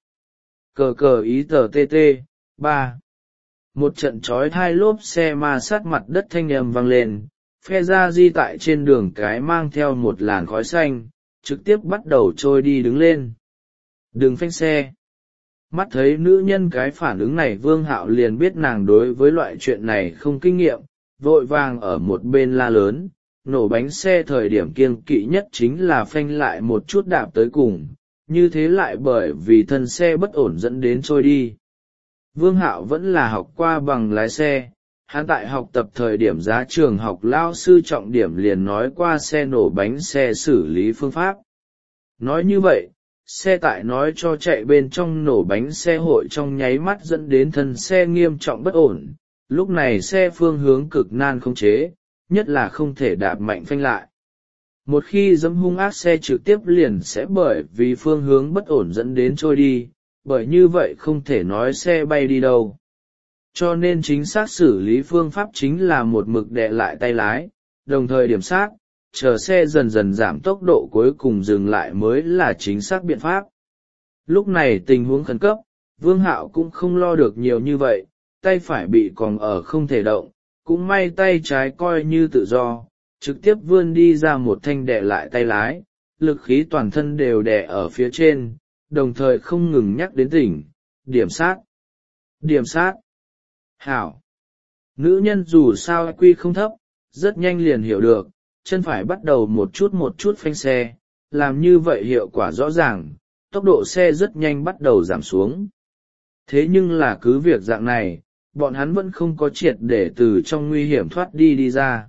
Cờ cờ ý tờ tê tê, ba. Một trận trói thai lốp xe ma sát mặt đất thanh âm vang lên, phe ra di tại trên đường cái mang theo một làn khói xanh, trực tiếp bắt đầu trôi đi đứng lên. Đừng phanh xe. Mắt thấy nữ nhân cái phản ứng này, Vương Hạo liền biết nàng đối với loại chuyện này không kinh nghiệm, vội vàng ở một bên la lớn. Nổ bánh xe thời điểm kiêng kỵ nhất chính là phanh lại một chút đạp tới cùng, như thế lại bởi vì thân xe bất ổn dẫn đến trôi đi. Vương Hạo vẫn là học qua bằng lái xe, hắn tại học tập thời điểm giá trường học lao sư trọng điểm liền nói qua xe nổ bánh xe xử lý phương pháp. Nói như vậy, xe tải nói cho chạy bên trong nổ bánh xe hội trong nháy mắt dẫn đến thân xe nghiêm trọng bất ổn, lúc này xe phương hướng cực nan khống chế, nhất là không thể đạp mạnh phanh lại. Một khi dẫm hung ác xe trực tiếp liền sẽ bởi vì phương hướng bất ổn dẫn đến trôi đi, bởi như vậy không thể nói xe bay đi đâu. Cho nên chính xác xử lý phương pháp chính là một mực đè lại tay lái, đồng thời điểm sát, chờ xe dần dần giảm tốc độ cuối cùng dừng lại mới là chính xác biện pháp. Lúc này tình huống khẩn cấp, Vương Hạo cũng không lo được nhiều như vậy, tay phải bị còng ở không thể động, cũng may tay trái coi như tự do, trực tiếp vươn đi ra một thanh đè lại tay lái, lực khí toàn thân đều đè ở phía trên, đồng thời không ngừng nhắc đến tỉnh, điểm sát, điểm sát. Hảo. Nữ nhân dù sao i kiu không thấp, rất nhanh liền hiểu được, chân phải bắt đầu một chút một chút phanh xe, làm như vậy hiệu quả rõ ràng, tốc độ xe rất nhanh bắt đầu giảm xuống. Thế nhưng là cứ việc dạng này, bọn hắn vẫn không có triệt để từ trong nguy hiểm thoát đi đi ra.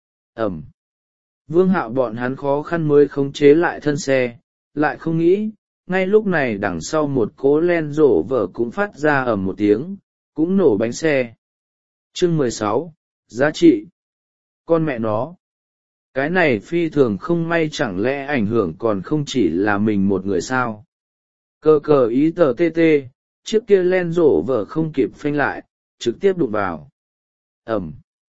Ẩm. Vương Hạo bọn hắn khó khăn mới khống chế lại thân xe, lại không nghĩ, ngay lúc này đằng sau một cố len rổ vở cũng phát ra ầm một tiếng, cũng nổ bánh xe. Chương mười sáu, giá trị. Con mẹ nó. Cái này phi thường không may, chẳng lẽ ảnh hưởng còn không chỉ là mình một người sao? Cờ cờ ý tờ tê tê, chiếc kia len rổ vở không kịp phanh lại, trực tiếp đụng vào. Ẩm.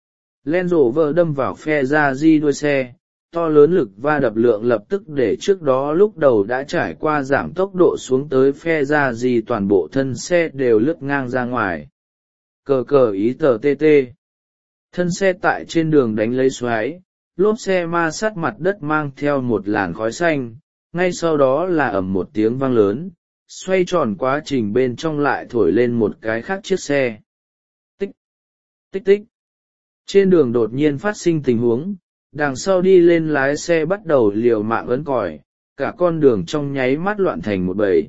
Len rổ vở đâm vào phe ra di đuôi xe, to lớn lực va đập lượng lập tức để trước đó lúc đầu đã trải qua giảm tốc độ xuống tới phe ra di toàn bộ thân xe đều lướt ngang ra ngoài. Cờ cờ ý tờ tê tê. Thân xe tại trên đường đánh lấy xoáy, lốp xe ma sát mặt đất mang theo một làn khói xanh, ngay sau đó là ầm một tiếng vang lớn, xoay tròn quá trình bên trong lại thổi lên một cái khác chiếc xe. Tích, tích tích. Trên đường đột nhiên phát sinh tình huống, đằng sau đi lên lái xe bắt đầu liều mạng ấn còi, cả con đường trong nháy mắt loạn thành một bầy.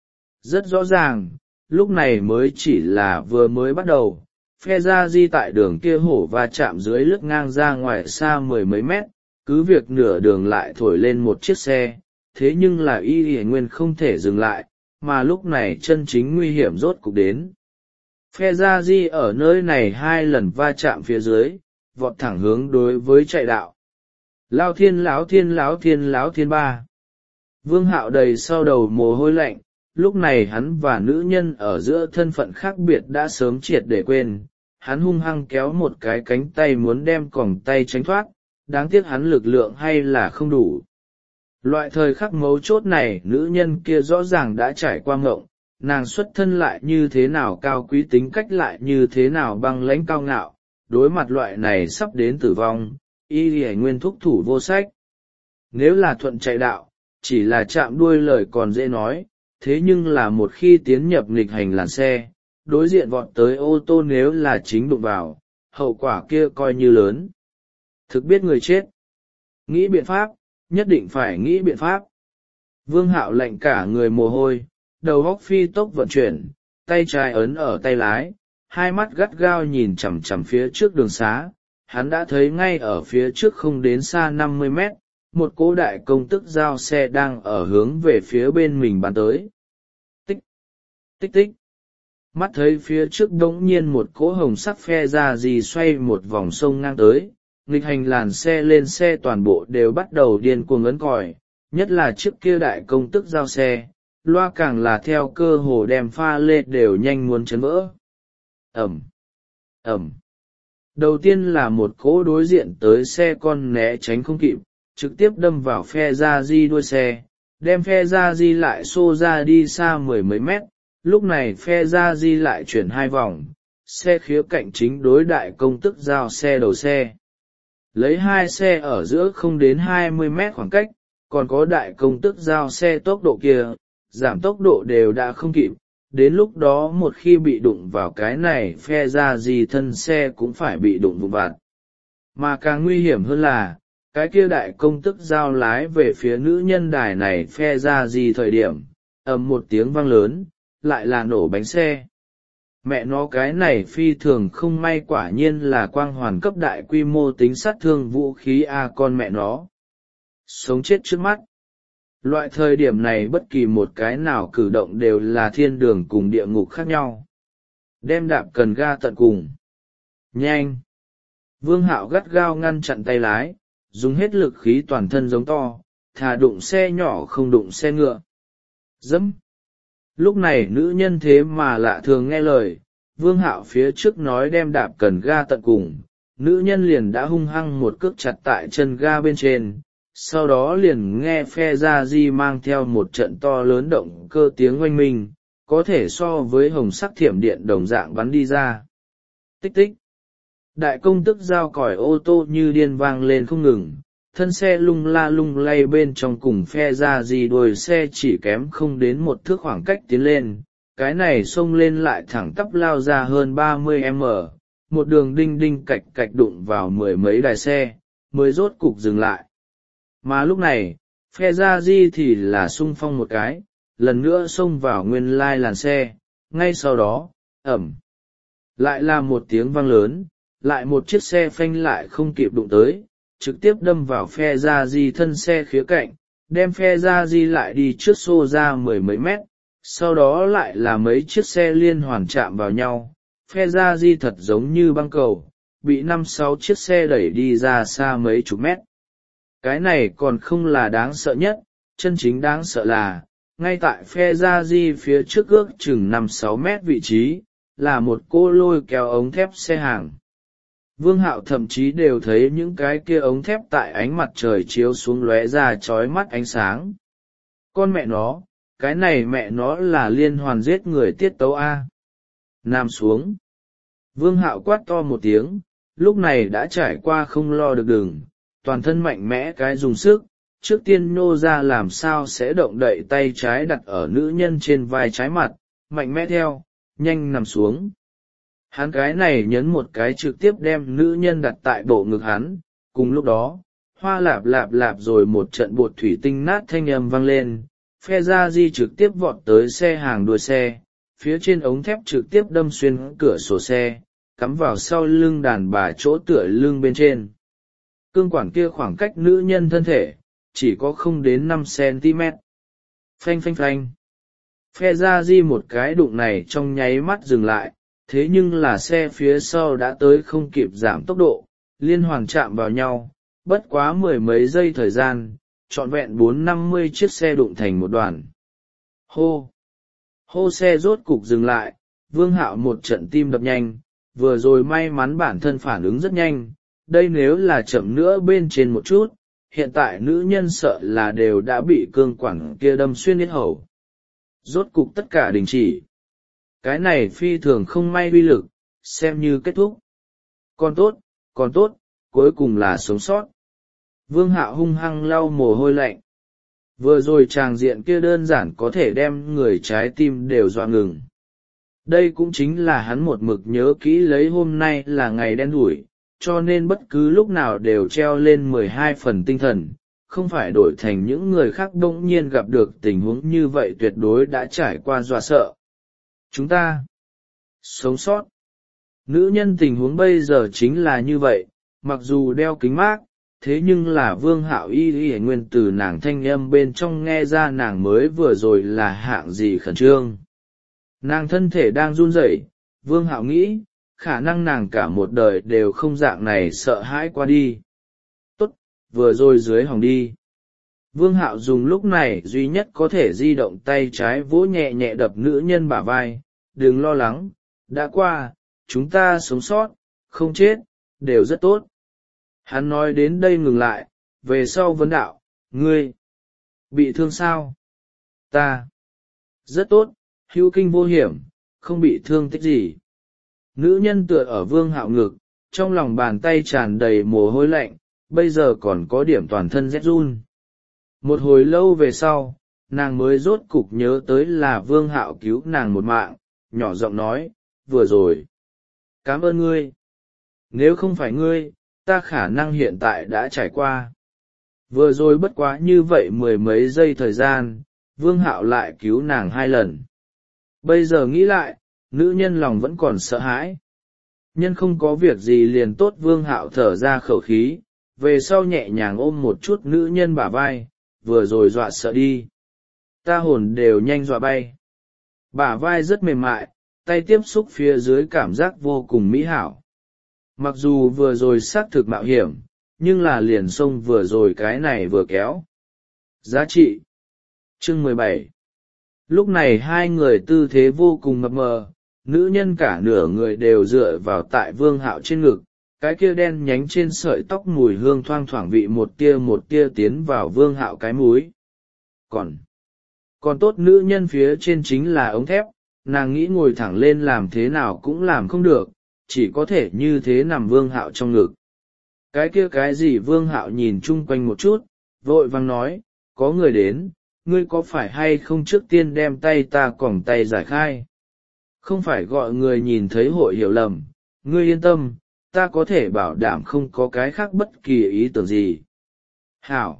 Rất rõ ràng, lúc này mới chỉ là vừa mới bắt đầu, phe ra di tại đường kia hổ va chạm dưới lướt ngang ra ngoài xa mười mấy mét, cứ việc nửa đường lại thổi lên một chiếc xe, thế nhưng là y y nguyên không thể dừng lại, mà lúc này chân chính nguy hiểm rốt cục đến. Phe gia di ở nơi này hai lần va chạm phía dưới, vọt thẳng hướng đối với chạy đạo. Lao thiên láo thiên láo thiên láo thiên ba. Vương Hạo đầy sau đầu mồ hôi lạnh, lúc này hắn và nữ nhân ở giữa thân phận khác biệt đã sớm triệt để quên. Hắn hung hăng kéo một cái cánh tay muốn đem còng tay tránh thoát, đáng tiếc hắn lực lượng hay là không đủ. Loại thời khắc mấu chốt này nữ nhân kia rõ ràng đã trải qua ngộng, nàng xuất thân lại như thế nào cao quý, tính cách lại như thế nào băng lãnh cao ngạo, đối mặt loại này sắp đến tử vong, y lìa nguyên thúc thủ vô sách. Nếu là thuận chạy đạo, chỉ là chạm đuôi lời còn dễ nói, thế nhưng là một khi tiến nhập nghịch hành làn xe, đối diện vọt tới ô tô nếu là chính đụng vào, hậu quả kia coi như lớn. Thực biết người chết. Nghĩ biện pháp, nhất định phải nghĩ biện pháp. Vương Hạo lạnh cả người mồ hôi, đầu óc phi tốc vận chuyển, tay trái ấn ở tay lái, hai mắt gắt gao nhìn chằm chằm phía trước đường xá. Hắn đã thấy ngay ở phía trước không đến xa năm mươi mét, một cỗ đại công tức giao xe đang ở hướng về phía bên mình bắn tới. Tích, tích tích. Mắt thấy phía trước đống nhiên một cỗ hồng sắc phe ra gì xoay một vòng sông ngang tới, nghịch hành làn xe lên xe toàn bộ đều bắt đầu điên cuồng ấn còi, nhất là chiếc kia đại công tức giao xe, loa càng là theo cơ hồ đem pha lê đều nhanh muốn chấn vỡ. Ẩm, Ẩm. Đầu tiên là một cỗ đối diện tới xe con né tránh không kịp, trực tiếp đâm vào phe ra di đuôi xe, đem phe ra di lại xô ra đi xa mười mấy mét. Lúc này phe ra di lại chuyển hai vòng, xe khía cạnh chính đối đại công tức giao xe đầu xe. Lấy hai xe ở giữa không đến hai mươi mét khoảng cách, còn có đại công tức giao xe tốc độ kia, giảm tốc độ đều đã không kịp. Đến lúc đó một khi bị đụng vào cái này phe ra di thân xe cũng phải bị đụng vụn vặt. Mà càng nguy hiểm hơn là, cái kia đại công tức giao lái về phía nữ nhân đài này phe ra di thời điểm, ầm một tiếng vang lớn, lại là nổ bánh xe. Mẹ nó cái này phi thường không may, quả nhiên là quang hoàn cấp đại quy mô tính sát thương vũ khí a con mẹ nó. Sống chết trước mắt. Loại thời điểm này bất kỳ một cái nào cử động đều là thiên đường cùng địa ngục khác nhau. Đem đạp cần ga tận cùng. Nhanh. Vương Hạo gắt gao ngăn chặn tay lái, dùng hết lực khí toàn thân giống to, thà đụng xe nhỏ không đụng xe ngựa. Dẫm. Lúc này nữ nhân thế mà lạ thường nghe lời, Vương Hạo phía trước nói đem đạp cần ga tận cùng, nữ nhân liền đã hung hăng một cước chặt tại chân ga bên trên, sau đó liền nghe phe ra di mang theo một trận to lớn động cơ tiếng oanh minh, có thể so với hồng sắc thiểm điện đồng dạng bắn đi ra. Tích tích. Đại công tức giao còi ô tô như điên vang lên không ngừng, thân xe lung la lung lay bên trong cùng phe ra gì đuôi xe chỉ kém không đến một thước khoảng cách tiến lên, cái này xông lên lại thẳng tắp lao ra hơn ba mươi mét, một đường đinh đinh cạch cạch đụng vào mười mấy đài xe, mới rốt cục dừng lại. Mà lúc này, phe ra di thì là xung phong một cái, lần nữa xông vào nguyên lai làn xe, ngay sau đó, ẩm. Lại là một tiếng vang lớn, lại một chiếc xe phanh lại không kịp đụng tới, trực tiếp đâm vào phe ra di thân xe khía cạnh, đem phe ra di lại đi trước xô ra mười mấy mét, sau đó lại là mấy chiếc xe liên hoàn chạm vào nhau, phe ra di thật giống như băng cầu, bị năm sáu chiếc xe đẩy đi ra xa mấy chục mét. Cái này còn không là đáng sợ nhất, chân chính đáng sợ là, ngay tại phe ra di phía trước ước chừng năm sáu mét vị trí, là một cô lôi kéo ống thép xe hàng. Vương Hạo thậm chí đều thấy những cái kia ống thép tại ánh mặt trời chiếu xuống lóe ra chói mắt ánh sáng. Con mẹ nó, cái này mẹ nó là liên hoàn giết người tiết tấu A. Nam xuống. Vương Hạo quát to một tiếng, lúc này đã trải qua không lo được đường, toàn thân mạnh mẽ cái dùng sức, trước tiên nô ra làm sao sẽ động đậy tay trái đặt ở nữ nhân trên vai trái mặt, mạnh mẽ theo, nhanh nằm xuống. Hắn cái này nhấn một cái trực tiếp đem nữ nhân đặt tại bộ ngực hắn, cùng lúc đó, hoa lạp lạp lạp rồi một trận bột thủy tinh nát thanh âm vang lên, phe ra di trực tiếp vọt tới xe hàng đuôi xe, phía trên ống thép trực tiếp đâm xuyên cửa sổ xe, cắm vào sau lưng đàn bà chỗ tựa lưng bên trên. Cương quản kia khoảng cách nữ nhân thân thể, chỉ có không đến năm xăng ti mét. Phanh phanh phanh. Phe ra di một cái đụng này trong nháy mắt dừng lại, thế nhưng là xe phía sau đã tới không kịp giảm tốc độ, liên hoàn chạm vào nhau, bất quá mười mấy giây thời gian, trọn vẹn bốn năm mươi chiếc xe đụng thành một đoàn. Hô! Hô, xe rốt cục dừng lại, Vương Hạo một trận tim đập nhanh, vừa rồi may mắn bản thân phản ứng rất nhanh, đây nếu là chậm nữa bên trên một chút, hiện tại nữ nhân sợ là đều đã bị cương quản kia đâm xuyên yết hầu. Rốt cục tất cả đình chỉ. Cái này phi thường không may uy lực, xem như kết thúc. Còn tốt, còn tốt, cuối cùng là sống sót. Vương Hạo hung hăng lau mồ hôi lạnh. Vừa rồi tràng diện kia đơn giản có thể đem người trái tim đều dọa ngừng. Đây cũng chính là hắn một mực nhớ kỹ lấy hôm nay là ngày đen đủi, cho nên bất cứ lúc nào đều treo lên mười hai phần tinh thần, không phải đổi thành những người khác bỗng nhiên gặp được tình huống như vậy tuyệt đối đã trải qua dọa sợ. Chúng ta sống sót. Nữ nhân tình huống bây giờ chính là như vậy, mặc dù đeo kính mác, thế nhưng là Vương Hạo y y nguyên từ nàng thanh âm bên trong nghe ra nàng mới vừa rồi là hạng gì khẩn trương. Nàng thân thể đang run rẩy, Vương Hạo nghĩ, khả năng nàng cả một đời đều không dạng này sợ hãi qua đi. Tốt, vừa rồi dưới hỏng đi. Vương Hạo dùng lúc này duy nhất có thể di động tay trái vỗ nhẹ nhẹ đập nữ nhân bả vai, đừng lo lắng, đã qua, chúng ta sống sót, không chết, đều rất tốt. Hắn nói đến đây ngừng lại, về sau vấn đạo, ngươi, bị thương sao? Ta, rất tốt, hữu kinh vô hiểm, không bị thương tích gì. Nữ nhân tựa ở Vương Hạo ngực, trong lòng bàn tay tràn đầy mồ hôi lạnh, bây giờ còn có điểm toàn thân rét run. Một hồi lâu về sau, nàng mới rốt cục nhớ tới là Vương Hạo cứu nàng một mạng, nhỏ giọng nói, vừa rồi. Cảm ơn ngươi. Nếu không phải ngươi, ta khả năng hiện tại đã trải qua. Vừa rồi bất quá như vậy mười mấy giây thời gian, Vương Hạo lại cứu nàng hai lần. Bây giờ nghĩ lại, nữ nhân lòng vẫn còn sợ hãi. Nhân không có việc gì liền tốt. Vương Hạo thở ra khẩu khí, về sau nhẹ nhàng ôm một chút nữ nhân bả vai, vừa rồi dọa sợ đi. Ta hồn đều nhanh dọa bay. Bả vai rất mềm mại, tay tiếp xúc phía dưới cảm giác vô cùng mỹ hảo. Mặc dù vừa rồi xác thực mạo hiểm, nhưng là liền xông vừa rồi cái này vừa kéo. Giá trị. Chương mười bảy. Lúc này hai người tư thế vô cùng mập mờ, nữ nhân cả nửa người đều dựa vào tại Vương Hạo trên ngực, cái kia đen nhánh trên sợi tóc mùi hương thoang thoảng vị một tia một tia tiến vào Vương Hạo cái múi. Còn, còn tốt nữ nhân phía trên chính là ống thép, nàng nghĩ ngồi thẳng lên làm thế nào cũng làm không được, chỉ có thể như thế nằm Vương Hạo trong ngực. Cái kia cái gì? Vương Hạo nhìn chung quanh một chút, vội vang nói, có người đến, ngươi có phải hay không trước tiên đem tay ta còng tay giải khai? Không phải gọi người nhìn thấy hội hiểu lầm, ngươi yên tâm, ta có thể bảo đảm không có cái khác bất kỳ ý tưởng gì. Hảo!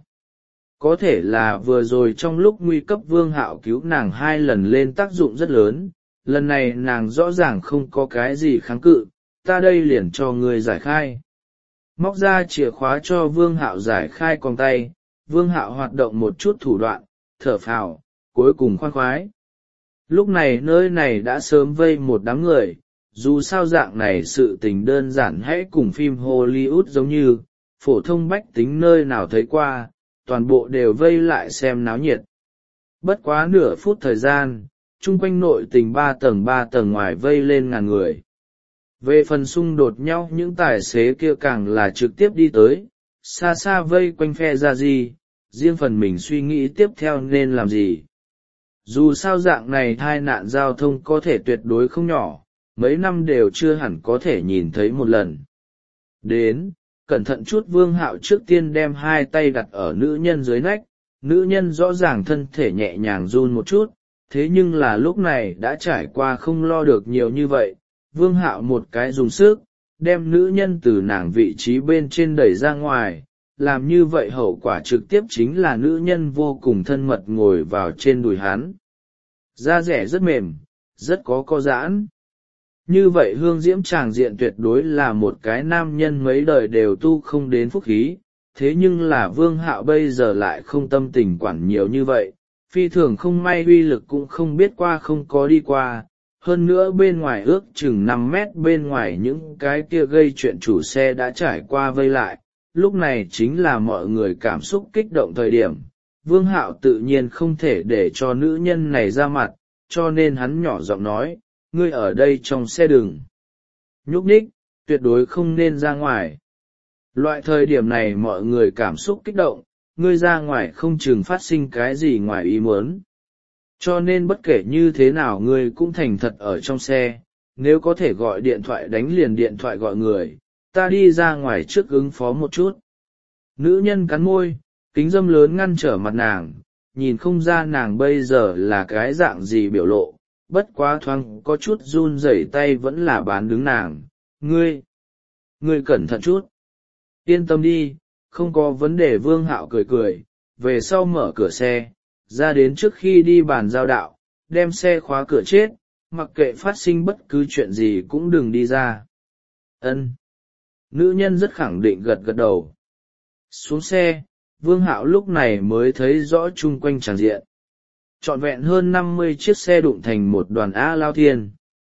Có thể là vừa rồi trong lúc nguy cấp Vương Hạo cứu nàng hai lần lên tác dụng rất lớn, lần này nàng rõ ràng không có cái gì kháng cự, ta đây liền cho ngươi giải khai. Móc ra chìa khóa cho Vương Hạo giải khai còng tay, Vương Hạo hoạt động một chút thủ đoạn, thở phào, cuối cùng khoan khoái. Lúc này nơi này đã sớm vây một đám người, dù sao dạng này sự tình đơn giản hãy cùng phim Hollywood giống như, phổ thông bách tính nơi nào thấy qua, toàn bộ đều vây lại xem náo nhiệt. Bất quá nửa phút thời gian, chung quanh nội tình ba tầng ba tầng ngoài vây lên ngàn người. Về phần xung đột nhau những tài xế kia càng là trực tiếp đi tới, xa xa vây quanh phe ra gì, riêng phần mình suy nghĩ tiếp theo nên làm gì. Dù sao dạng này tai nạn giao thông có thể tuyệt đối không nhỏ, mấy năm đều chưa hẳn có thể nhìn thấy một lần. Đến, cẩn thận chút. Vương Hạo trước tiên đem hai tay đặt ở nữ nhân dưới nách, nữ nhân rõ ràng thân thể nhẹ nhàng run một chút, thế nhưng là lúc này đã trải qua không lo được nhiều như vậy. Vương Hạo một cái dùng sức, đem nữ nhân từ nàng vị trí bên trên đẩy ra ngoài, làm như vậy hậu quả trực tiếp chính là nữ nhân vô cùng thân mật ngồi vào trên đùi hắn. Da rẻ rất mềm, rất có co giãn. Như vậy hương diễm tràng diện tuyệt đối là một cái nam nhân mấy đời đều tu không đến phúc khí, thế nhưng là Vương Hạo bây giờ lại không tâm tình quản nhiều như vậy, phi thường không may uy lực cũng không biết qua không có đi qua, hơn nữa bên ngoài ước chừng năm mét bên ngoài những cái kia gây chuyện chủ xe đã trải qua vây lại. Lúc này chính là mọi người cảm xúc kích động thời điểm, Vương Hạo tự nhiên không thể để cho nữ nhân này ra mặt, cho nên hắn nhỏ giọng nói, ngươi ở đây trong xe đừng nhúc nhích, tuyệt đối không nên ra ngoài. Loại thời điểm này mọi người cảm xúc kích động, ngươi ra ngoài không chừng phát sinh cái gì ngoài ý muốn. Cho nên bất kể như thế nào ngươi cũng thành thật ở trong xe, nếu có thể gọi điện thoại đánh liền điện thoại gọi người, ta đi ra ngoài trước ứng phó một chút. Nữ nhân cắn môi, kính dâm lớn ngăn trở mặt nàng, nhìn không ra nàng bây giờ là cái dạng gì biểu lộ, bất quá thoáng có chút run rẩy tay vẫn là bán đứng nàng. Ngươi, ngươi cẩn thận chút. Yên tâm đi, không có vấn đề. Vương Hạo cười cười, về sau mở cửa xe, ra đến trước khi đi bàn giao đạo, đem xe khóa cửa chết, mặc kệ phát sinh bất cứ chuyện gì cũng đừng đi ra. Ân. Nữ nhân rất khẳng định gật gật đầu. Xuống xe, Vương Hạo lúc này mới thấy rõ chung quanh tràng diện. Trọn vẹn hơn năm mươi chiếc xe đụng thành một đoàn A Lao Thiên.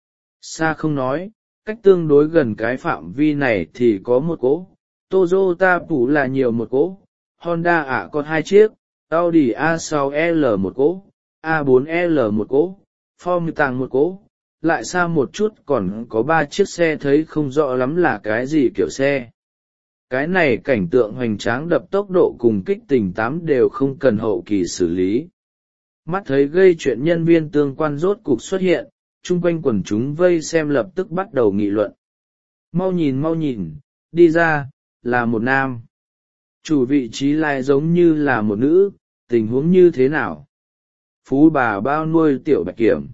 Xa không nói, cách tương đối gần cái phạm vi này thì có một cỗ, Toyota Phủ là nhiều một cỗ, Honda ả còn hai chiếc, Audi A sáu L một cỗ, A bốn L một cỗ, Ford Mustang một cỗ, lại xa một chút còn có ba chiếc xe thấy không rõ lắm là cái gì kiểu xe. Cái này cảnh tượng hoành tráng, đập tốc độ cùng kích tình tám đều không cần hậu kỳ xử lý. Mắt thấy gây chuyện nhân viên tương quan rốt cục xuất hiện, chung quanh quần chúng vây xem lập tức bắt đầu nghị luận. Mau nhìn mau nhìn, đi ra, là một nam. Chủ vị trí lại giống như là một nữ, tình huống như thế nào? Phú bà bao nuôi tiểu bạch kiểm.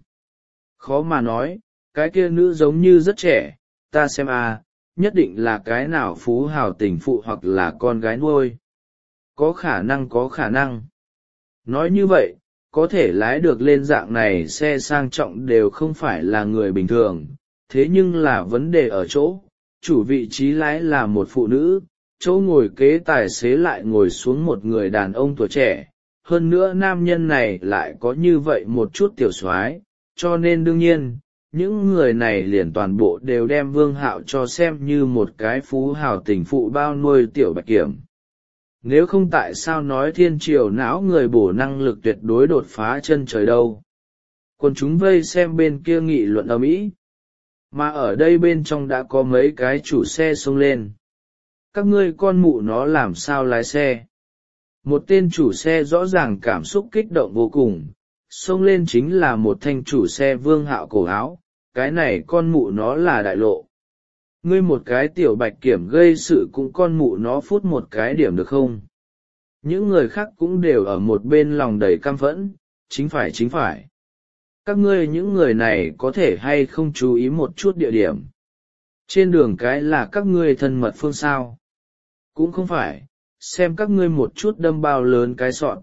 Khó mà nói, cái kia nữ giống như rất trẻ, ta xem à, nhất định là cái nào phú hào tình phụ hoặc là con gái nuôi. Có khả năng có khả năng. Nói như vậy, có thể lái được lên dạng này xe sang trọng đều không phải là người bình thường, thế nhưng là vấn đề ở chỗ, chủ vị trí lái là một phụ nữ, chỗ ngồi kế tài xế lại ngồi xuống một người đàn ông tuổi trẻ, hơn nữa nam nhân này lại có như vậy một chút tiểu soái, cho nên đương nhiên, những người này liền toàn bộ đều đem Vương Hạo cho xem như một cái phú hào tình phụ bao nuôi tiểu bạch kiểm. Nếu không tại sao nói thiên triều não người bổ năng lực tuyệt đối đột phá chân trời đâu. Còn chúng vây xem bên kia nghị luận ầm ĩ, mà ở đây bên trong đã có mấy cái chủ xe xông lên. Các ngươi con mụ nó làm sao lái xe? Một tên chủ xe rõ ràng cảm xúc kích động vô cùng, xông lên chính là một thanh chủ xe Vương Hạo cổ áo, cái này con mụ nó là đại lộ. Ngươi một cái tiểu bạch kiểm gây sự cũng con mụ nó phút một cái điểm được không? Những người khác cũng đều ở một bên lòng đầy căm phẫn, chính phải chính phải. Các ngươi những người này có thể hay không chú ý một chút địa điểm? Trên đường cái là các ngươi thân mật phương sao? Cũng không phải, xem các ngươi một chút đâm bao lớn cái sọn.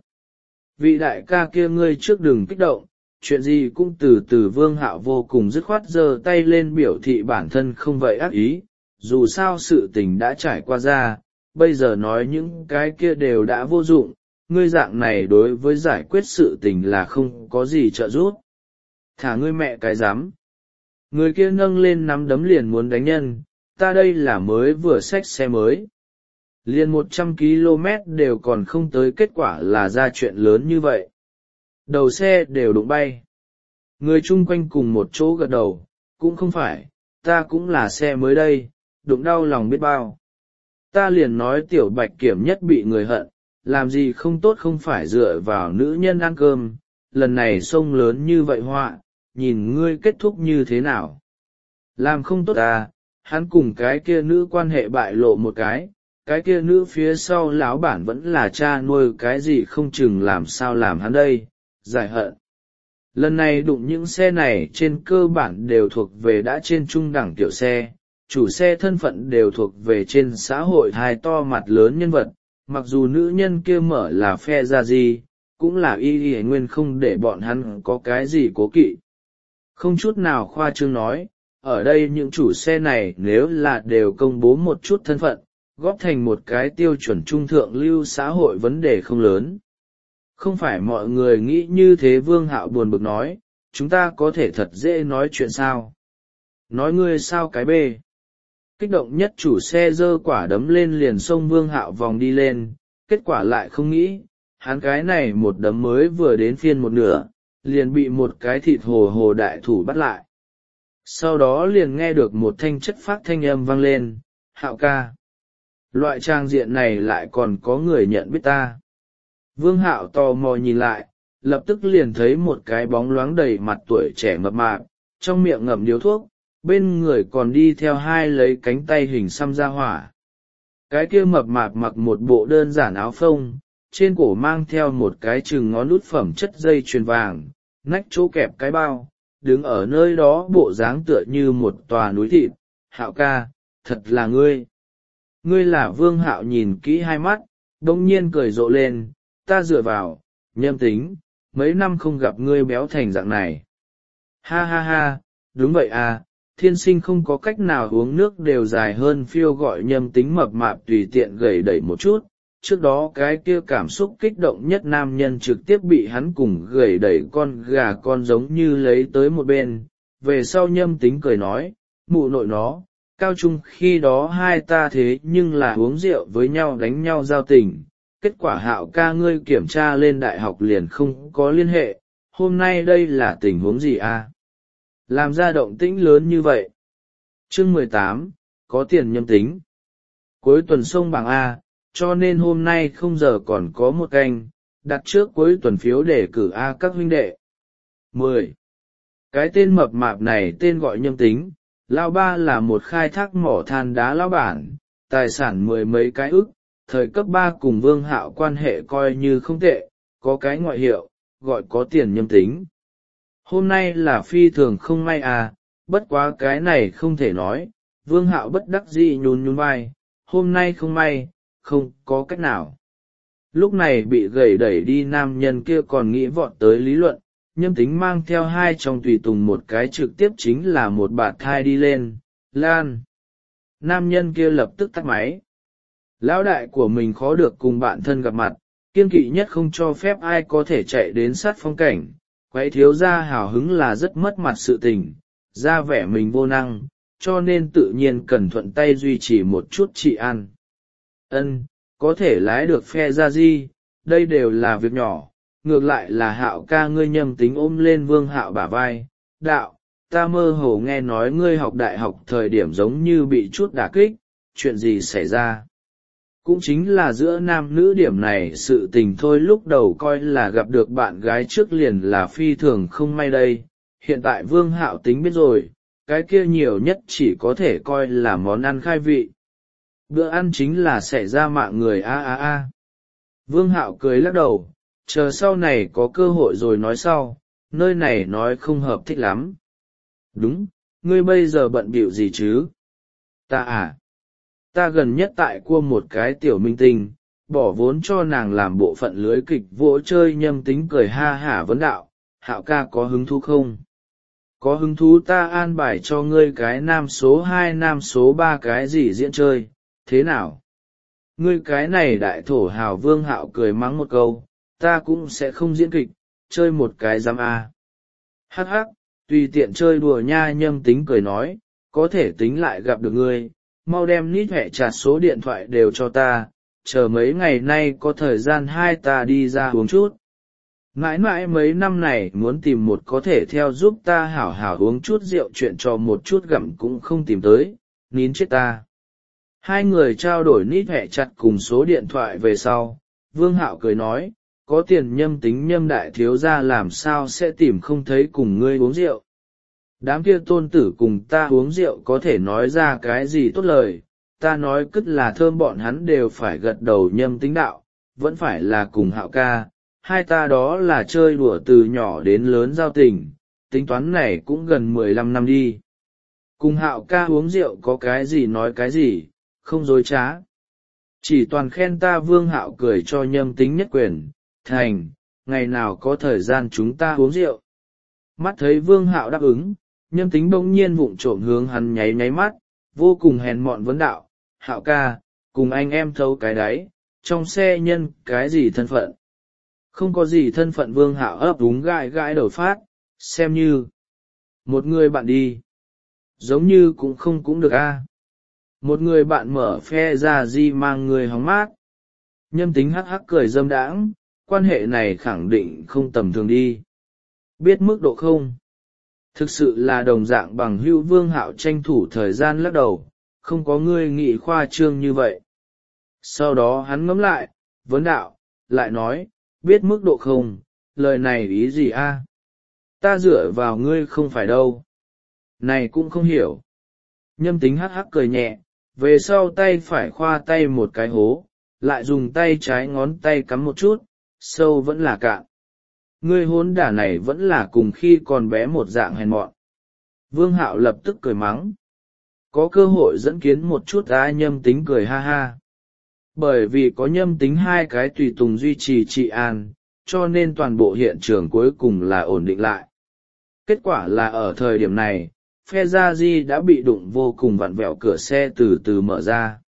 Vị đại ca kia ngươi trước đừng kích động, chuyện gì cũng từ từ. Vương Hạo vô cùng dứt khoát giơ tay lên biểu thị bản thân không vậy ác ý, dù sao sự tình đã trải qua ra, bây giờ nói những cái kia đều đã vô dụng, ngươi dạng này đối với giải quyết sự tình là không có gì trợ giúp. Thả ngươi mẹ cái dám. Người kia nâng lên nắm đấm liền muốn đánh nhân, ta đây là mới vừa xách xe mới. Liền một trăm ki lô mét đều còn không tới, kết quả là ra chuyện lớn như vậy. Đầu xe đều đụng bay. Người chung quanh cùng một chỗ gật đầu, cũng không phải, ta cũng là xe mới đây, đụng đau lòng biết bao. Ta liền nói tiểu bạch kiểm nhất bị người hận, làm gì không tốt không phải dựa vào nữ nhân ăn cơm, lần này sông lớn như vậy họa, nhìn ngươi kết thúc như thế nào. Làm không tốt à, hắn cùng cái kia nữ quan hệ bại lộ một cái, cái kia nữ phía sau lão bản vẫn là cha nuôi cái gì không chừng làm sao làm hắn đây, giải hận. Lần này đụng những xe này trên cơ bản đều thuộc về đã trên trung đẳng tiểu xe, chủ xe thân phận đều thuộc về trên xã hội hai to mặt lớn nhân vật, mặc dù nữ nhân kia mở là phe ra gì, cũng là y y nguyên không để bọn hắn có cái gì cố kỵ. Không chút nào khoa trương nói, ở đây những chủ xe này nếu là đều công bố một chút thân phận, góp thành một cái tiêu chuẩn trung thượng lưu xã hội vấn đề không lớn. Không phải mọi người nghĩ như thế. Vương Hạo buồn bực nói, chúng ta có thể thật dễ nói chuyện sao? Nói ngươi sao cái bê? Kích động nhất chủ xe giơ quả đấm lên liền xông Vương Hạo vòng đi lên, kết quả lại không nghĩ, hắn cái này một đấm mới vừa đến phiên một nửa, liền bị một cái thịt hồ hồ đại thủ bắt lại. Sau đó liền nghe được một thanh chất phác thanh âm vang lên, Hạo ca. Loại trang diện này lại còn có người nhận biết ta. Vương Hạo tò mò nhìn lại, lập tức liền thấy một cái bóng loáng đầy mặt tuổi trẻ mập mạp, trong miệng ngậm điếu thuốc, bên người còn đi theo hai lấy cánh tay hình xăm ra hỏa. Cái kia mập mạp mặc một bộ đơn giản áo phông, trên cổ mang theo một cái chừng ngón út phẩm chất dây chuyền vàng, nách chỗ kẹp cái bao, đứng ở nơi đó bộ dáng tựa như một tòa núi thịt. Hạo ca, thật là ngươi. Ngươi là Vương Hạo nhìn kỹ hai mắt, đông nhiên cười rộ lên, ta dựa vào, Nhâm Tính, mấy năm không gặp ngươi béo thành dạng này. Ha ha ha, đúng vậy à, thiên sinh không có cách nào uống nước đều dài hơn phiêu, gọi Nhâm Tính mập mạp tùy tiện gầy đẩy một chút. Trước đó cái kia cảm xúc kích động nhất nam nhân trực tiếp bị hắn cùng gầy đẩy con gà con giống như lấy tới một bên. Về sau Nhâm Tính cười nói, mụ nội nó, cao trung khi đó hai ta thế nhưng là uống rượu với nhau đánh nhau giao tình, kết quả Hạo ca ngươi kiểm tra lên đại học liền không có liên hệ, hôm nay đây là tình huống gì à? Làm ra động tĩnh lớn như vậy. Chương mười tám, có tiền Nhâm Tính. Cuối tuần sông bảng A, cho nên hôm nay không giờ còn có một canh, đặt trước cuối tuần phiếu để cử A các huynh đệ. mười. Cái tên mập mạp này tên gọi Nhâm Tính, lão ba là một khai thác mỏ than đá lão bản, tài sản mười mấy cái ức, thời cấp ba cùng Vương Hạo quan hệ coi như không tệ, có cái ngoại hiệu, gọi có tiền Nhâm Tính. Hôm nay là phi thường không may à, bất quá cái này không thể nói, Vương Hạo bất đắc dĩ nhún nhún vai, hôm nay không may, không có cách nào. Lúc này bị gầy đẩy đi nam nhân kia còn nghĩ vọt tới lý luận, Nhâm Tính mang theo hai trong tùy tùng một cái trực tiếp chính là một bạt thai đi lên, lan. Nam nhân kia lập tức tắt máy. Lão đại của mình khó được cùng bạn thân gặp mặt, kiêng kỵ nhất không cho phép ai có thể chạy đến sát phong cảnh, quấy thiếu gia hào hứng là rất mất mặt sự tình, ra vẻ mình vô năng, cho nên tự nhiên cần thuận tay duy trì một chút trị ăn. Ân, có thể lái được phe ra gì, đây đều là việc nhỏ, ngược lại là Hạo ca ngươi Nhâm Tính ôm lên Vương Hạo bả vai, đạo, ta mơ hồ nghe nói ngươi học đại học thời điểm giống như bị chút đả kích, chuyện gì xảy ra? Cũng chính là giữa nam nữ điểm này sự tình thôi, lúc đầu coi là gặp được bạn gái trước liền là phi thường không may đây, hiện tại Vương Hạo tính biết rồi, cái kia nhiều nhất chỉ có thể coi là món ăn khai vị. Bữa ăn chính là xảy ra mạng người a a a. Vương Hạo cười lắc đầu, chờ sau này có cơ hội rồi nói sau, nơi này nói không hợp thích lắm. Đúng, ngươi bây giờ bận bịu gì chứ? Ta à? Ta gần nhất tại cua một cái tiểu minh tinh, bỏ vốn cho nàng làm bộ phận lưới kịch vỗ chơi. Nhâm Tính cười ha hả vấn đạo, Hạo ca có hứng thú không? Có hứng thú, ta an bài cho ngươi cái nam số hai nam số ba cái gì diễn chơi, thế nào? Ngươi cái này đại thổ hào. Vương Hạo cười mắng một câu, ta cũng sẽ không diễn kịch, chơi một cái giám a. Hắc hắc, tùy tiện chơi đùa nha. Nhâm Tính cười nói, có thể tính lại gặp được ngươi, mau đem nít hẹ chặt số điện thoại đều cho ta, chờ mấy ngày nay có thời gian hai ta đi ra uống chút. Mãi mãi mấy năm này muốn tìm một có thể theo giúp ta hảo hảo uống chút rượu chuyện trò một chút gặm cũng không tìm tới, nín chết ta. Hai người trao đổi nít hẹ chặt cùng số điện thoại về sau, Vương Hạo cười nói, có tiền Nhâm Tính Nhâm đại thiếu gia làm sao sẽ tìm không thấy cùng ngươi uống rượu. Đám kia tôn tử cùng ta uống rượu có thể nói ra cái gì tốt lời, ta nói cất là thơm bọn hắn đều phải gật đầu. Nhâm Tính đạo, vẫn phải là cùng Hạo ca, hai ta đó là chơi đùa từ nhỏ đến lớn giao tình, tính toán này cũng gần mười lăm năm đi. Cùng Hạo ca uống rượu có cái gì nói cái gì, không dối trá. Chỉ toàn khen ta. Vương Hạo cười cho Nhâm Tính nhất quyền, thành, ngày nào có thời gian chúng ta uống rượu. Mắt thấy Vương Hạo đáp ứng, Nhâm Tính bỗng nhiên vụng trộm hướng hắn nháy nháy mắt, vô cùng hèn mọn vấn đạo, Hạo ca, cùng anh em thấu cái đáy, trong xe nhân cái gì thân phận? Không có gì thân phận. Vương Hạo ấp úng gãi gãi đầu phát, xem như một người bạn đi, giống như cũng không cũng được a. Một người bạn mở phe ra di mang người hóng mát. Nhâm Tính hắc hắc cười dâm đãng, quan hệ này khẳng định không tầm thường đi. Biết mức độ không? Thực sự là đồng dạng bằng hữu. Vương Hạo tranh thủ thời gian lắc đầu, không có ngươi nghĩ khoa trương như vậy. Sau đó hắn ngẫm lại, vấn đạo, lại nói, biết mức độ không, lời này ý gì a? Ta dựa vào ngươi không phải đâu. Này cũng không hiểu. Nhâm Tính hắc hắc cười nhẹ, về sau tay phải khoa tay một cái hố, lại dùng tay trái ngón tay cắm một chút, sâu vẫn là cạn. Ngươi hôn đả này vẫn là cùng khi còn bé một dạng hèn mọn. Vương Hạo lập tức cười mắng. Có cơ hội dẫn kiến một chút ai. Nhâm Tính cười ha ha. Bởi vì có Nhâm Tính hai cái tùy tùng duy trì trị an, cho nên toàn bộ hiện trường cuối cùng là ổn định lại. Kết quả là ở thời điểm này, phe gia di đã bị đụng vô cùng vặn vẹo, cửa xe từ từ mở ra.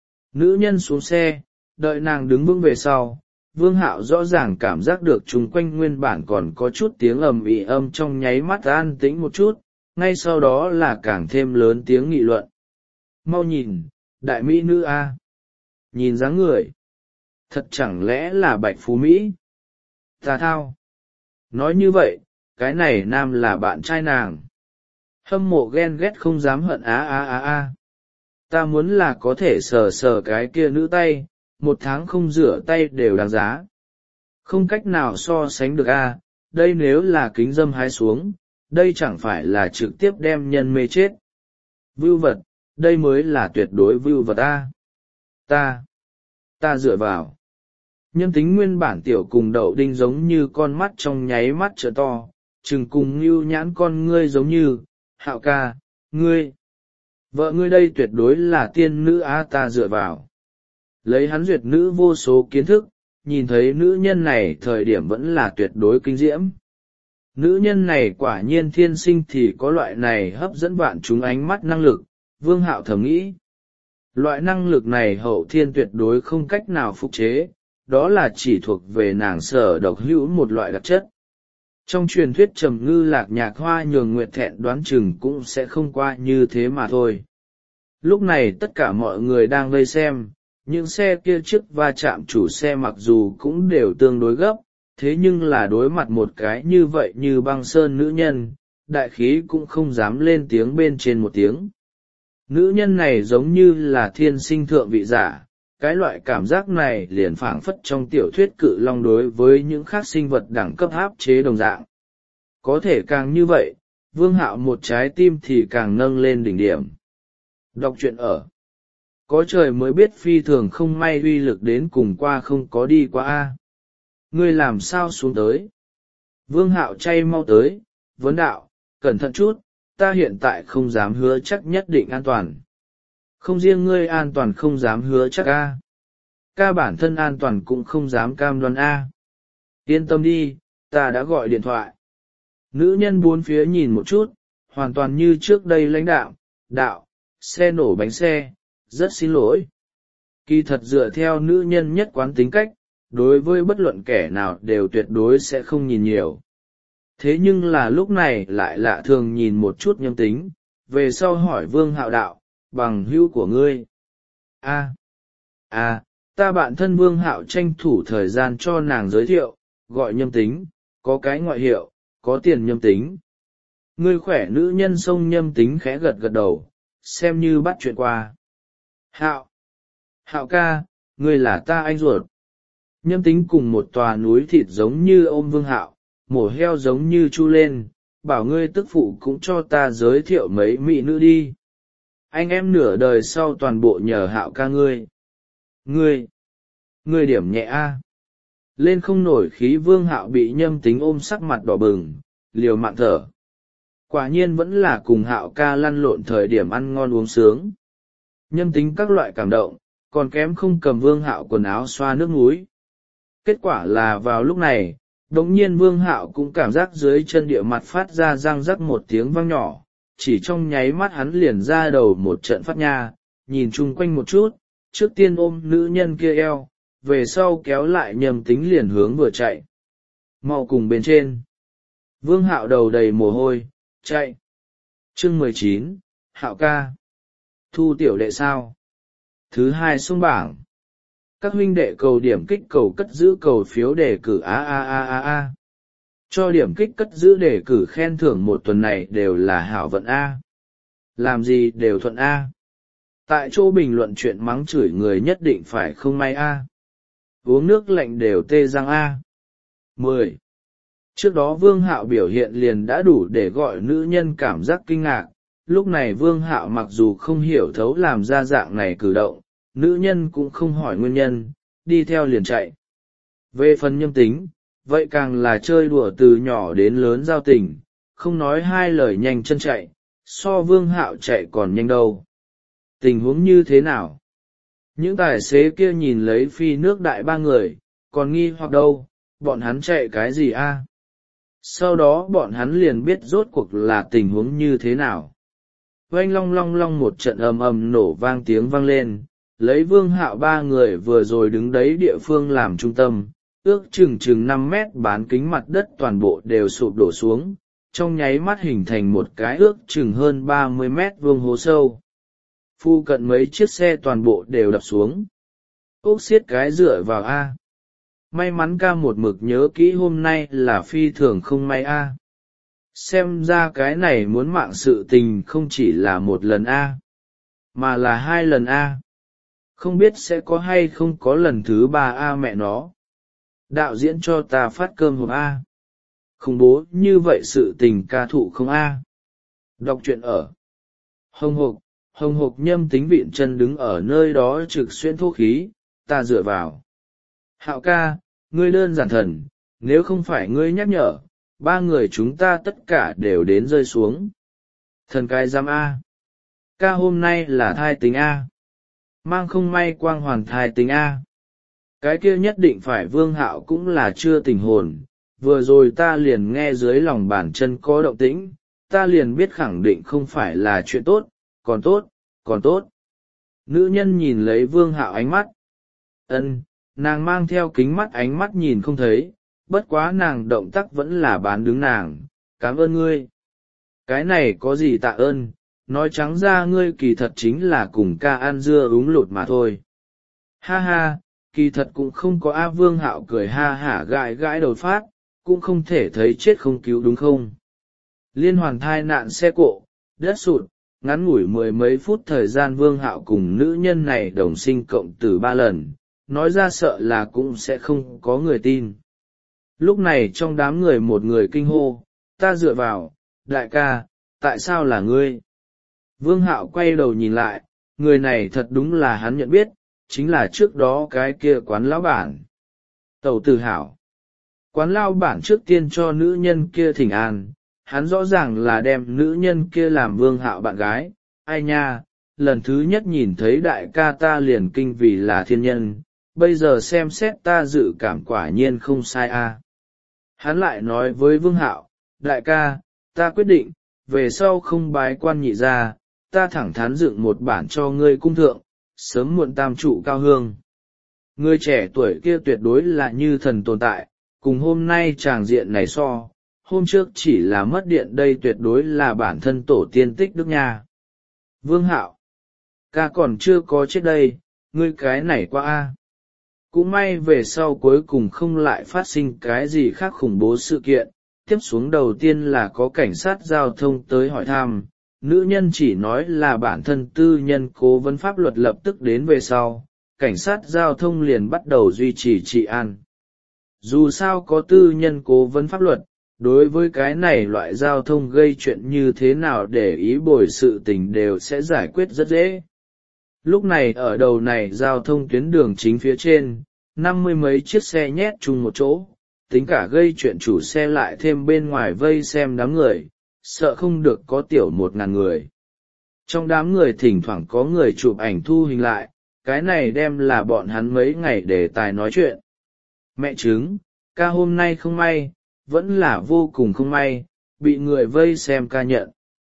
Nữ nhân xuống xe, đợi nàng đứng vững về sau. Vương Hạo rõ ràng cảm giác được chung quanh nguyên bản còn có chút tiếng ầm ĩ âm trong nháy mắt an tĩnh một chút, ngay sau đó là càng thêm lớn tiếng nghị luận. Mau nhìn, đại mỹ nữ a, nhìn dáng người, thật chẳng lẽ là Bạch Phú Mỹ? Ta thao. Nói như vậy, cái này nam là bạn trai nàng. Hâm mộ ghen ghét không dám hận á á á á. Ta muốn là có thể sờ sờ cái kia nữ tay, một tháng không rửa tay đều đáng giá. Không cách nào so sánh được a. Đây nếu là kính dâm hái xuống, đây chẳng phải là trực tiếp đem nhân mê chết. Vưu vật, đây mới là tuyệt đối vưu vật a. Ta, ta dựa vào. Nhân Tính nguyên bản tiểu cùng đậu đinh giống như con mắt trong nháy mắt trợ to, chừng cùng như nhãn con ngươi giống như, Hạo ca, ngươi. Vợ ngươi đây tuyệt đối là tiên nữ á. Ta dựa vào. Lấy hắn duyệt nữ vô số kiến thức, nhìn thấy nữ nhân này thời điểm vẫn là tuyệt đối kinh diễm. Nữ nhân này quả nhiên thiên sinh thì có loại này hấp dẫn vạn chúng ánh mắt năng lực. Vương Hạo thầm nghĩ. Loại năng lực này hậu thiên tuyệt đối không cách nào phục chế, đó là chỉ thuộc về nàng sở độc hữu một loại đặc chất. Trong truyền thuyết trầm ngư lạc nhạc hoa nhường nguyệt thẹn đoán chừng cũng sẽ không qua như thế mà thôi. Lúc này tất cả mọi người đang vây xem, những xe kia trước va chạm chủ xe mặc dù cũng đều tương đối gấp, thế nhưng là đối mặt một cái như vậy như băng sơn nữ nhân, đại khí cũng không dám lên tiếng bên trên một tiếng. Nữ nhân này giống như là thiên sinh thượng vị giả, cái loại cảm giác này liền phảng phất trong tiểu thuyết cự long đối với những khác sinh vật đẳng cấp áp chế đồng dạng. Có thể càng như vậy, Vương Hạo một trái tim thì càng nâng lên đỉnh điểm. Đọc truyện ở. Có trời mới biết phi thường không may uy lực đến cùng qua không có đi qua a. Ngươi làm sao xuống tới? Vương Hạo chay mau tới, vấn đạo, cẩn thận chút, ta hiện tại không dám hứa chắc nhất định an toàn. Không riêng ngươi an toàn không dám hứa chắc a. Ca bản thân an toàn cũng không dám cam đoan a. Yên tâm đi, ta đã gọi điện thoại. Nữ nhân bốn phía nhìn một chút, hoàn toàn như trước đây lãnh đạo, đạo, xe nổ bánh xe, rất xin lỗi. Kỳ thật dựa theo nữ nhân nhất quán tính cách, đối với bất luận kẻ nào đều tuyệt đối sẽ không nhìn nhiều. Thế nhưng là lúc này lại lạ thường nhìn một chút Nhâm Tính, về sau hỏi Vương Hạo đạo, bằng hữu của ngươi. A, a, ta bạn thân Vương Hạo tranh thủ thời gian cho nàng giới thiệu, gọi Nhâm Tính, có cái ngoại hiệu, có tiền Nhâm Tính. Ngươi khỏe. Nữ nhân xông Nhâm Tính khẽ gật gật đầu, xem như bắt chuyện qua. Hạo, Hạo ca, ngươi là ta anh ruột. Nhâm Tính cùng một tòa núi thịt giống như ôm Vương Hạo, mổ heo giống như chu lên, bảo ngươi tức phụ cũng cho ta giới thiệu mấy mỹ nữ đi. Anh em nửa đời sau toàn bộ nhờ Hạo ca ngươi. Ngươi, ngươi điểm nhẹ a. Lên không nổi khí. Vương Hạo bị Nhâm Tính ôm sắc mặt đỏ bừng, liều mạng thở. Quả nhiên vẫn là cùng Hạo ca lăn lộn thời điểm ăn ngon uống sướng. Nhâm Tính các loại cảm động, còn kém không cầm Vương Hạo quần áo xoa nước muối. Kết quả là vào lúc này, đống nhiên Vương Hạo cũng cảm giác dưới chân địa mặt phát ra răng rắc một tiếng vang nhỏ, chỉ trong nháy mắt hắn liền ra đầu một trận phát nha, nhìn chung quanh một chút, trước tiên ôm nữ nhân kia eo, về sau kéo lại Nhâm Tính liền hướng vừa chạy. mau cùng bên trên. Vương Hạo đầu đầy mồ hôi, chạy. Chương mười chín, Hạo ca. Thu tiểu đệ sao? Thứ hai xuống bảng. Các huynh đệ cầu điểm kích cầu cất giữ cầu phiếu đề cử a a a a a. Cho điểm kích cất giữ đề cử khen thưởng một tuần này đều là hảo vận a. Làm gì đều thuận a. Tại chỗ bình luận chuyện mắng chửi người nhất định phải không may a. Uống nước lạnh đều tê răng a. mười. Trước đó Vương Hạo biểu hiện liền đã đủ để gọi nữ nhân cảm giác kinh ngạc, lúc này Vương Hạo mặc dù không hiểu thấu làm ra dạng này cử động, nữ nhân cũng không hỏi nguyên nhân, đi theo liền chạy. Về phần nhâm tính, vậy càng là chơi đùa từ nhỏ đến lớn giao tình, không nói hai lời nhanh chân chạy, so Vương Hạo chạy còn nhanh đâu. Tình huống như thế nào? Những tài xế kia nhìn lấy phi nước đại ba người, còn nghi hoặc đâu, bọn hắn chạy cái gì a? Sau đó bọn hắn liền biết rốt cuộc là tình huống như thế nào. Oanh long long long một trận ầm ầm nổ vang tiếng vang lên, lấy Vương Hạo ba người vừa rồi đứng đấy địa phương làm trung tâm, ước chừng chừng năm mét bán kính mặt đất toàn bộ đều sụp đổ xuống, trong nháy mắt hình thành một cái ước chừng hơn ba mươi mét vuông hố sâu. Phu cận mấy chiếc xe toàn bộ đều đập xuống. Ốc xiết cái dựa vào A. May mắn ca một mực nhớ kỹ hôm nay là phi thường không may A. Xem ra cái này muốn mạng sự tình không chỉ là một lần A, mà là hai lần A. Không biết sẽ có hay không có lần thứ ba A mẹ nó. Đạo diễn cho ta phát cơm hộp A. Khủng bố như vậy sự tình ca thụ không A. Đọc truyện ở. Hồng hộc, hồng hộc nhâm tính vịn chân đứng ở nơi đó trực xuyên thô khí, ta dựa vào. Hạo ca, ngươi đơn giản thần, nếu không phải ngươi nhắc nhở, ba người chúng ta tất cả đều đến rơi xuống. Thần cái giam A. Ca hôm nay là thai tính A. Mang không may quang hoàn thai tính A. Cái kia nhất định phải Vương Hạo cũng là chưa tình hồn, vừa rồi ta liền nghe dưới lòng bàn chân có động tĩnh, ta liền biết khẳng định không phải là chuyện tốt, còn tốt, còn tốt. Nữ nhân nhìn lấy Vương Hạo ánh mắt. Ân, nàng mang theo kính mắt ánh mắt nhìn không thấy, bất quá nàng động tác vẫn là bán đứng nàng, cảm ơn ngươi. Cái này có gì tạ ơn, nói trắng ra ngươi kỳ thật chính là cùng ca ăn dưa uống lụt mà thôi. Ha ha, kỳ thật cũng không có A. Vương Hạo cười ha hả gãi gãi đầu phát, cũng không thể thấy chết không cứu đúng không. Liên hoàn thai nạn xe cộ, đất sụt, ngắn ngủi mười mấy phút thời gian Vương Hạo cùng nữ nhân này đồng sinh cộng tử ba lần, nói ra sợ là cũng sẽ không có người tin. Lúc này trong đám người một người kinh hô, ta dựa vào, đại ca, tại sao là ngươi? Vương Hạo quay đầu nhìn lại, người này thật đúng là hắn nhận biết, chính là trước đó cái kia quán lão bản. Tẩu Tử Hảo. Quán lão bản trước tiên cho nữ nhân kia thỉnh an, hắn rõ ràng là đem nữ nhân kia làm Vương Hạo bạn gái. Ai nha, lần thứ nhất nhìn thấy đại ca ta liền kinh vì là thiên nhân, bây giờ xem xét ta dự cảm quả nhiên không sai a. Hắn lại nói với Vương Hạo, đại ca, ta quyết định, về sau không bái quan nhị gia, ta thẳng thắn dựng một bản cho ngươi cung thượng, sớm muộn tam trụ cao hương. Người trẻ tuổi kia tuyệt đối là như thần tồn tại, cùng hôm nay tràng diện này so, hôm trước chỉ là mất điện đây tuyệt đối là bản thân tổ tiên tích đức nha. Vương Hạo, ca còn chưa có chết đây, ngươi cái này qua a. Cũng may về sau cuối cùng không lại phát sinh cái gì khác khủng bố sự kiện, tiếp xuống đầu tiên là có cảnh sát giao thông tới hỏi thăm, nữ nhân chỉ nói là bản thân tư nhân cố vấn pháp luật lập tức đến về sau, cảnh sát giao thông liền bắt đầu duy trì trị an. Dù sao có tư nhân cố vấn pháp luật, đối với cái này loại giao thông gây chuyện như thế nào để ý bồi sự tình đều sẽ giải quyết rất dễ. Lúc này ở đầu này giao thông tuyến đường chính phía trên, năm mươi mấy chiếc xe nhét chung một chỗ, tính cả gây chuyện chủ xe lại thêm bên ngoài vây xem đám người, sợ không được có tiểu một ngàn người. Trong đám người thỉnh thoảng có người chụp ảnh thu hình lại, cái này đem là bọn hắn mấy ngày để tài nói chuyện. Mẹ chứng, ca hôm nay không may, vẫn là vô cùng không may, bị người vây xem ca nhận.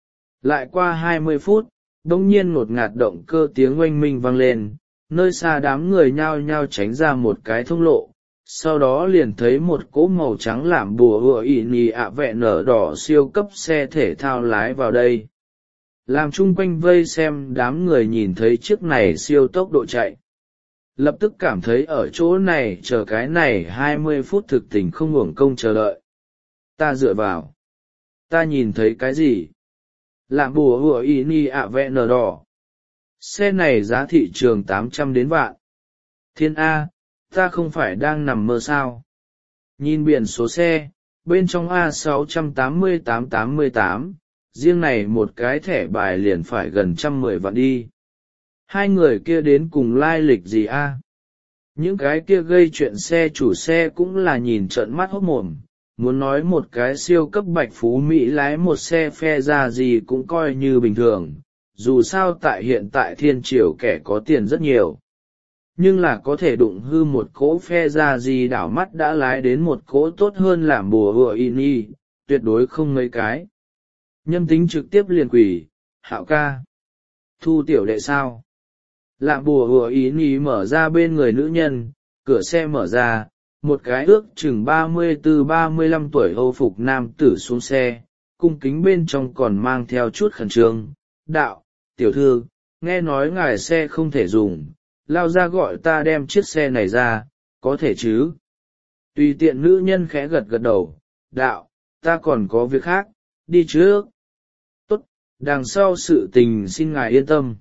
Lại qua hai mươi phút, đông nhiên ngột ngạt động cơ tiếng oanh minh vang lên, nơi xa đám người nhao nhao tránh ra một cái thông lộ, sau đó liền thấy một cỗ màu trắng làm bùa hựa ỉ nhì ạ vẹ nở đỏ siêu cấp xe thể thao lái vào đây, làm chung quanh vây xem đám người nhìn thấy chiếc này siêu tốc độ chạy, lập tức cảm thấy ở chỗ này chờ cái này hai mươi phút thực tình không uổng công chờ đợi. Ta dựa vào, ta nhìn thấy cái gì? Làm bùa hựa ỉ nhì ạ vẹ nở đỏ, xe này giá thị trường tám trăm đến vạn. Thiên A, ta không phải đang nằm mơ sao? Nhìn biển số xe, bên trong A sáu tám tám tám tám, riêng này một cái thẻ bài liền phải gần trăm mười vạn đi. Hai người kia đến cùng lai lịch gì a? Những cái kia gây chuyện xe chủ xe cũng là nhìn trợn mắt hốt mồm, muốn nói một cái siêu cấp bạch phú Mỹ lái một xe phe ra gì cũng coi như bình thường, dù sao tại hiện tại thiên triều kẻ có tiền rất nhiều. Nhưng là có thể đụng hư một cỗ phe ra gì đảo mắt đã lái đến một cỗ tốt hơn làm bùa hựa in y, tuyệt đối không mấy cái. Nhâm Tính trực tiếp liền quỷ, Hạo ca, thu tiểu đệ sao? Làm bùa hựa in y mở ra bên người nữ nhân, cửa xe mở ra, một cái ước chừng ba mươi tư ba mươi lăm tuổi âu phục nam tử xuống xe, cung kính bên trong còn mang theo chút khẩn trương. Đạo, tiểu thư, nghe nói ngài xe không thể dùng, lao ra gọi ta đem chiếc xe này ra, có thể chứ? Tùy tiện nữ nhân khẽ gật gật đầu, đạo, ta còn có việc khác, đi trước. Tốt, đằng sau sự tình xin ngài yên tâm.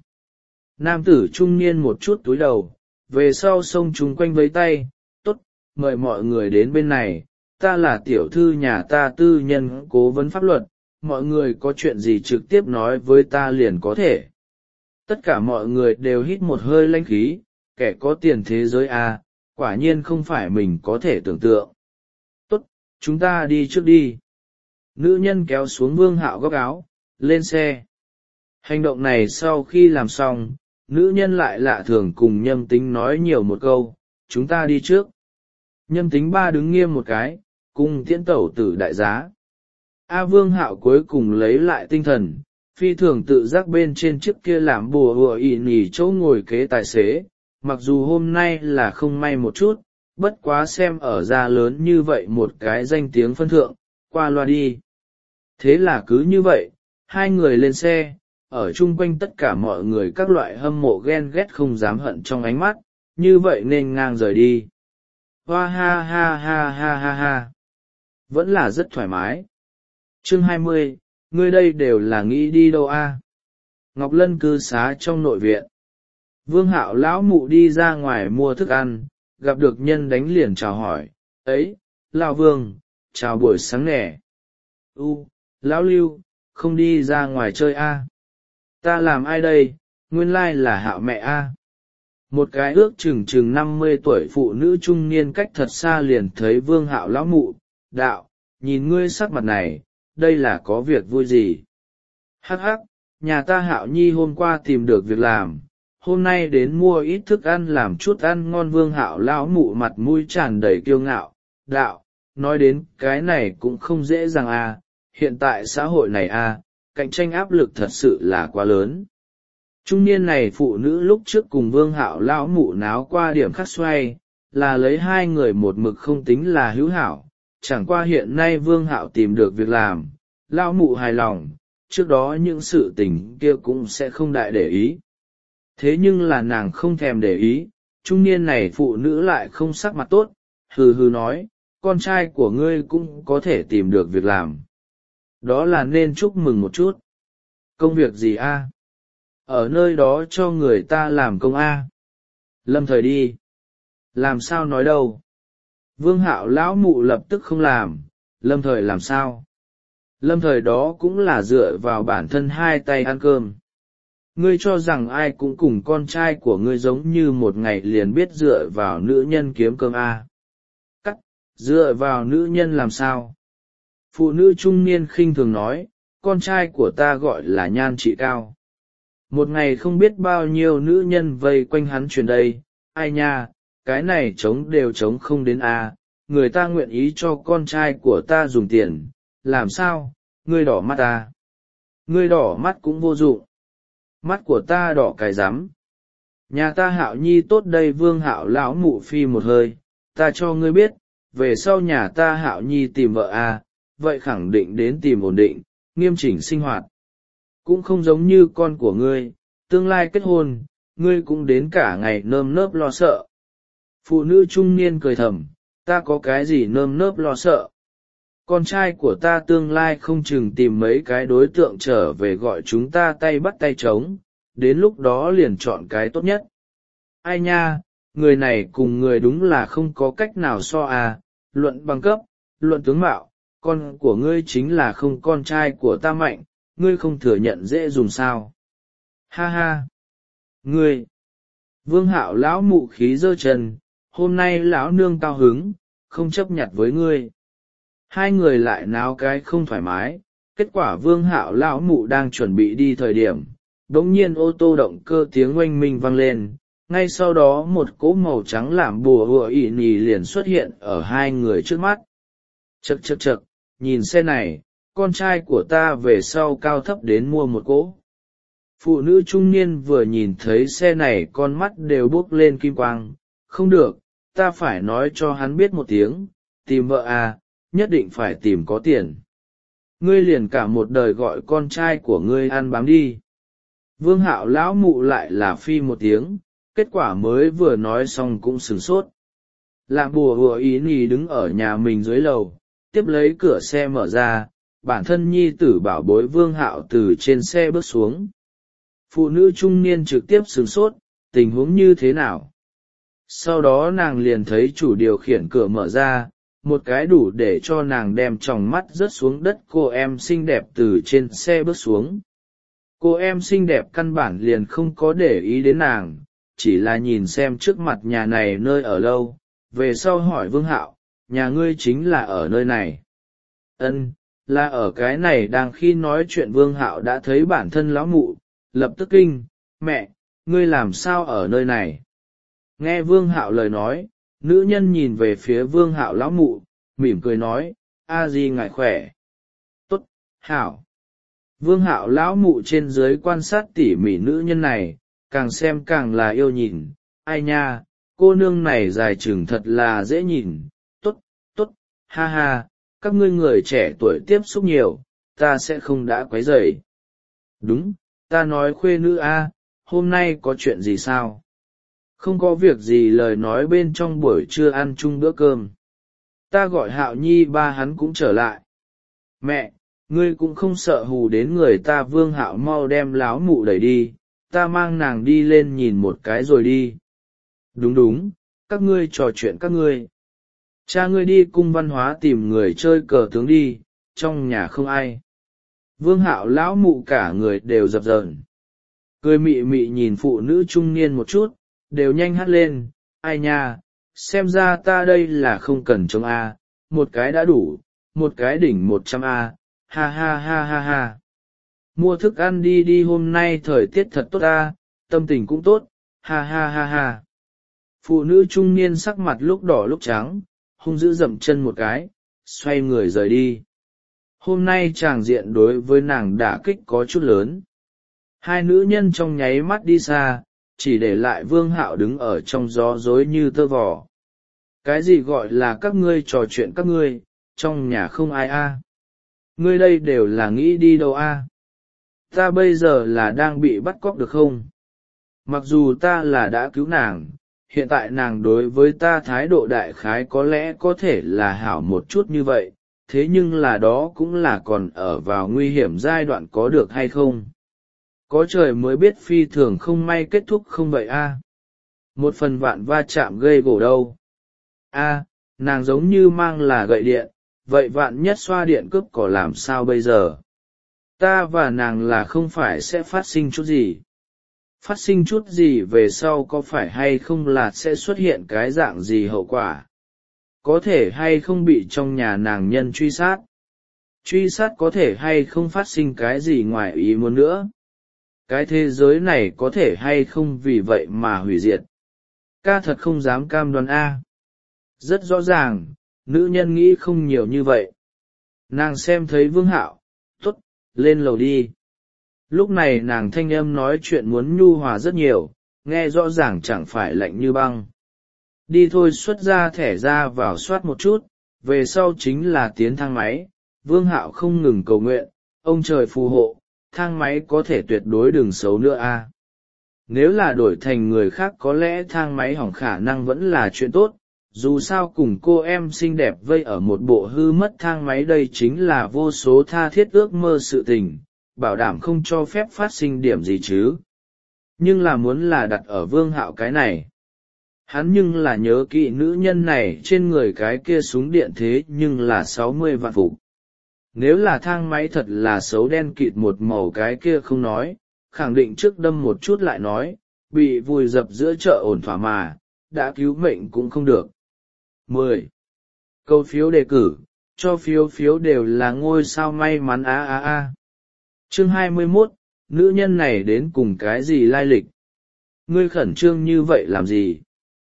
Nam tử trung niên một chút túi đầu, về sau xông chúng quanh với tay, tốt, mời mọi người đến bên này, ta là tiểu thư nhà ta tư nhân cố vấn pháp luật, mọi người có chuyện gì trực tiếp nói với ta liền có thể. Tất cả mọi người đều hít một hơi lãnh khí, kẻ có tiền thế giới à, quả nhiên không phải mình có thể tưởng tượng. Tốt, chúng ta đi trước đi. Nữ nhân kéo xuống Vương Hạo góc áo, lên xe. Hành động này sau khi làm xong, nữ nhân lại lạ thường cùng Nhâm Tính nói nhiều một câu, chúng ta đi trước. Nhâm Tính ba đứng nghiêm một cái, cùng tiễn tẩu tử đại giá. A Vương Hạo cuối cùng lấy lại tinh thần, phi thường tự giác bên trên chiếc kia làm bùa hùa ỉ nhì chỗ ngồi kế tài xế, mặc dù hôm nay là không may một chút, bất quá xem ở ra lớn như vậy một cái danh tiếng phân thượng, qua loa đi. Thế là cứ như vậy, hai người lên xe, ở chung quanh tất cả mọi người các loại hâm mộ ghen ghét không dám hận trong ánh mắt, như vậy nên ngang rời đi. Hoa ha ha ha ha ha ha. Vẫn là rất thoải mái. Chương hai mươi, ngươi đây đều là nghĩ đi đâu a? Ngọc Lân cư xá trong nội viện. Vương Hạo lão mụ đi ra ngoài mua thức ăn, gặp được nhân đánh liền chào hỏi, ấy, lão Vương, chào buổi sáng nè. U, lão Lưu, không đi ra ngoài chơi a? Ta làm ai đây, nguyên lai là Hạo mẹ a. Một cái ước chừng chừng năm mươi tuổi phụ nữ trung niên cách thật xa liền thấy Vương Hạo lão mụ, đạo, nhìn ngươi sắc mặt này, đây là có việc vui gì? Hắc hắc, nhà ta Hạo nhi hôm qua tìm được việc làm, hôm nay đến mua ít thức ăn làm chút ăn ngon. Vương Hạo lão mụ mặt mũi tràn đầy kiêu ngạo, đạo, nói đến cái này cũng không dễ dàng à, hiện tại xã hội này à, cạnh tranh áp lực thật sự là quá lớn. Trung niên này phụ nữ lúc trước cùng Vương Hạo lão mụ náo qua điểm khắc xoay, là lấy hai người một mực không tính là hữu hảo, chẳng qua hiện nay Vương Hạo tìm được việc làm, lão mụ hài lòng, trước đó những sự tình kia cũng sẽ không đại để ý. Thế nhưng là nàng không thèm để ý, trung niên này phụ nữ lại không sắc mặt tốt, hừ hừ nói, con trai của ngươi cũng có thể tìm được việc làm. Đó là nên chúc mừng một chút. Công việc gì a? Ở nơi đó cho người ta làm công a. Lâm Thời đi. Làm sao nói đâu? Vương Hạo lão mụ lập tức không làm, Lâm Thời làm sao? Lâm Thời đó cũng là dựa vào bản thân hai tay ăn cơm. Ngươi cho rằng ai cũng cùng con trai của ngươi giống như một ngày liền biết dựa vào nữ nhân kiếm cơm a? Cắt, dựa vào nữ nhân làm sao? Phụ nữ trung niên khinh thường nói, con trai của ta gọi là nhan trị cao. Một ngày không biết bao nhiêu nữ nhân vây quanh hắn truyền đây, ai nha, cái này chống đều chống không đến a, người ta nguyện ý cho con trai của ta dùng tiền, làm sao, ngươi đỏ mắt ta. Ngươi đỏ mắt cũng vô dụng. Mắt của ta đỏ cái rắm. Nhà ta Hạo nhi tốt đây. Vương Hạo lão mụ phi một hơi, ta cho ngươi biết, về sau nhà ta Hạo Nhi tìm vợ à, vậy khẳng định đến tìm ổn định, nghiêm chỉnh sinh hoạt. Cũng không giống như con của ngươi, tương lai kết hôn, ngươi cũng đến cả ngày nơm nớp lo sợ. Phụ nữ trung niên cười thầm, ta có cái gì nơm nớp lo sợ. Con trai của ta tương lai không chừng tìm mấy cái đối tượng trở về gọi chúng ta tay bắt tay trống, đến lúc đó liền chọn cái tốt nhất. Ai nha, người này cùng người đúng là không có cách nào so à, luận bằng cấp, luận tướng mạo, con của ngươi chính là không con trai của ta mạnh, ngươi không thừa nhận dễ dùng sao. Ha ha! Ngươi! Vương Hạo lão mụ khí giơ chân, hôm nay lão nương cao hứng, không chấp nhặt với ngươi. Hai người lại náo cái không thoải mái, kết quả Vương Hạo lão mụ đang chuẩn bị đi thời điểm, bỗng nhiên ô tô động cơ tiếng oanh minh vang lên, ngay sau đó một cỗ màu trắng làm bùa hùa ỉ nhì liền xuất hiện ở hai người trước mắt. Chậc chậc chậc, nhìn xe này, con trai của ta về sau cao thấp đến mua một cỗ. Phụ nữ trung niên vừa nhìn thấy xe này con mắt đều bốc lên kim quang, không được, ta phải nói cho hắn biết một tiếng, tìm vợ à, nhất định phải tìm có tiền. Ngươi liền cả một đời gọi con trai của ngươi ăn bám đi. Vương Hạo lão mụ lại là phi một tiếng, kết quả mới vừa nói xong cũng sửng sốt. Lạm bùa hùa ý nhì đứng ở nhà mình dưới lầu, tiếp lấy cửa xe mở ra, bản thân nhi tử bảo bối Vương Hạo từ trên xe bước xuống. Phụ nữ trung niên trực tiếp sửng sốt, tình huống như thế nào? Sau đó nàng liền thấy chủ điều khiển cửa mở ra, một cái đủ để cho nàng đem tròng mắt rớt xuống đất cô em xinh đẹp từ trên xe bước xuống. Cô em xinh đẹp căn bản liền không có để ý đến nàng, chỉ là nhìn xem trước mặt nhà này nơi ở lâu, về sau hỏi Vương Hạo, nhà ngươi chính là ở nơi này. Ân, là ở cái này. Đang khi nói chuyện Vương Hạo đã thấy bản thân lão mụ, lập tức kinh, mẹ, ngươi làm sao ở nơi này? Nghe Vương Hạo lời nói, nữ nhân nhìn về phía Vương Hạo lão mụ, mỉm cười nói, a di ngài khỏe. Tốt, Hảo. Vương Hạo lão mụ trên dưới quan sát tỉ mỉ nữ nhân này, càng xem càng là yêu nhìn, ai nha, cô nương này dài chừng thật là dễ nhìn, tốt, tốt, ha ha, các ngươi người trẻ tuổi tiếp xúc nhiều, ta sẽ không đã quấy rầy. Đúng, ta nói khuê nữ a, hôm nay có chuyện gì sao? Không có việc gì lời nói bên trong buổi trưa ăn chung bữa cơm. Ta gọi Hạo Nhi ba hắn cũng trở lại. Mẹ, ngươi cũng không sợ hù đến người ta. Vương Hạo mau đem láo mụ đẩy đi, ta mang nàng đi lên nhìn một cái rồi đi. Đúng đúng, các ngươi trò chuyện các ngươi. Cha ngươi đi cung văn hóa tìm người chơi cờ tướng đi, trong nhà không ai. Vương Hạo lão mụ cả người đều dập dờn. Cười mị mị nhìn phụ nữ trung niên một chút, đều nhanh hắt lên, ai nha, xem ra ta đây là không cần chống A, một cái đã đủ, một cái đỉnh một trăm A, ha ha ha ha ha. Mua thức ăn đi đi, hôm nay thời tiết thật tốt A, tâm tình cũng tốt, ha ha ha ha. Phụ nữ trung niên sắc mặt lúc đỏ lúc trắng, hung dữ dậm chân một cái, xoay người rời đi. Hôm nay tràng diện đối với nàng đả kích có chút lớn. Hai nữ nhân trong nháy mắt đi xa, chỉ để lại Vương Hạo đứng ở trong gió rối như tơ vò. Cái gì gọi là các ngươi trò chuyện các ngươi, trong nhà không ai a? Ngươi đây đều là nghĩ đi đâu a? Ta bây giờ là đang bị bắt cóc được không? Mặc dù ta là đã cứu nàng, hiện tại nàng đối với ta thái độ đại khái có lẽ có thể là hảo một chút như vậy, thế nhưng là đó cũng là còn ở vào nguy hiểm giai đoạn, có được hay không? Có trời mới biết phi thường không may kết thúc không vậy a? Một phần vạn va chạm gây gổ đâu. A, nàng giống như mang là gậy điện, vậy vạn nhất xoa điện cướp cỏ làm sao bây giờ? Ta và nàng là không phải sẽ phát sinh chút gì? Phát sinh chút gì về sau có phải hay không là sẽ xuất hiện cái dạng gì hậu quả? Có thể hay không bị trong nhà nàng nhân truy sát? Truy sát có thể hay không phát sinh cái gì ngoài ý muốn nữa? Cái thế giới này có thể hay không vì vậy mà hủy diệt? Ca thật không dám cam đoan a. Rất rõ ràng, nữ nhân nghĩ không nhiều như vậy. Nàng xem thấy Vương Hạo, tốt, lên lầu đi. Lúc này nàng thanh âm nói chuyện muốn nhu hòa rất nhiều, nghe rõ ràng chẳng phải lạnh như băng. đi thôi, xuất ra thẻ ra vào soát một chút, về sau chính là tiến thang máy. Vương Hạo không ngừng cầu nguyện, ông trời phù hộ, thang máy có thể tuyệt đối đừng xấu nữa a. Nếu là đổi thành người khác có lẽ thang máy hỏng khả năng vẫn là chuyện tốt, dù sao cùng cô em xinh đẹp vây ở một bộ hư mất thang máy đây chính là vô số tha thiết ước mơ sự tình, bảo đảm không cho phép phát sinh điểm gì chứ. Nhưng là muốn là đặt ở Vương Hạo cái này, hắn nhưng là nhớ kỹ nữ nhân này trên người cái kia súng điện thế nhưng là sáu mươi vạn phục. Nếu là thang máy thật là xấu đen kịt một màu cái kia không nói, khẳng định trước đâm một chút lại nói, bị vùi dập giữa chợ ổn thỏa mà, đã cứu mệnh cũng không được. mười. Câu phiếu đề cử, cho phiếu phiếu đều là ngôi sao may mắn a a a. Chương hai mươi mốt, nữ nhân này đến cùng cái gì lai lịch? Ngươi khẩn trương như vậy làm gì?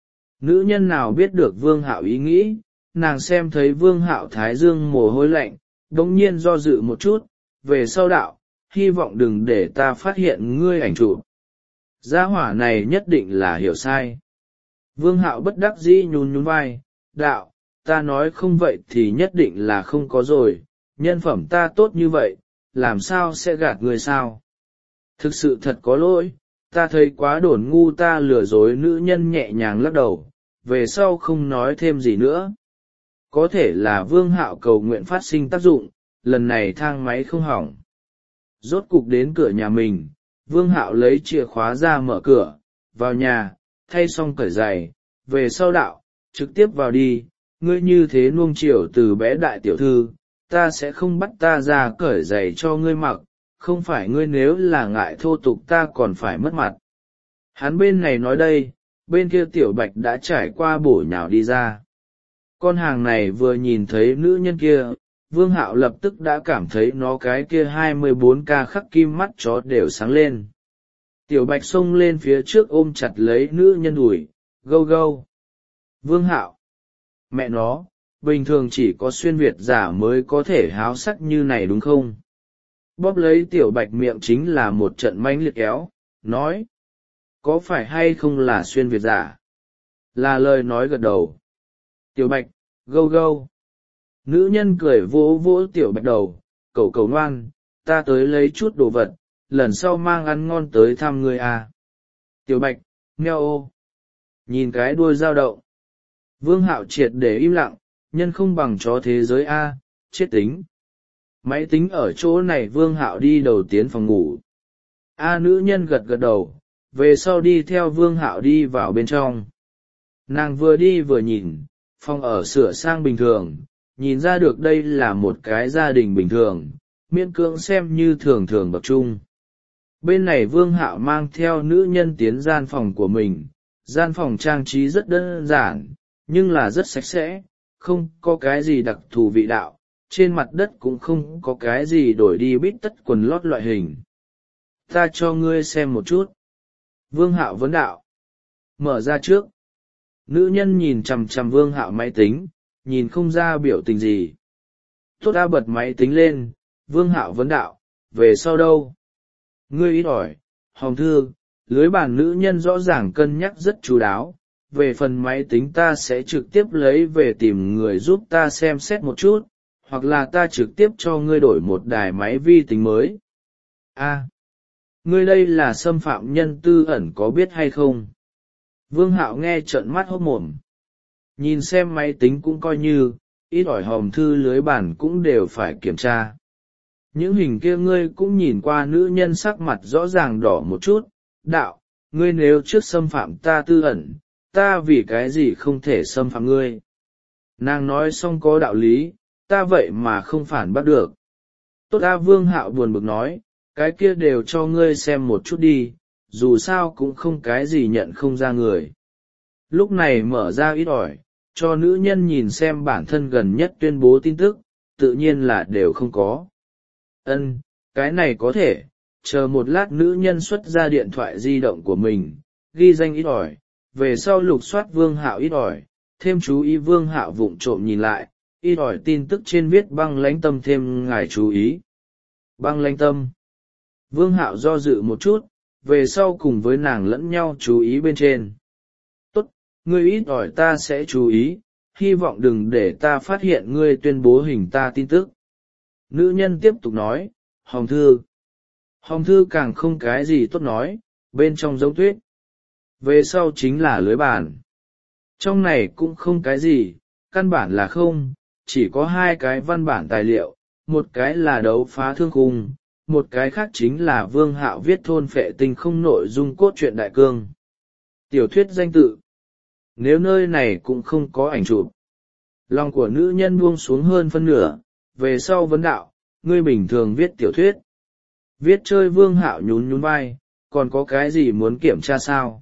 Nữ nhân nào biết được Vương Hạo ý nghĩ, nàng xem thấy Vương Hạo thái dương mồ hôi lạnh, đống nhiên do dự một chút, về sau đạo, hy vọng đừng để ta phát hiện ngươi ảnh chụp. Gia hỏa này nhất định là hiểu sai. Vương Hạo bất đắc dĩ nhún nhún vai, đạo, ta nói không vậy thì nhất định là không có rồi, nhân phẩm ta tốt như vậy, làm sao sẽ gạt người sao? Thực sự thật có lỗi, ta thấy quá đổn ngu ta lừa dối. Nữ nhân nhẹ nhàng lắc đầu, về sau không nói thêm gì nữa. Có thể là Vương Hạo cầu nguyện phát sinh tác dụng, lần này thang máy không hỏng. Rốt cục đến cửa nhà mình, Vương Hạo lấy chìa khóa ra mở cửa, vào nhà, thay xong cởi giày, về sau đạo, trực tiếp vào đi, ngươi như thế nuông chiều từ bé đại tiểu thư, ta sẽ không bắt ta ra cởi giày cho ngươi mặc, không phải ngươi nếu là ngại thô tục ta còn phải mất mặt. Hắn bên này nói đây, bên kia tiểu bạch đã trải qua bổ nhào đi ra. Con hàng này vừa nhìn thấy nữ nhân kia, Vương Hạo lập tức đã cảm thấy nó cái kia hai mươi bốn ca khắc kim mắt chó đều sáng lên. Tiểu bạch xông lên phía trước ôm chặt lấy nữ nhân đùi, gâu gâu. Vương Hạo, mẹ nó, bình thường chỉ có xuyên Việt giả mới có thể háo sắc như này đúng không? Bóp lấy tiểu bạch miệng chính là một trận manh liệt kéo, nói. Có phải hay không là xuyên Việt giả? Là lời nói gật đầu. Tiểu bạch, gâu gâu. Nữ nhân cười vỗ vỗ tiểu bạch đầu, cẩu cẩu ngoan, ta tới lấy chút đồ vật, lần sau mang ăn ngon tới thăm ngươi à. Tiểu bạch, meo ô. Nhìn cái đuôi dao động. Vương Hạo triệt để im lặng, nhân không bằng chó thế giới a, chết tính. Máy tính ở chỗ này. Vương Hạo đi đầu tiến phòng ngủ. A nữ nhân gật gật đầu, về sau đi theo Vương Hạo đi vào bên trong. Nàng vừa đi vừa nhìn, phòng ở sửa sang bình thường, nhìn ra được đây là một cái gia đình bình thường, miễn cưỡng xem như thường thường bậc trung. Bên này Vương Hạo mang theo nữ nhân tiến gian phòng của mình, gian phòng trang trí rất đơn giản, nhưng là rất sạch sẽ, không có cái gì đặc thù vị đạo, trên mặt đất cũng không có cái gì đổi đi bít tất quần lót loại hình. Ta cho ngươi xem một chút. Vương Hạo vấn đạo. Mở ra trước. Nữ nhân nhìn chằm chằm Vương Hạo máy tính, nhìn không ra biểu tình gì. Tốt đã bật máy tính lên, Vương Hạo vấn đạo, về sau đâu? Ngươi ít ỏi, hồng thư, lưới bàn nữ nhân rõ ràng cân nhắc rất chú đáo. Về phần máy tính ta sẽ trực tiếp lấy về tìm người giúp ta xem xét một chút, hoặc là ta trực tiếp cho ngươi đổi một đài máy vi tính mới. A, ngươi đây là xâm phạm nhân tư ẩn có biết hay không? Vương Hạo nghe trợn mắt hốt mồm. Nhìn xem máy tính cũng coi như, ít ỏi hòm thư lưới bản cũng đều phải kiểm tra. Những hình kia ngươi cũng nhìn qua. Nữ nhân sắc mặt rõ ràng đỏ một chút, đạo, ngươi nếu trước xâm phạm ta tư ẩn, ta vì cái gì không thể xâm phạm ngươi? Nàng nói xong có đạo lý, ta vậy mà không phản bắt được. Tốt a. Vương Hạo buồn bực nói, cái kia đều cho ngươi xem một chút đi, dù sao cũng không cái gì nhận không ra người. Lúc này mở ra ít ỏi, cho nữ nhân nhìn xem bản thân gần nhất tuyên bố tin tức, tự nhiên là đều không có. Ân, cái này có thể, chờ một lát. Nữ nhân xuất ra điện thoại di động của mình, ghi danh ít ỏi, về sau lục soát Vương Hạo ít ỏi, thêm chú ý. Vương Hạo vụng trộm nhìn lại, ít ỏi tin tức trên viết băng lãnh tâm, thêm ngài chú ý. Băng lãnh tâm. Vương Hạo do dự một chút, về sau cùng với nàng lẫn nhau chú ý bên trên. Tốt, ngươi ít ỏi ta sẽ chú ý, hy vọng đừng để ta phát hiện ngươi tuyên bố hình ta tin tức. Nữ nhân tiếp tục nói, hòm thư. Hòm thư càng không cái gì tốt nói, bên trong giống tuyết. Về sau chính là lưới bàn. Trong này cũng không cái gì, căn bản là không, chỉ có hai cái văn bản tài liệu, một cái là đấu phá thương khung, một cái khác chính là Vương Hạo viết thôn phệ tinh không nội dung cốt truyện đại cương. Tiểu thuyết danh tự. Nếu nơi này cũng không có ảnh chụp. Lòng của nữ nhân buông xuống hơn phân nửa, về sau vấn đạo, ngươi bình thường viết tiểu thuyết. Viết chơi. Vương Hạo nhún nhún vai, còn có cái gì muốn kiểm tra sao?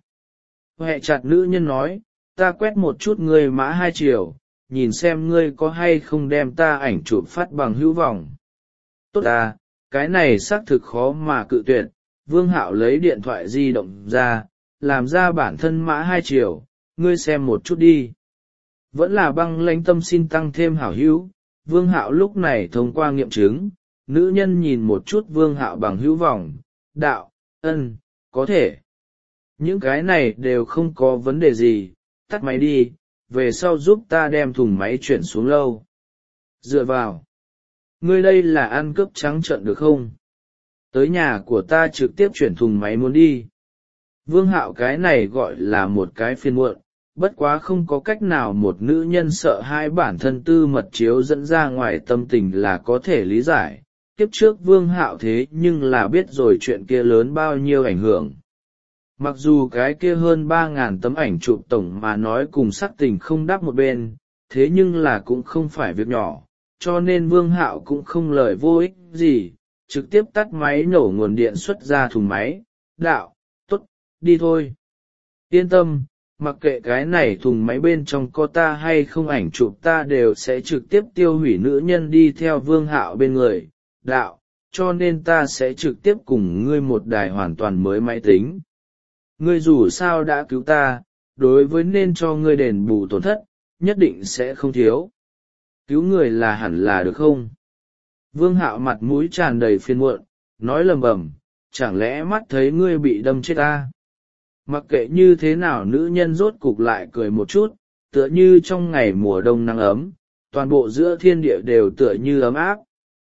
Hẹ chặt nữ nhân nói, ta quét một chút ngươi mã hai chiều, nhìn xem ngươi có hay không đem ta ảnh chụp phát bằng hữu vọng. Tốt à, cái này xác thực khó mà cự tuyệt. Vương Hạo lấy điện thoại di động ra, làm ra bản thân mã hai chiều, ngươi xem một chút đi. Vẫn là Băng Lãnh Tâm xin tăng thêm hảo hữu. Vương Hạo lúc này thông qua nghiệm chứng, nữ nhân nhìn một chút Vương Hạo bằng hữu vọng, đạo, ân, có thể. Những cái này đều không có vấn đề gì, tắt máy đi, về sau giúp ta đem thùng máy chuyển xuống lâu. Dựa vào. Ngươi đây là ăn cướp trắng trợn được không? Tới nhà của ta trực tiếp chuyển thùng máy muốn đi. Vương Hạo cái này gọi là một cái phiên muộn, bất quá không có cách nào, một nữ nhân sợ hai bản thân tư mật chiếu dẫn ra ngoài tâm tình là có thể lý giải. Kiếp trước Vương Hạo thế nhưng là biết rồi chuyện kia lớn bao nhiêu ảnh hưởng. Mặc dù cái kia hơn ba ngàn tấm ảnh chụp tổng mà nói cùng sắc tình không đáp một bên, thế nhưng là cũng không phải việc nhỏ, cho nên Vương Hạo cũng không lời vô ích gì, trực tiếp tắt máy nổ nguồn điện xuất ra thùng máy, đạo, tốt, đi thôi. Yên tâm, mặc kệ cái này thùng máy bên trong có ta hay không ảnh chụp ta đều sẽ trực tiếp tiêu hủy. Nữ nhân đi theo Vương Hạo bên người, đạo, cho nên ta sẽ trực tiếp cùng ngươi một đài hoàn toàn mới máy tính. Ngươi dù sao đã cứu ta, đối với nên cho ngươi đền bù tổn thất, nhất định sẽ không thiếu. Cứu người là hẳn là được không? Vương Hạo mặt mũi tràn đầy phiền muộn, nói lầm bầm, chẳng lẽ mắt thấy ngươi bị đâm chết ta? Mặc kệ như thế nào, nữ nhân rốt cục lại cười một chút, tựa như trong ngày mùa đông nắng ấm, toàn bộ giữa thiên địa đều tựa như ấm áp.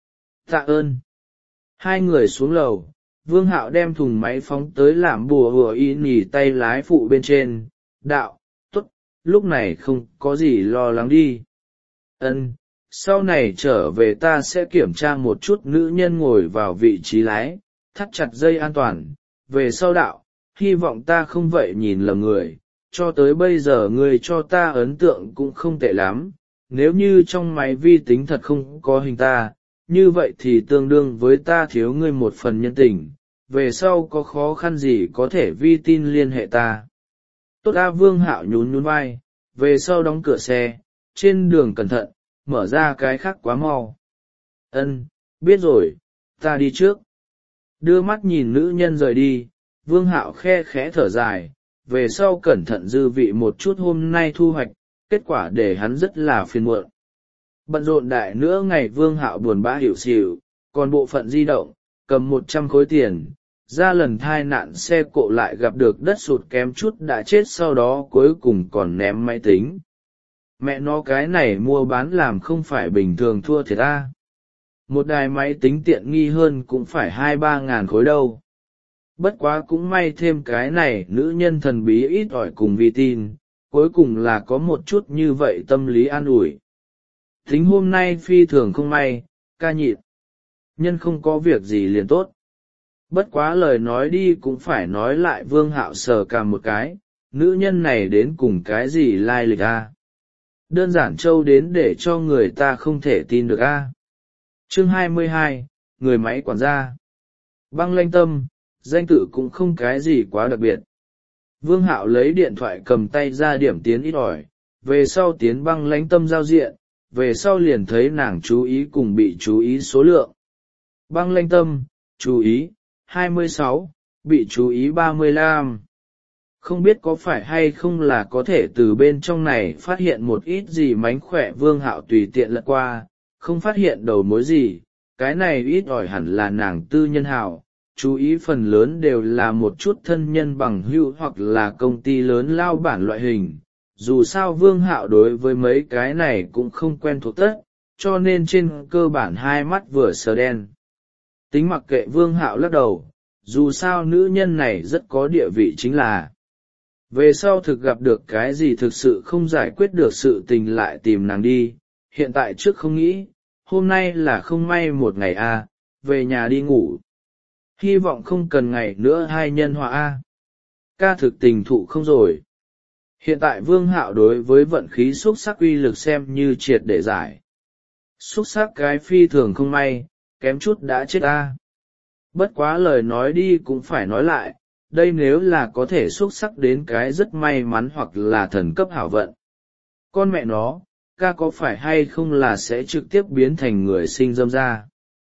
Tạ ơn. Hai người xuống lầu, Vương Hạo đem thùng máy phóng tới làm bùa hùa y nỉ tay lái phụ bên trên, đạo, tốt, lúc này không có gì lo lắng đi. Ân, sau này trở về ta sẽ kiểm tra một chút. Nữ nhân ngồi vào vị trí lái, thắt chặt dây an toàn, về sau đạo, hy vọng ta không vậy nhìn lầm người, cho tới bây giờ người cho ta ấn tượng cũng không tệ lắm, nếu như trong máy vi tính thật không có hình ta, như vậy thì tương đương với ta thiếu ngươi một phần nhân tình, về sau có khó khăn gì có thể vi tin liên hệ ta. Tốt a. Vương Hạo nhún nhún vai, về sau đóng cửa xe, trên đường cẩn thận, mở ra cái khác quá mau. Ân, biết rồi, ta đi trước. Đưa mắt nhìn nữ nhân rời đi, Vương Hạo khe khẽ thở dài, về sau cẩn thận dư vị một chút hôm nay thu hoạch, kết quả để hắn rất là phiền muộn. Bận rộn đại nữa ngày, Vương Hạo buồn bã hiểu xỉu, còn bộ phận di động, cầm một trăm khối tiền, ra lần thai nạn xe cộ lại gặp được đất sụt kém chút đã chết, sau đó cuối cùng còn ném máy tính. Mẹ nó cái này mua bán làm không phải bình thường thua thiệt ta. Một đài máy tính tiện nghi hơn cũng phải hai ba ngàn khối đâu. Bất quá cũng may thêm cái này nữ nhân thần bí ít ỏi cùng vi tin, cuối cùng là có một chút như vậy tâm lý an ủi. Tính hôm nay phi thường không may, ca nhịn. Nhân không có việc gì liền tốt. Bất quá lời nói đi cũng phải nói lại, Vương Hạo sờ cả một cái, nữ nhân này đến cùng cái gì lai lịch a? Đơn giản trâu đến để cho người ta không thể tin được a. Chương hai mươi hai, người máy quản gia. Băng Lãnh Tâm, danh tự cũng không cái gì quá đặc biệt. Vương Hạo lấy điện thoại cầm tay ra điểm tiến ít ỏi, về sau tiến Băng Lãnh Tâm giao diện, về sau liền thấy nàng chú ý cùng bị chú ý số lượng. Băng Lãnh Tâm, chú ý, hai mươi sáu, bị chú ý ba mươi lăm. Không biết có phải hay không là có thể từ bên trong này phát hiện một ít gì mánh khỏe. Vương Hạo tùy tiện lật qua, không phát hiện đầu mối gì, cái này ít ỏi hẳn là nàng tư nhân hào, chú ý phần lớn đều là một chút thân nhân bằng hữu hoặc là công ty lớn lao bản loại hình, dù sao Vương Hạo đối với mấy cái này cũng không quen thuộc tất, cho nên trên cơ bản hai mắt vừa sờ đen. Tính mặc kệ Vương Hạo lắc đầu, dù sao nữ nhân này rất có địa vị chính là. Về sau thực gặp được cái gì thực sự không giải quyết được sự tình lại tìm nàng đi, hiện tại trước không nghĩ, hôm nay là không may một ngày a, à, về nhà đi ngủ. Hy vọng không cần ngày nữa hai nhân hòa a. Ca thực tình thụ không rồi. Hiện tại Vương Hạo đối với vận khí xúc sắc uy lực xem như triệt để giải. Xúc sắc cái phi thường không may, kém chút đã chết a. Bất quá lời nói đi cũng phải nói lại, đây nếu là có thể xúc sắc đến cái rất may mắn hoặc là thần cấp hảo vận. Con mẹ nó, ca có phải hay không là sẽ trực tiếp biến thành người sinh dâm ra.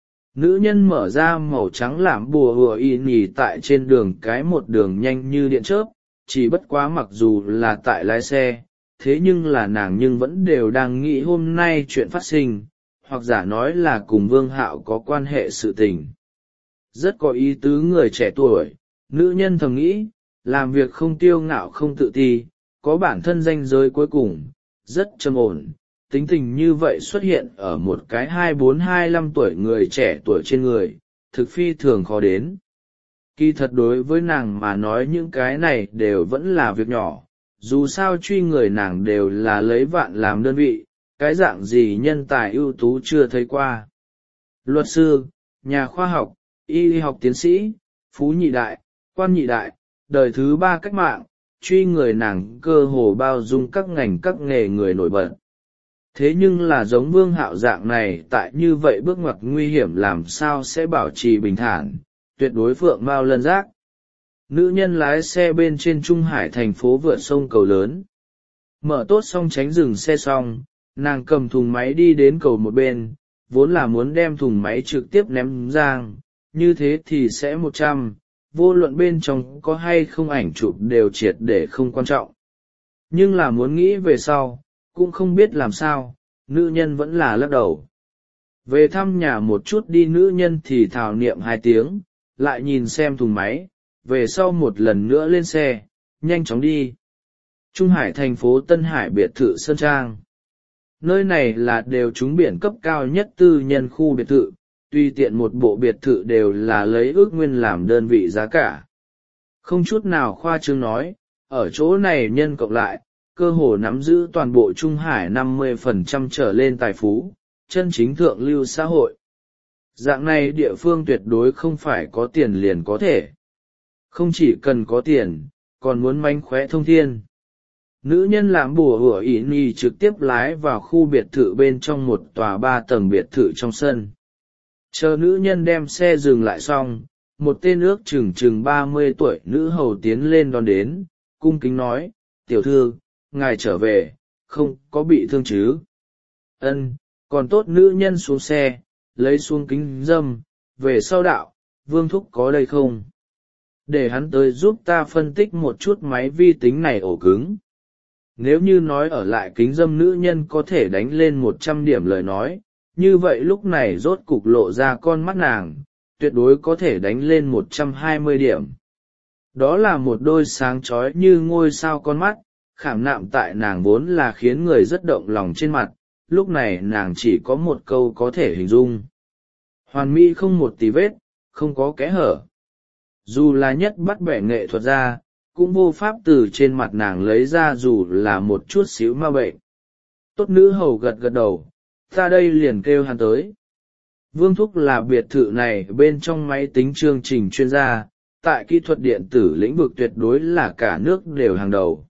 Nữ nhân mở ra màu trắng làm bùa hùa y nhì tại trên đường cái một đường nhanh như điện chớp, chỉ bất quá mặc dù là tại lái xe, thế nhưng là nàng nhưng vẫn đều đang nghĩ hôm nay chuyện phát sinh, hoặc giả nói là cùng Vương Hạo có quan hệ sự tình. Rất có ý tứ người trẻ tuổi, nữ nhân thầm nghĩ, làm việc không tiêu ngạo không tự ti, có bản thân danh giới cuối cùng, rất trầm ổn. Tính tình như vậy xuất hiện ở một cái hai bốn hai lăm tuổi người trẻ tuổi trên người, thực phi thường khó đến. Kỳ thật đối với nàng mà nói những cái này đều vẫn là việc nhỏ, dù sao truy người nàng đều là lấy vạn làm đơn vị, cái dạng gì nhân tài ưu tú chưa thấy qua. Luật sư, nhà khoa học, y học tiến sĩ, phú nhị đại, quan nhị đại, đời thứ ba cách mạng, truy người nàng cơ hồ bao dung các ngành các nghề người nổi bật. Thế nhưng là giống Vương Hạo dạng này tại như vậy bước ngoặt nguy hiểm làm sao sẽ bảo trì bình thản, tuyệt đối phượng mao lân giác. Nữ nhân lái xe bên trên Trung Hải thành phố vượt sông cầu lớn. Mở tốt xong tránh dừng xe xong, nàng cầm thùng máy đi đến cầu một bên, vốn là muốn đem thùng máy trực tiếp ném giang, như thế thì sẽ một trăm, vô luận bên trong có hay không ảnh chụp đều triệt để không quan trọng. Nhưng là muốn nghĩ về sau, cũng không biết làm sao, nữ nhân vẫn là lắc đầu. Về thăm nhà một chút đi, nữ nhân thì thảo niệm hai tiếng, lại nhìn xem thùng máy, về sau một lần nữa lên xe, nhanh chóng đi. Trung Hải thành phố Tân Hải biệt thự Sơn Trang. Nơi này là đều trúng biển cấp cao nhất tư nhân khu biệt thự, tùy tiện một bộ biệt thự đều là lấy ước nguyên làm đơn vị giá cả. Không chút nào khoa trương nói, ở chỗ này nhân cộng lại, cơ hồ nắm giữ toàn bộ Trung Hải năm mươi phần trăm trở lên tài phú, chân chính thượng lưu xã hội. Dạng này địa phương tuyệt đối không phải có tiền liền có thể. Không chỉ cần có tiền, còn muốn mánh khóe thông thiên. Nữ nhân làm bùa hủa ỉ nì trực tiếp lái vào khu biệt thự bên trong một tòa ba tầng biệt thự trong sân. Chờ nữ nhân đem xe dừng lại xong, một tên ước chừng chừng ba mươi tuổi nữ hầu tiến lên đón đến, cung kính nói, tiểu thư, ngài trở về, không có bị thương chứ? Ân, còn tốt. Nữ nhân xuống xe, lấy xuống kính dâm, về sau đạo, Vương thúc có đây không? Để hắn tới giúp ta phân tích một chút máy vi tính này ổ cứng. Nếu như nói ở lại kính dâm nữ nhân có thể đánh lên một trăm điểm lời nói, như vậy lúc này rốt cục lộ ra con mắt nàng, tuyệt đối có thể đánh lên một trăm hai mươi điểm. Đó là một đôi sáng chói như ngôi sao con mắt, khảm nạm tại nàng vốn là khiến người rất động lòng trên mặt, lúc này nàng chỉ có một câu có thể hình dung. Hoàn mỹ không một tí vết, không có kẽ hở. Dù là nhất bắt bẻ nghệ thuật ra, cũng vô pháp từ trên mặt nàng lấy ra dù là một chút xíu ma bệnh. Tốt, nữ hầu gật gật đầu, ta đây liền kêu hắn tới. Vương thúc là biệt thự này bên trong máy tính chương trình chuyên gia, tại kỹ thuật điện tử lĩnh vực tuyệt đối là cả nước đều hàng đầu.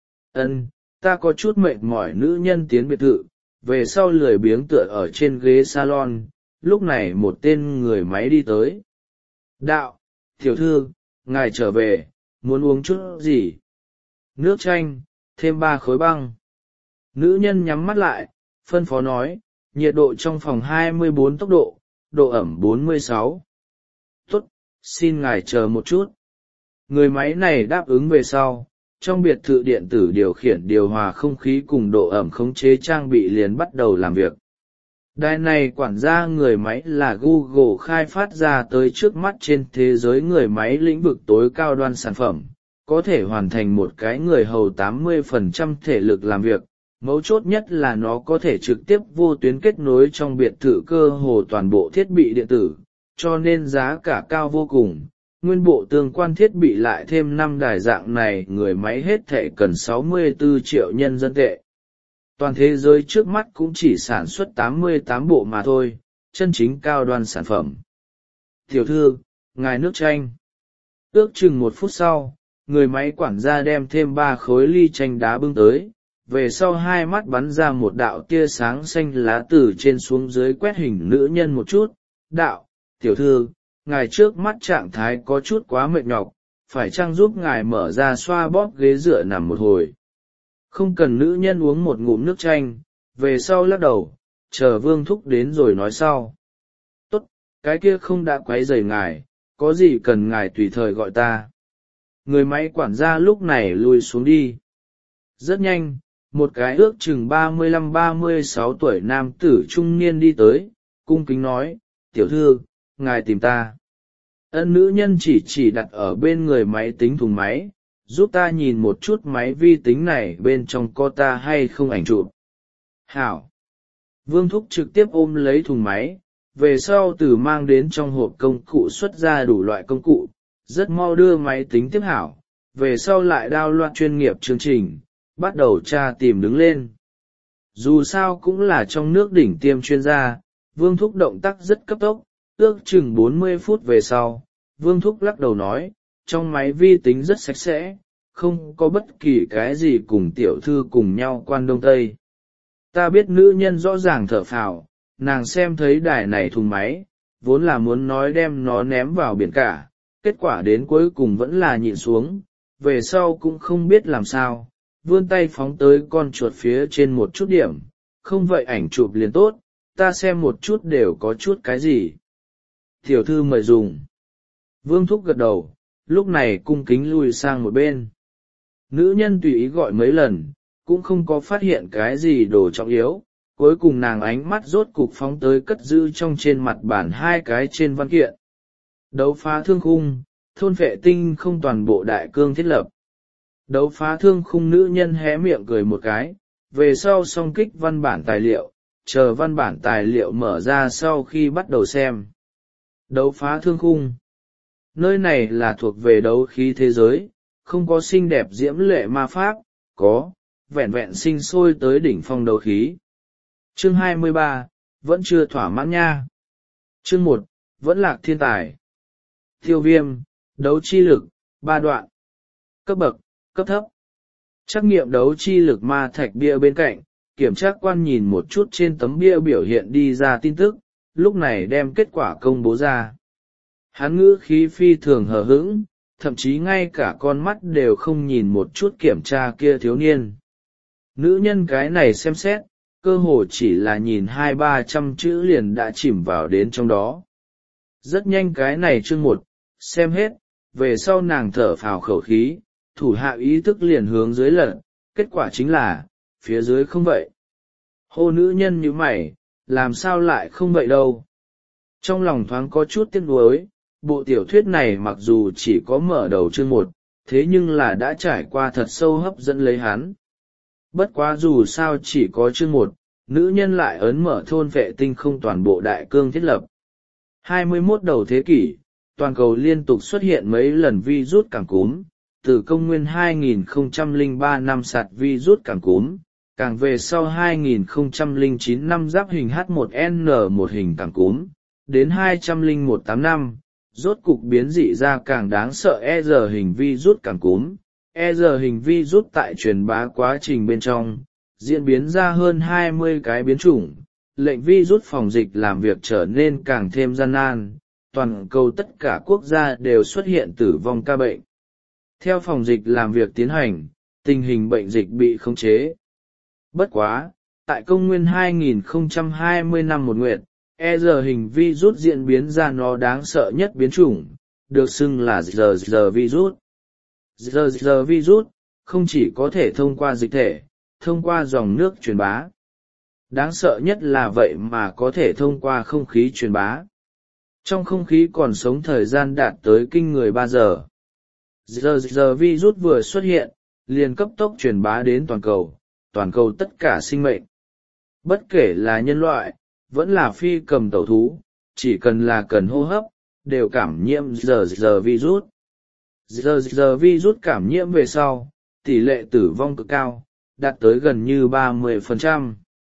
Ân, ta có chút mệt mỏi. Nữ nhân tiến biệt thự, về sau lười biếng tựa ở trên ghế salon, lúc này một tên người máy đi tới. Đạo, tiểu thư, ngài trở về, muốn uống chút gì? Nước chanh, thêm ba khối băng. Nữ nhân nhắm mắt lại, phân phó nói, nhiệt độ trong phòng hai mươi bốn tốc độ, độ ẩm bốn mươi sáu. Tốt, xin ngài chờ một chút. Người máy này đáp ứng về sau, trong biệt thự điện tử điều khiển điều hòa không khí cùng độ ẩm khống chế trang bị liền bắt đầu làm việc. Đài này quản gia người máy là Google khai phát ra tới trước mắt trên thế giới người máy lĩnh vực tối cao đoan sản phẩm, có thể hoàn thành một cái người hầu tám mươi phần trăm thể lực làm việc. Mấu chốt nhất là nó có thể trực tiếp vô tuyến kết nối trong biệt thự cơ hồ toàn bộ thiết bị điện tử, cho nên giá cả cao vô cùng. Nguyên bộ tương quan thiết bị lại thêm năm đài dạng này, người máy hết thể cần sáu mươi tư triệu nhân dân tệ. Toàn thế giới trước mắt cũng chỉ sản xuất tám mươi tám bộ mà thôi, chân chính cao đoan sản phẩm. Tiểu thư, ngài nước chanh. Ước chừng một phút sau, người máy quản gia đem thêm ba khối ly chanh đá bưng tới, về sau hai mắt bắn ra một đạo tia sáng xanh lá từ trên xuống dưới quét hình nữ nhân một chút. Đạo, tiểu thư, ngài trước mắt trạng thái có chút quá mệt nhọc, phải chăng giúp ngài mở ra xoa bóp ghế dựa nằm một hồi. Không cần, nữ nhân uống một ngụm nước chanh, về sau lắc đầu, chờ Vương Thúc đến rồi nói sau. Tốt, cái kia không đã quấy rầy ngài, có gì cần ngài tùy thời gọi ta. Người máy quản gia lúc này lùi xuống đi. Rất nhanh, một cái ước chừng ba mươi lăm ba mươi sáu tuổi nam tử trung niên đi tới, cung kính nói, tiểu thư, ngài tìm ta. Ân, nữ nhân chỉ chỉ đặt ở bên người máy tính thùng máy, giúp ta nhìn một chút máy vi tính này bên trong có ta hay không ảnh chụp. Hảo. Vương Thúc trực tiếp ôm lấy thùng máy, về sau từ mang đến trong hộp công cụ xuất ra đủ loại công cụ, rất mau đưa máy tính tiếp hảo, về sau lại đao loạt chuyên nghiệp chương trình, bắt đầu tra tìm đứng lên. Dù sao cũng là trong nước đỉnh tiêm chuyên gia, Vương Thúc động tác rất cấp tốc, ước chừng bốn mươi phút về sau, Vương Thúc lắc đầu nói, trong máy vi tính rất sạch sẽ, không có bất kỳ cái gì cùng tiểu thư cùng nhau quan đông tây. Ta biết nữ nhân rõ ràng thở phào, nàng xem thấy đài này thùng máy, vốn là muốn nói đem nó ném vào biển cả, kết quả đến cuối cùng vẫn là nhịn xuống, về sau cũng không biết làm sao, vươn tay phóng tới con chuột phía trên một chút điểm, không vậy ảnh chụp liền tốt, ta xem một chút đều có chút cái gì. Tiểu thư mời dùng. Vương Thúc gật đầu, lúc này cung kính lui sang một bên. Nữ nhân tùy ý gọi mấy lần, cũng không có phát hiện cái gì đồ trọng yếu, cuối cùng nàng ánh mắt rốt cục phóng tới cất giữ trong trên mặt bản hai cái trên văn kiện. Đấu phá thương khung, thôn vệ tinh không toàn bộ đại cương thiết lập. Đấu phá thương khung, nữ nhân hé miệng cười một cái, về sau song kích văn bản tài liệu, chờ văn bản tài liệu mở ra sau khi bắt đầu xem. Đấu phá thương khung. Nơi này là thuộc về đấu khí thế giới, không có xinh đẹp diễm lệ ma pháp, có, vẹn vẹn sinh sôi tới đỉnh phong đấu khí. Chương hai mươi ba, vẫn chưa thỏa mãn nha. Chương một, vẫn lạc thiên tài. Tiêu viêm, đấu chi lực, ba đoạn. Cấp bậc, cấp thấp. Trắc nghiệm đấu chi lực ma thạch bia bên cạnh, kiểm tra quan nhìn một chút trên tấm bia biểu hiện đi ra tin tức, lúc này đem kết quả công bố ra. Hắn ngữ khí phi thường hờ hững, thậm chí ngay cả con mắt đều không nhìn một chút kiểm tra kia thiếu niên. Nữ nhân cái này xem xét, cơ hồ chỉ là nhìn hai ba trăm chữ liền đã chìm vào đến trong đó. Rất nhanh cái này chương một, xem hết, về sau nàng thở phào khẩu khí, thủ hạ ý thức liền hướng dưới lật, kết quả chính là, phía dưới không vậy. Hô, nữ nhân như mày, làm sao lại không vậy đâu. Trong lòng thoáng có chút tiếc nuối, bộ tiểu thuyết này mặc dù chỉ có mở đầu chương một, thế nhưng là đã trải qua thật sâu hấp dẫn lấy hắn. Bất quá dù sao chỉ có chương một, nữ nhân lại ấn mở thôn vệ tinh không toàn bộ đại cương thiết lập. hai mươi mốt đầu thế kỷ, toàn cầu liên tục xuất hiện mấy lần virus cảm cúm, từ công nguyên hai nghìn không trăm lẻ ba năm sạt virus cảm cúm, càng về sau hai nghìn không trăm lẻ chín năm giáp hình H một N một hình cảm cúm, đến hai trăm lẻ một tám năm, rốt cục biến dị ra càng đáng sợ E R hình virus cảm cúm. E R hình virus tại truyền bá quá trình bên trong, diễn biến ra hơn hai mươi cái biến chủng, lệnh virus phòng dịch làm việc trở nên càng thêm gian nan, toàn cầu tất cả quốc gia đều xuất hiện tử vong ca bệnh. Theo phòng dịch làm việc tiến hành, tình hình bệnh dịch bị khống chế. Bất quá, tại công nguyên hai nghìn không trăm hai mươi năm một nguyệt, E R hình virus diễn biến ra nó đáng sợ nhất biến chủng, được xưng là R R virus. R R virus không chỉ có thể thông qua dịch thể, thông qua dòng nước truyền bá. Đáng sợ nhất là vậy mà có thể thông qua không khí truyền bá. Trong không khí còn sống thời gian đạt tới kinh người ba giờ. giờ giờ virus vừa xuất hiện liền cấp tốc truyền bá đến toàn cầu toàn cầu tất cả sinh mệnh, bất kể là nhân loại vẫn là phi cầm tẩu thú, chỉ cần là cần hô hấp đều cảm nhiễm giờ giờ virus. Giờ giờ virus cảm nhiễm về sau tỷ lệ tử vong cực cao, đạt tới gần như ba mươi phần trăm.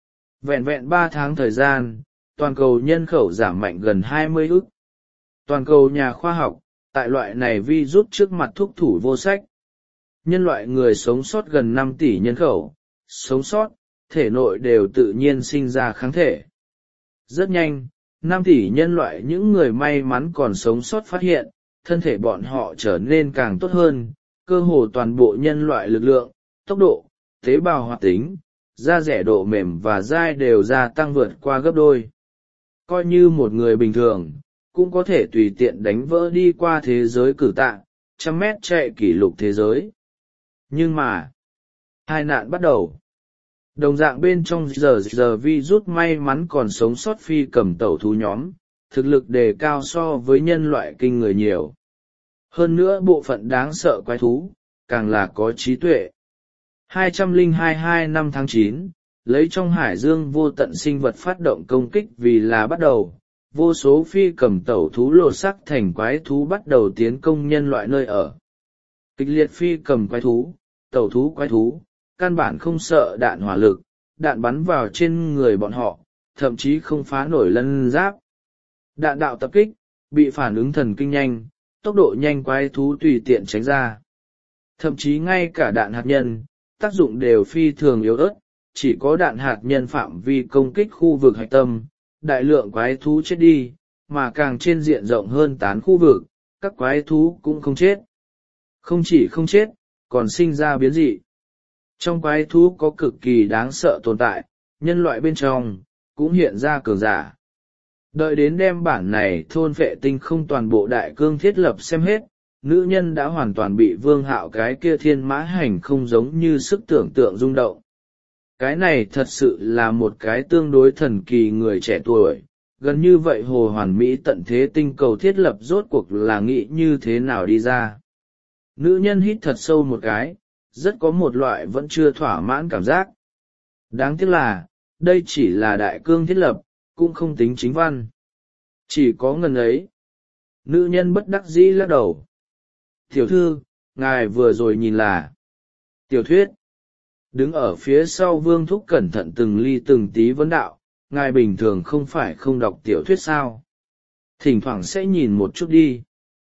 Vẹn vẹn ba tháng thời gian, toàn cầu nhân khẩu giảm mạnh gần hai mươi ức. Toàn cầu nhà khoa học, tại loại này virus trước mặt thúc thủ vô sách. Nhân loại người sống sót gần năm tỷ nhân khẩu, sống sót, thể nội đều tự nhiên sinh ra kháng thể. Rất nhanh, năm tỷ nhân loại những người may mắn còn sống sót phát hiện, thân thể bọn họ trở nên càng tốt hơn, cơ hồ toàn bộ nhân loại lực lượng, tốc độ, tế bào hoạt tính, da rẻ độ mềm và dai đều gia tăng vượt qua gấp đôi. Coi như một người bình thường, cũng có thể tùy tiện đánh vỡ đi qua thế giới cử tạ, trăm mét chạy kỷ lục thế giới. Nhưng mà, hai nạn bắt đầu. Đồng dạng bên trong giờ giờ virus may mắn còn sống sót phi cầm tẩu thú nhóm, thực lực đề cao so với nhân loại kinh người nhiều. Hơn nữa bộ phận đáng sợ quái thú, càng là có trí tuệ. hai không hai hai năm tháng chín, lấy trong hải dương vô tận sinh vật phát động công kích vì là bắt đầu, vô số phi cầm tẩu thú lột xác thành quái thú bắt đầu tiến công nhân loại nơi ở. Kịch liệt phi cầm quái thú, tẩu thú quái thú, căn bản không sợ đạn hỏa lực, đạn bắn vào trên người bọn họ, thậm chí không phá nổi lân giáp. Đạn đạo tập kích, bị phản ứng thần kinh nhanh, tốc độ nhanh quái thú tùy tiện tránh ra. Thậm chí ngay cả đạn hạt nhân, tác dụng đều phi thường yếu ớt, chỉ có đạn hạt nhân phạm vi công kích khu vực hạch tâm, đại lượng quái thú chết đi, mà càng trên diện rộng hơn tán khu vực, các quái thú cũng không chết. Không chỉ không chết, còn sinh ra biến dị. Trong quái thú có cực kỳ đáng sợ tồn tại, nhân loại bên trong, cũng hiện ra cường giả. Đợi đến đem bản này thôn vệ tinh không toàn bộ đại cương thiết lập xem hết, nữ nhân đã hoàn toàn bị Vương Hạo cái kia thiên mã hành không giống như sức tưởng tượng rung động. Cái này thật sự là một cái tương đối thần kỳ người trẻ tuổi, gần như vậy hồ hoàn mỹ tận thế tinh cầu thiết lập rốt cuộc là nghĩ như thế nào đi ra. Nữ nhân hít thật sâu một cái, rất có một loại vẫn chưa thỏa mãn cảm giác. Đáng tiếc là, đây chỉ là đại cương thiết lập, cũng không tính chính văn. Chỉ có ngần ấy. Nữ nhân bất đắc dĩ lắc đầu. Tiểu thư, ngài vừa rồi nhìn là tiểu thuyết. Đứng ở phía sau Vương Thúc cẩn thận từng ly từng tí vấn đạo, ngài bình thường không phải không đọc tiểu thuyết sao? Thỉnh thoảng sẽ nhìn một chút đi.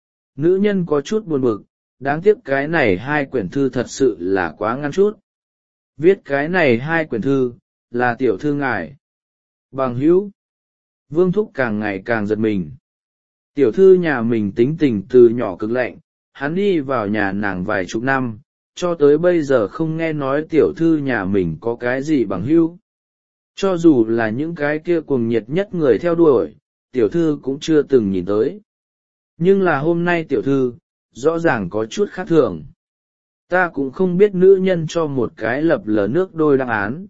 Nữ nhân có chút buồn bực, đáng tiếc cái này hai quyển thư thật sự là quá ngắn chút. Viết cái này hai quyển thư, là tiểu thư ngài. Bằng hữu. Vương Thúc càng ngày càng giật mình. Tiểu thư nhà mình tính tình từ nhỏ cực lạnh, hắn đi vào nhà nàng vài chục năm, cho tới bây giờ không nghe nói tiểu thư nhà mình có cái gì bằng hữu. Cho dù là những cái kia cuồng nhiệt nhất người theo đuổi, tiểu thư cũng chưa từng nhìn tới. Nhưng là hôm nay tiểu thư, rõ ràng có chút khác thường. Ta cũng không biết nữ nhân cho một cái lập lờ nước đôi đáp án.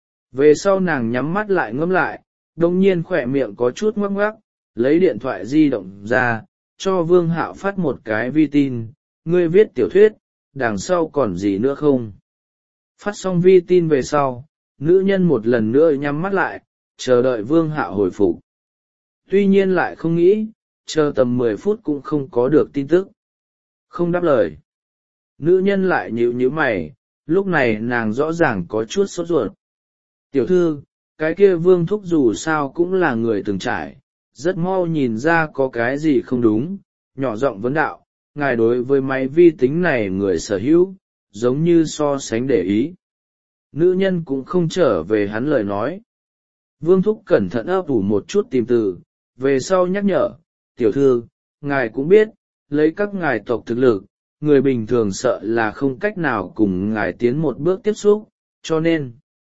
Về sau nàng nhắm mắt lại ngẫm lại, đồng nhiên khỏe miệng có chút ngoắc ngoắc, lấy điện thoại di động ra, cho Vương Hạo phát một cái vi tin, ngươi viết tiểu thuyết, đằng sau còn gì nữa không? Phát xong vi tin về sau, nữ nhân một lần nữa nhắm mắt lại, chờ đợi Vương Hạo hồi phục. Tuy nhiên lại không nghĩ, chờ tầm mười phút cũng không có được tin tức. Không đáp lời. Nữ nhân lại nhíu nhíu mày, lúc này nàng rõ ràng có chút sốt ruột. Tiểu thư, cái kia Vương Thúc dù sao cũng là người từng trải, rất mau nhìn ra có cái gì không đúng, nhỏ giọng vấn đạo, ngài đối với máy vi tính này người sở hữu, giống như so sánh để ý. Nữ nhân cũng không trở về hắn lời nói. Vương Thúc cẩn thận ấp ủ một chút tìm từ, về sau nhắc nhở, tiểu thư, ngài cũng biết, lấy các ngài tộc thực lực, người bình thường sợ là không cách nào cùng ngài tiến một bước tiếp xúc, cho nên,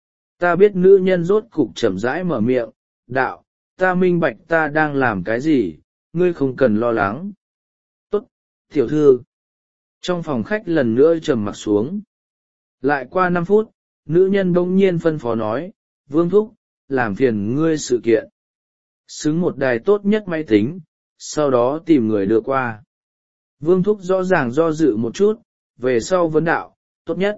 ta biết nữ nhân rốt cục chậm rãi mở miệng, đạo, ta minh bạch ta đang làm cái gì, ngươi không cần lo lắng. Tốt, tiểu thư. Trong phòng khách lần nữa trầm mặc xuống. Lại qua năm phút, nữ nhân bỗng nhiên phân phó nói, Vương Thúc, làm phiền ngươi sự kiện. Xứng một đài tốt nhất máy tính, sau đó tìm người đưa qua. Vương Thúc rõ ràng do dự một chút, về sau vấn đạo, tốt nhất.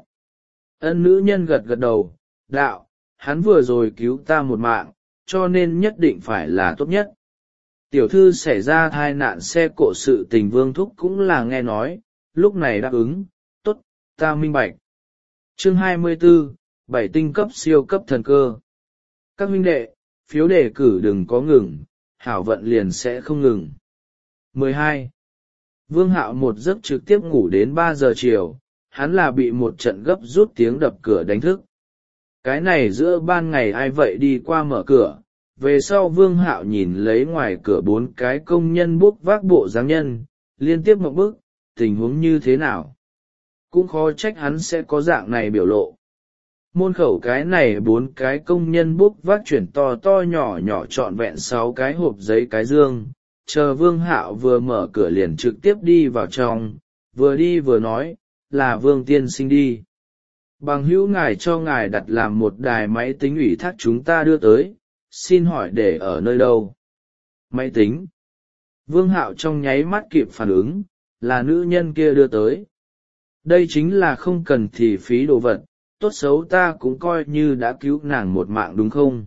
Ân nữ nhân gật gật đầu, đạo, hắn vừa rồi cứu ta một mạng, cho nên nhất định phải là tốt nhất. Tiểu thư xảy ra tai nạn xe cộ sự tình Vương Thúc cũng là nghe nói, lúc này đáp ứng, tốt, ta minh bạch. Chương hai mươi tư, bảy tinh cấp siêu cấp thần cơ. Các huynh đệ, phiếu đề cử đừng có ngừng, hảo vận liền sẽ không ngừng. mười hai. Vương Hạo một giấc trực tiếp ngủ đến ba giờ chiều, hắn là bị một trận gấp rút tiếng đập cửa đánh thức. Cái này giữa ban ngày ai vậy đi qua mở cửa, về sau Vương Hạo nhìn lấy ngoài cửa bốn cái công nhân bốc vác bộ dáng nhân, liên tiếp một bước, tình huống như thế nào. Cũng khó trách hắn sẽ có dạng này biểu lộ. Môn khẩu cái này bốn cái công nhân bốc vác chuyển to to nhỏ nhỏ trọn vẹn sáu cái hộp giấy cái dương, chờ Vương Hạo vừa mở cửa liền trực tiếp đi vào trong, vừa đi vừa nói, là Vương tiên sinh đi. Bằng hữu ngài cho ngài đặt làm một đài máy tính ủy thác chúng ta đưa tới, xin hỏi để ở nơi đâu? Máy tính. Vương Hạo trong nháy mắt kịp phản ứng, là nữ nhân kia đưa tới. Đây chính là không cần thì phí đồ vật, tốt xấu ta cũng coi như đã cứu nàng một mạng đúng không?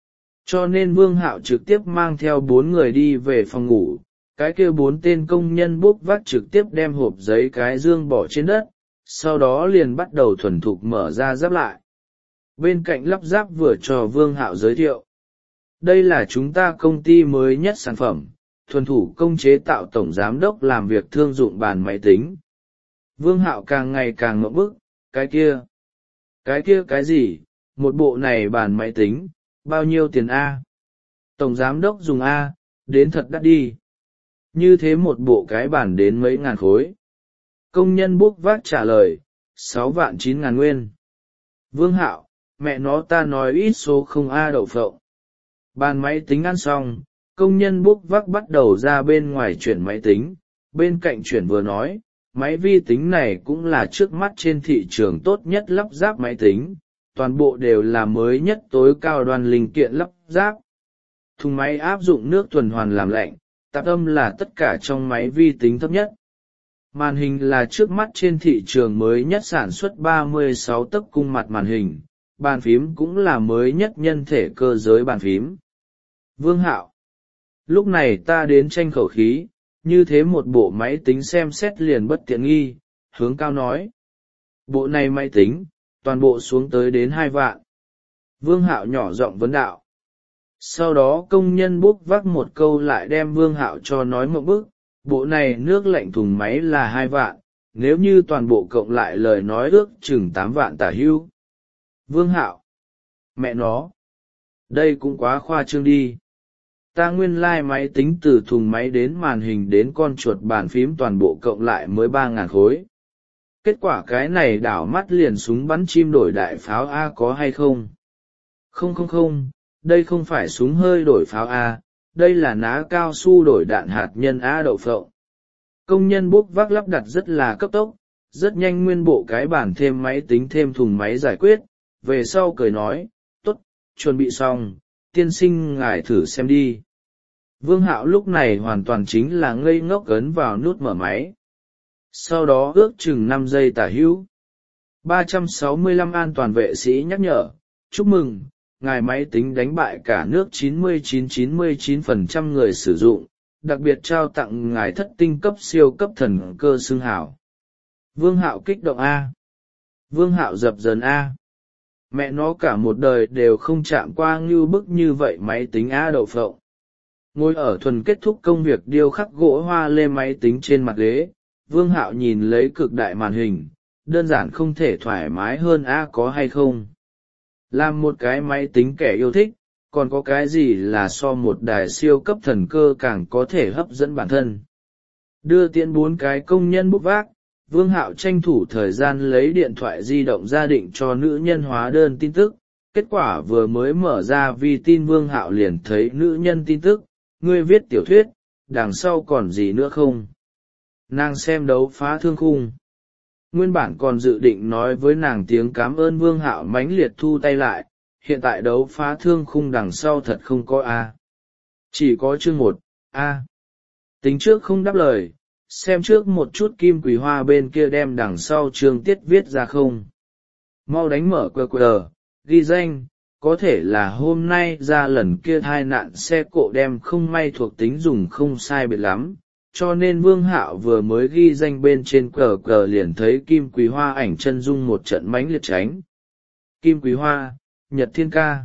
Cho nên Vương Hạo trực tiếp mang theo bốn người đi về phòng ngủ, cái kia bốn tên công nhân bốc vác trực tiếp đem hộp giấy cái dương bỏ trên đất, sau đó liền bắt đầu thuần thục mở ra giáp lại. Bên cạnh lắp ráp vừa cho Vương Hạo giới thiệu. Đây là chúng ta công ty mới nhất sản phẩm, thuần thủ công chế tạo tổng giám đốc làm việc thương dụng bàn máy tính. Vương Hạo càng ngày càng ngộp bức, cái kia, cái kia cái gì, một bộ này bàn máy tính, bao nhiêu tiền A? Tổng giám đốc dùng A, đến thật đắt đi. Như thế một bộ cái bàn đến mấy ngàn khối. Công nhân bốc vác trả lời, sáu vạn chín ngàn nguyên. Vương Hạo, mẹ nó ta nói ít số không A đậu phộng. Bàn máy tính ăn xong, công nhân bốc vác bắt đầu ra bên ngoài chuyển máy tính, bên cạnh chuyển vừa nói, máy vi tính này cũng là trước mắt trên thị trường tốt nhất lắp ráp máy tính, toàn bộ đều là mới nhất tối cao đoan linh kiện lắp ráp. Thùng máy áp dụng nước tuần hoàn làm lạnh, tạp âm là tất cả trong máy vi tính thấp nhất. Màn hình là trước mắt trên thị trường mới nhất sản xuất ba mươi sáu tấc cung mặt màn hình, bàn phím cũng là mới nhất nhân thể cơ giới bàn phím. Vương Hạo, lúc này ta đến tranh khẩu khí, như thế một bộ máy tính xem xét liền bất tiện nghi, hướng cao nói. Bộ này máy tính, toàn bộ xuống tới đến hai vạn. Vương Hạo nhỏ giọng vấn đạo. Sau đó công nhân bốc vác một câu lại đem Vương Hạo cho nói một bức, bộ này nước lạnh thùng máy là hai vạn, nếu như toàn bộ cộng lại lời nói ước chừng tám vạn tả hưu. Vương Hạo, mẹ nó, đây cũng quá khoa trương đi. Ta nguyên lai like máy tính từ thùng máy đến màn hình đến con chuột bàn phím toàn bộ cộng lại mới ba ngàn khối. Kết quả cái này đảo mắt liền súng bắn chim đổi đại pháo A có hay không? Không không không, đây không phải súng hơi đổi pháo A, đây là ná cao su đổi đạn hạt nhân A đậu phộng. Công nhân bốc vác lắp đặt rất là cấp tốc, rất nhanh nguyên bộ cái bản thêm máy tính thêm thùng máy giải quyết, về sau cười nói, tốt, chuẩn bị xong, tiên sinh ngài thử xem đi. Vương Hạo lúc này hoàn toàn chính là ngây ngốc ấn vào nút mở máy. Sau đó ước chừng năm giây tả hữu. ba trăm sáu mươi lăm an toàn vệ sĩ nhắc nhở, chúc mừng, ngài máy tính đánh bại cả nước chín mươi chín phẩy chín mươi chín phần trăm người sử dụng, đặc biệt trao tặng ngài thất tinh cấp siêu cấp thần cơ xưng hảo. Vương Hạo kích động A. Vương Hạo dập dờn A. Mẹ nó cả một đời đều không chạm qua ngưu bức như vậy máy tính A đậu phộng. Ngồi ở thuần kết thúc công việc điêu khắc gỗ hoa lê máy tính trên mặt ghế, Vương Hạo nhìn lấy cực đại màn hình, đơn giản không thể thoải mái hơn A có hay không. Làm một cái máy tính kẻ yêu thích, còn có cái gì là so một đài siêu cấp thần cơ càng có thể hấp dẫn bản thân. Đưa tiễn bốn cái công nhân bốc vác, Vương Hạo tranh thủ thời gian lấy điện thoại di động ra định cho nữ nhân hóa đơn tin tức, kết quả vừa mới mở ra vi tin Vương Hạo liền thấy nữ nhân tin tức, ngươi viết tiểu thuyết, đằng sau còn gì nữa không? Nàng xem đấu phá thương khung. Nguyên bản còn dự định nói với nàng tiếng cảm ơn Vương Hạo mãnh liệt thu tay lại, hiện tại đấu phá thương khung đằng sau thật không có A. Chỉ có chương một, A. Tính trước không đáp lời, xem trước một chút Kim Quỳ Hoa bên kia đem đằng sau chương tiết viết ra không. Mau đánh mở qr qr, ghi danh, có thể là hôm nay ra lần kia tai nạn xe cộ đem không may thuộc tính dùng không sai biệt lắm, cho nên Vương Hạo vừa mới ghi danh bên trên cờ cờ liền thấy Kim Quý Hoa ảnh chân dung một trận mãnh liệt tránh. Kim Quý Hoa, Nhật Thiên ca.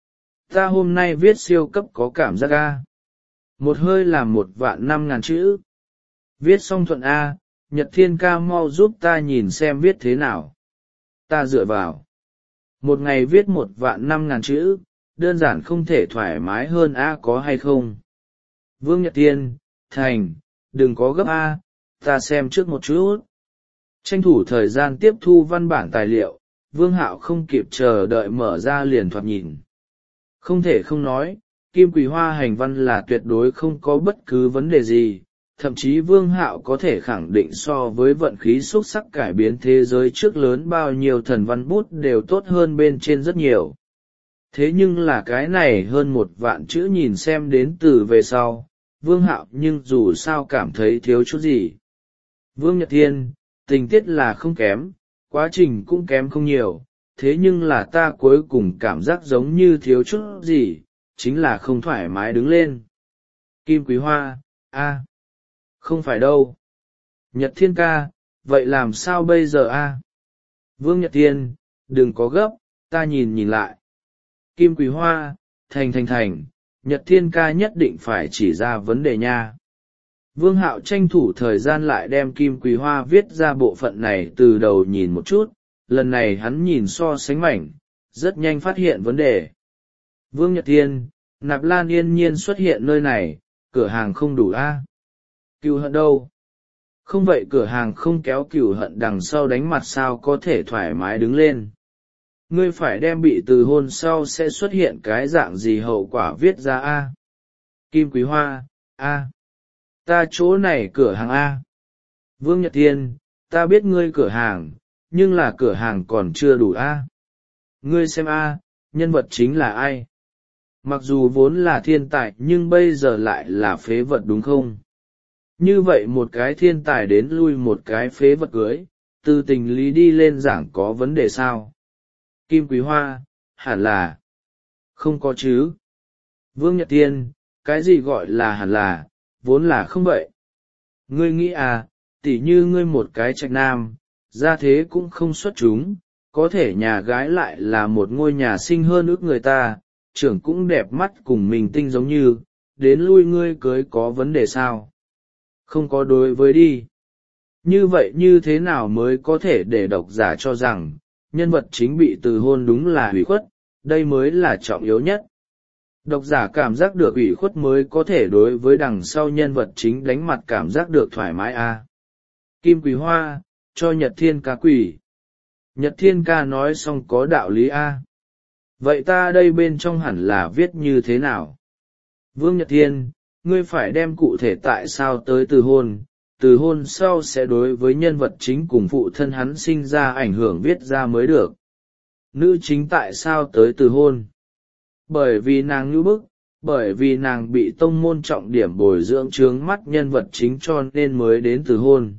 Ta hôm nay viết siêu cấp có cảm giác a. Một hơi làm một vạn năm ngàn chữ. Viết xong thuận a, Nhật Thiên ca mau giúp ta nhìn xem viết thế nào. Ta dựa vào. Một ngày viết một vạn năm ngàn chữ, đơn giản không thể thoải mái hơn a có hay không. Vương Nhật Thiên, thành, đừng có gấp a, ta xem trước một chút. Tranh thủ thời gian tiếp thu văn bản tài liệu, Vương Hạo không kịp chờ đợi mở ra liền thoạt nhìn. Không thể không nói, Kim Quỳ Hoa hành văn là tuyệt đối không có bất cứ vấn đề gì, thậm chí Vương Hạo có thể khẳng định so với vận khí xuất sắc cải biến thế giới trước lớn bao nhiêu thần văn bút đều tốt hơn bên trên rất nhiều. Thế nhưng là cái này hơn một vạn chữ nhìn xem đến từ về sau, Vương Hạo nhưng dù sao cảm thấy thiếu chút gì. Vương Nhật Thiên, tình tiết là không kém, quá trình cũng kém không nhiều, thế nhưng là ta cuối cùng cảm giác giống như thiếu chút gì, chính là không thoải mái đứng lên. Kim Quý Hoa, a, không phải đâu. Nhật Thiên ca, vậy làm sao bây giờ a? Vương Nhật Thiên, đừng có gấp, ta nhìn nhìn lại. Kim Quý Hoa, thành thành thành, Nhật Thiên ca nhất định phải chỉ ra vấn đề nha. Vương Hạo tranh thủ thời gian lại đem Kim Quý Hoa viết ra bộ phận này từ đầu nhìn một chút, lần này hắn nhìn so sánh mảnh, rất nhanh phát hiện vấn đề. Vương Nhật Thiên, Nạp Lan yên nhiên xuất hiện nơi này, cửa hàng không đủ a. Cừu hận đâu? Không vậy cửa hàng không kéo cừu hận đằng sau đánh mặt sao có thể thoải mái đứng lên. Ngươi phải đem bị từ hôn sau sẽ xuất hiện cái dạng gì hậu quả viết ra a. Kim Quý Hoa, a. Ta chỗ này cửa hàng a. Vương Nhật Thiên, ta biết ngươi cửa hàng, nhưng là cửa hàng còn chưa đủ a. Ngươi xem a, nhân vật chính là ai? Mặc dù vốn là thiên tài nhưng bây giờ lại là phế vật đúng không? Như vậy một cái thiên tài đến lui một cái phế vật cưới, từ tình lý đi lên giảng có vấn đề sao? Kim Quý Hoa, hẳn là không có chứ. Vương Nhật Thiên, cái gì gọi là hẳn là, vốn là không vậy. Ngươi nghĩ à, tỉ như ngươi một cái trạch nam, ra thế cũng không xuất chúng, có thể nhà gái lại là một ngôi nhà xinh hơn ước người ta, trưởng cũng đẹp mắt cùng mình tinh giống như, đến lui ngươi cưới có vấn đề sao? Không có đối với đi. Như vậy như thế nào mới có thể để độc giả cho rằng, nhân vật chính bị từ hôn đúng là ủy khuất, đây mới là trọng yếu nhất. Độc giả cảm giác được ủy khuất mới có thể đối với đằng sau nhân vật chính đánh mặt cảm giác được thoải mái a. À. Kim Quý Hoa, cho Nhật Thiên ca quỷ. Nhật Thiên ca nói xong có đạo lý a. À. Vậy ta đây bên trong hẳn là viết như thế nào? Vương Nhật Thiên, ngươi phải đem cụ thể tại sao tới từ hôn, từ hôn sau sẽ đối với nhân vật chính cùng phụ thân hắn sinh ra ảnh hưởng viết ra mới được. Nữ chính tại sao tới từ hôn? Bởi vì nàng nhu bức, bởi vì nàng bị tông môn trọng điểm bồi dưỡng trướng mắt nhân vật chính cho nên mới đến từ hôn.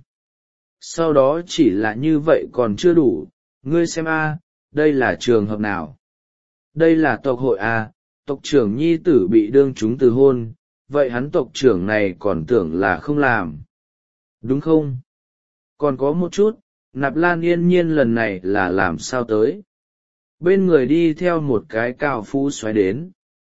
Sau đó chỉ là như vậy còn chưa đủ, ngươi xem a, đây là trường hợp nào? Đây là tộc hội a, tộc trưởng nhi tử bị đương chúng từ hôn, vậy hắn tộc trưởng này còn tưởng là không làm. Đúng không? Còn có một chút, Nạp Lan yên nhiên lần này là làm sao tới? Bên người đi theo một cái cao phú xoáy đến.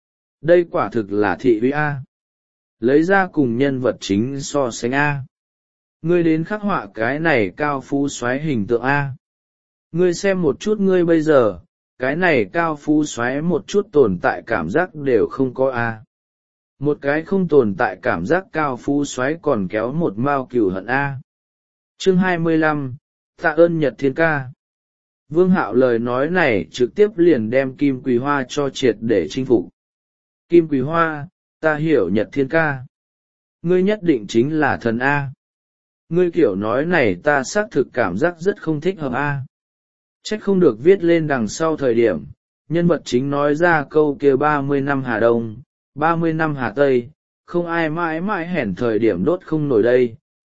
Đây quả thực là thị uy a. Lấy ra cùng nhân vật chính so sánh a. Ngươi đến khắc họa cái này cao phú xoáy hình tượng a. Ngươi xem một chút ngươi bây giờ, cái này cao phú xoáy một chút tồn tại cảm giác đều không có a. Một cái không tồn tại cảm giác cao phú xoáy còn kéo một mao cừu hận a. Chương hai mươi lăm, tạ ơn Nhật Thiên ca. Vương Hạo lời nói này trực tiếp liền đem Kim Quý Hoa cho triệt để chinh phục. Kim Quý Hoa, ta hiểu Nhật Thiên ca. Ngươi nhất định chính là thần A. Ngươi kiểu nói này ta xác thực cảm giác rất không thích hợp A. Trách không được viết lên đằng sau thời điểm, nhân vật chính nói ra câu kia ba mươi năm Hà Đông, ba mươi năm Hà Tây, không ai mãi mãi hẻn thời điểm đốt không nổi đây,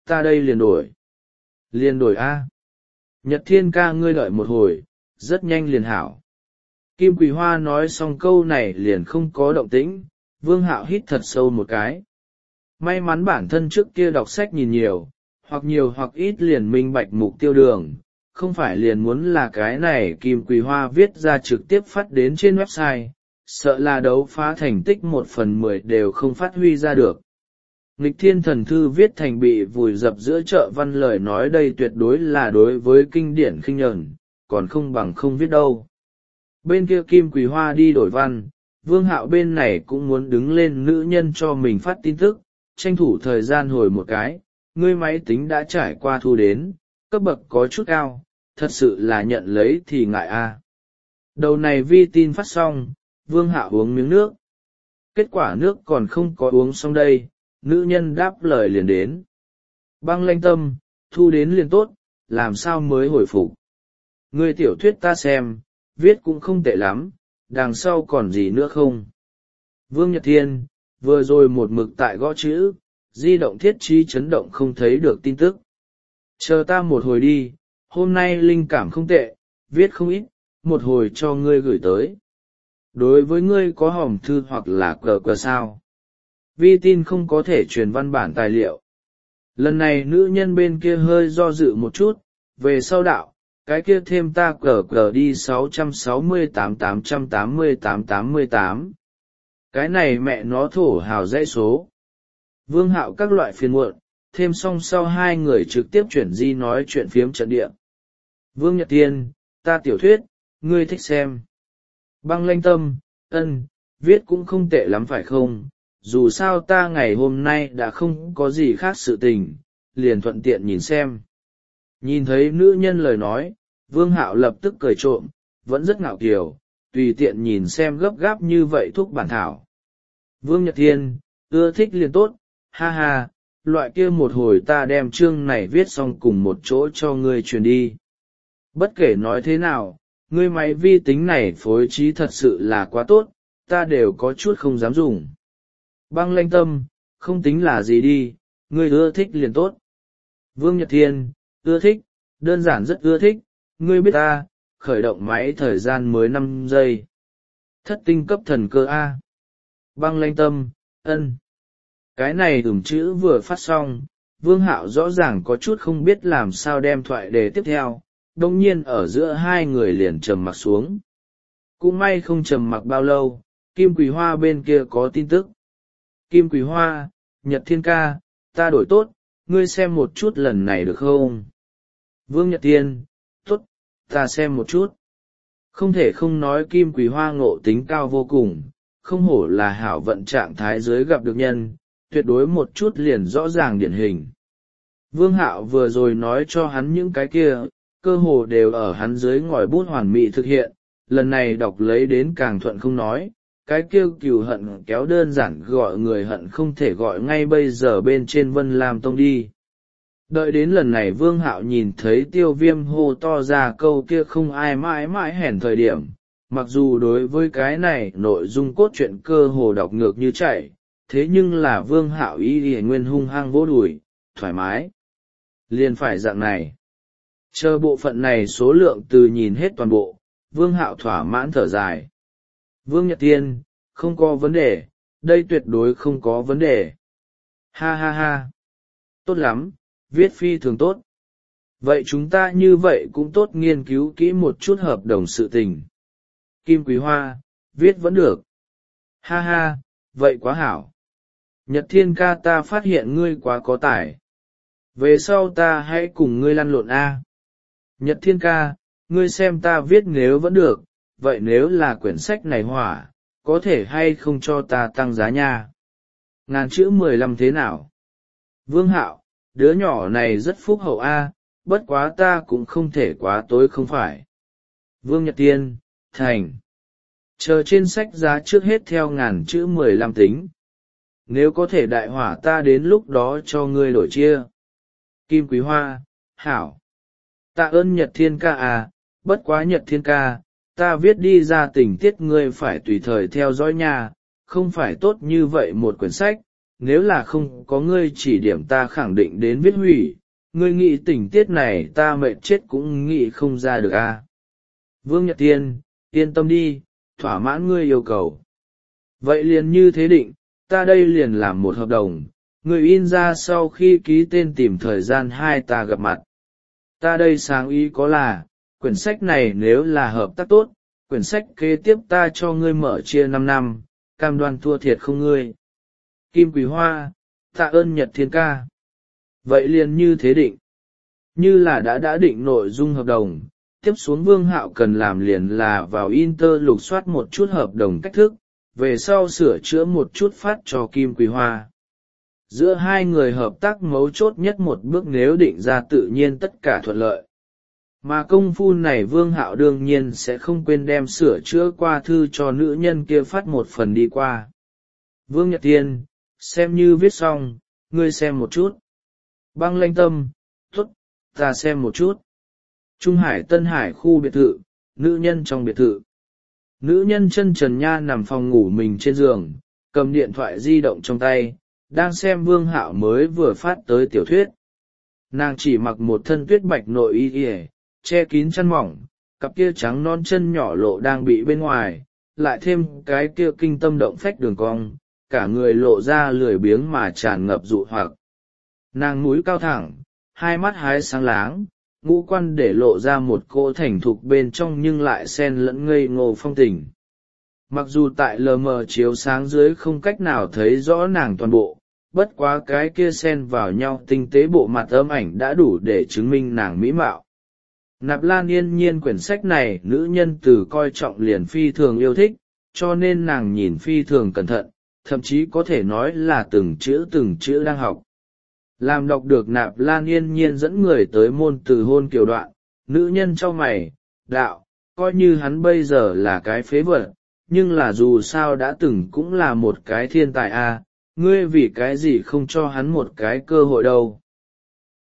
ta đây liền đổi. Liền đổi a. Nhật Thiên ca ngươi đợi một hồi, rất nhanh liền hảo. Kim Quỳ Hoa nói xong câu này liền không có động tĩnh, Vương Hạo hít thật sâu một cái. May mắn bản thân trước kia đọc sách nhìn nhiều, hoặc nhiều hoặc ít liền minh bạch mục tiêu đường, không phải liền muốn là cái này Kim Quỳ Hoa viết ra trực tiếp phát đến trên website, sợ là đấu phá thành tích một phần mười đều không phát huy ra được. Nghịch thiên thần thư viết thành bị vùi dập giữa chợ văn lời nói đây tuyệt đối là đối với kinh điển khinh nhẫn, còn không bằng không viết đâu. Bên kia Kim Quỳ Hoa đi đổi văn, Vương Hạo bên này cũng muốn đứng lên nữ nhân cho mình phát tin tức, tranh thủ thời gian hồi một cái, ngươi máy tính đã trải qua thu đến, cấp bậc có chút cao, thật sự là nhận lấy thì ngại a. Đầu này vi tin phát xong, Vương Hạo uống miếng nước. Kết quả nước còn không có uống xong đây, nữ nhân đáp lời liền đến. Băng Lanh Tâm, thu đến liền tốt, làm sao mới hồi phục. Ngươi tiểu thuyết ta xem, viết cũng không tệ lắm, đằng sau còn gì nữa không? Vương Nhật Thiên, vừa rồi một mực tại gõ chữ, di động thiết trí chấn động không thấy được tin tức. Chờ ta một hồi đi, hôm nay linh cảm không tệ, viết không ít, một hồi cho ngươi gửi tới. Đối với ngươi có hòm thư hoặc là cờ cờ sao? Vi tin không có thể truyền văn bản tài liệu. Lần này nữ nhân bên kia hơi do dự một chút, về sau đạo, cái kia thêm ta cờ cờ đi sáu sáu tám tám tám tám tám tám. Cái này mẹ nó thổ hào dãy số. Vương Hạo các loại phiền muộn, thêm xong sau hai người trực tiếp chuyển di nói chuyện phiếm trận địa. Vương Nhật Tiên, ta tiểu thuyết, ngươi thích xem. Băng Lanh Tâm, ân, viết cũng không tệ lắm phải không, dù sao ta ngày hôm nay đã không có gì khác sự tình, liền thuận tiện nhìn xem. Nhìn thấy nữ nhân lời nói, Vương Hạo lập tức cười trộm, vẫn rất ngạo kiều, tùy tiện nhìn xem gấp gáp như vậy thuốc bản thảo. Vương Nhật Thiên, ưa thích liền tốt, ha ha, loại kia một hồi ta đem chương này viết xong cùng một chỗ cho ngươi truyền đi. Bất kể nói thế nào, ngươi máy vi tính này phối trí thật sự là quá tốt, ta đều có chút không dám dùng. Băng Lanh Tâm, không tính là gì đi, ngươi ưa thích liền tốt. Vương Nhật Thiên, ưa thích, đơn giản rất ưa thích, ngươi biết ta, khởi động máy thời gian mới năm giây. Thất tinh cấp thần cơ A. Băng Lanh Tâm, ân. Cái này ửng chữ vừa phát xong, Vương Hạo rõ ràng có chút không biết làm sao đem thoại đề tiếp theo, đồng nhiên ở giữa hai người liền trầm mặc xuống. Cũng may không trầm mặc bao lâu, Kim Quỳ Hoa bên kia có tin tức. Kim Quỳ Hoa, Nhật Thiên ca, ta đổi tốt, ngươi xem một chút lần này được không? Vương Nhật Thiên, tốt, ta xem một chút. Không thể không nói Kim Quỳ Hoa ngộ tính cao vô cùng, không hổ là hảo vận trạng thái dưới gặp được nhân, tuyệt đối một chút liền rõ ràng điển hình. Vương Hạo vừa rồi nói cho hắn những cái kia, cơ hồ đều ở hắn dưới ngòi bút hoàn mỹ thực hiện, lần này đọc lấy đến càng thuận không nói, cái kêu cừu hận kéo đơn giản gọi người hận không thể gọi ngay bây giờ bên trên Vân Lam Tông đi. Đợi đến lần này Vương Hạo nhìn thấy Tiêu Viêm hô to ra câu kia không ai mãi mãi hèn thời điểm, mặc dù đối với cái này nội dung cốt truyện cơ hồ đọc ngược như chạy, thế nhưng là Vương Hạo ý thì nguyên hung hăng vỗ đùi, thoải mái. Liền phải dạng này. Chờ bộ phận này số lượng từ nhìn hết toàn bộ, Vương Hạo thỏa mãn thở dài. Vương Nhật Tiên, không có vấn đề, đây tuyệt đối không có vấn đề. Ha ha ha. Tốt lắm, viết phi thường tốt. Vậy chúng ta như vậy cũng tốt nghiên cứu kỹ một chút hợp đồng sự tình. Kim Quý Hoa, viết vẫn được. Ha ha, vậy quá hảo. Nhật Thiên ca ta phát hiện ngươi quá có tài. Về sau ta hãy cùng ngươi lăn lộn A. Nhật Thiên ca, ngươi xem ta viết nếu vẫn được, vậy nếu là quyển sách này hỏa, có thể hay không cho ta tăng giá nha? Ngàn chữ mười lăm thế nào? Vương Hạo, đứa nhỏ này rất phúc hậu A, bất quá ta cũng không thể quá tối không phải. Vương Nhật Tiên, thành. Chờ trên sách giá trước hết theo ngàn chữ mười lăm tính. Nếu có thể đại hỏa ta đến lúc đó cho ngươi đổi chia. Kim Quý Hoa, hảo. Tạ ơn Nhật Thiên ca à, bất quá Nhật Thiên ca, ta viết đi ra tình tiết ngươi phải tùy thời theo dõi nha, không phải tốt như vậy một quyển sách, nếu là không có ngươi chỉ điểm ta khẳng định đến viết hủy, ngươi nghĩ tình tiết này ta mệt chết cũng nghĩ không ra được a à. Vương Nhật Tiên, yên tâm đi, thỏa mãn ngươi yêu cầu. Vậy liền như thế định, ta đây liền làm một hợp đồng, ngươi in ra sau khi ký tên tìm thời gian hai ta gặp mặt. Ta đây sáng ý có là, quyển sách này nếu là hợp tác tốt, quyển sách kế tiếp ta cho ngươi mở chia năm năm, cam đoan thua thiệt không ngươi. Kim Quý Hoa, tạ ơn Nhật Thiên ca. Vậy liền như thế định. Như là đã đã định nội dung hợp đồng, tiếp xuống Vương Hạo cần làm liền là vào Inter lục soát một chút hợp đồng cách thức, về sau sửa chữa một chút phát cho Kim Quý Hoa. Giữa hai người hợp tác mấu chốt nhất một bước nếu định ra tự nhiên tất cả thuận lợi. Mà công phu này Vương Hạo đương nhiên sẽ không quên đem sửa chữa qua thư cho nữ nhân kia phát một phần đi qua. Vương Nhật Tiên, xem như viết xong, ngươi xem một chút. Băng Lanh Tâm, tốt, ta xem một chút. Trung Hải Tân Hải khu biệt thự, nữ nhân trong biệt thự. Nữ nhân chân trần nha nằm phòng ngủ mình trên giường, cầm điện thoại di động trong tay, đang xem Vương Hạo mới vừa phát tới tiểu thuyết. Nàng chỉ mặc một thân tuyết bạch nội y ỉa, che kín chăn mỏng, cặp kia trắng non chân nhỏ lộ đang bị bên ngoài, lại thêm cái kia kinh tâm động phách đường cong, cả người lộ ra lười biếng mà tràn ngập dụ hoặc. Nàng mũi cao thẳng, hai mắt hái sáng láng, ngũ quan để lộ ra một cô thành thục bên trong nhưng lại xen lẫn ngây ngô phong tình. Mặc dù tại lờ mờ chiếu sáng dưới không cách nào thấy rõ nàng toàn bộ, bất quá cái kia xen vào nhau tinh tế bộ mặt âm ảnh đã đủ để chứng minh nàng mỹ mạo. Nạp Lan Yên Nhiên quyển sách này nữ nhân từ coi trọng liền phi thường yêu thích, cho nên nàng nhìn phi thường cẩn thận, thậm chí có thể nói là từng chữ từng chữ đang học. Làm đọc được Nạp Lan Yên Nhiên dẫn người tới môn từ hôn kiều đoạn, nữ nhân cho mày, đạo, coi như hắn bây giờ là cái phế vật, nhưng là dù sao đã từng cũng là một cái thiên tài a, ngươi vì cái gì không cho hắn một cái cơ hội đâu.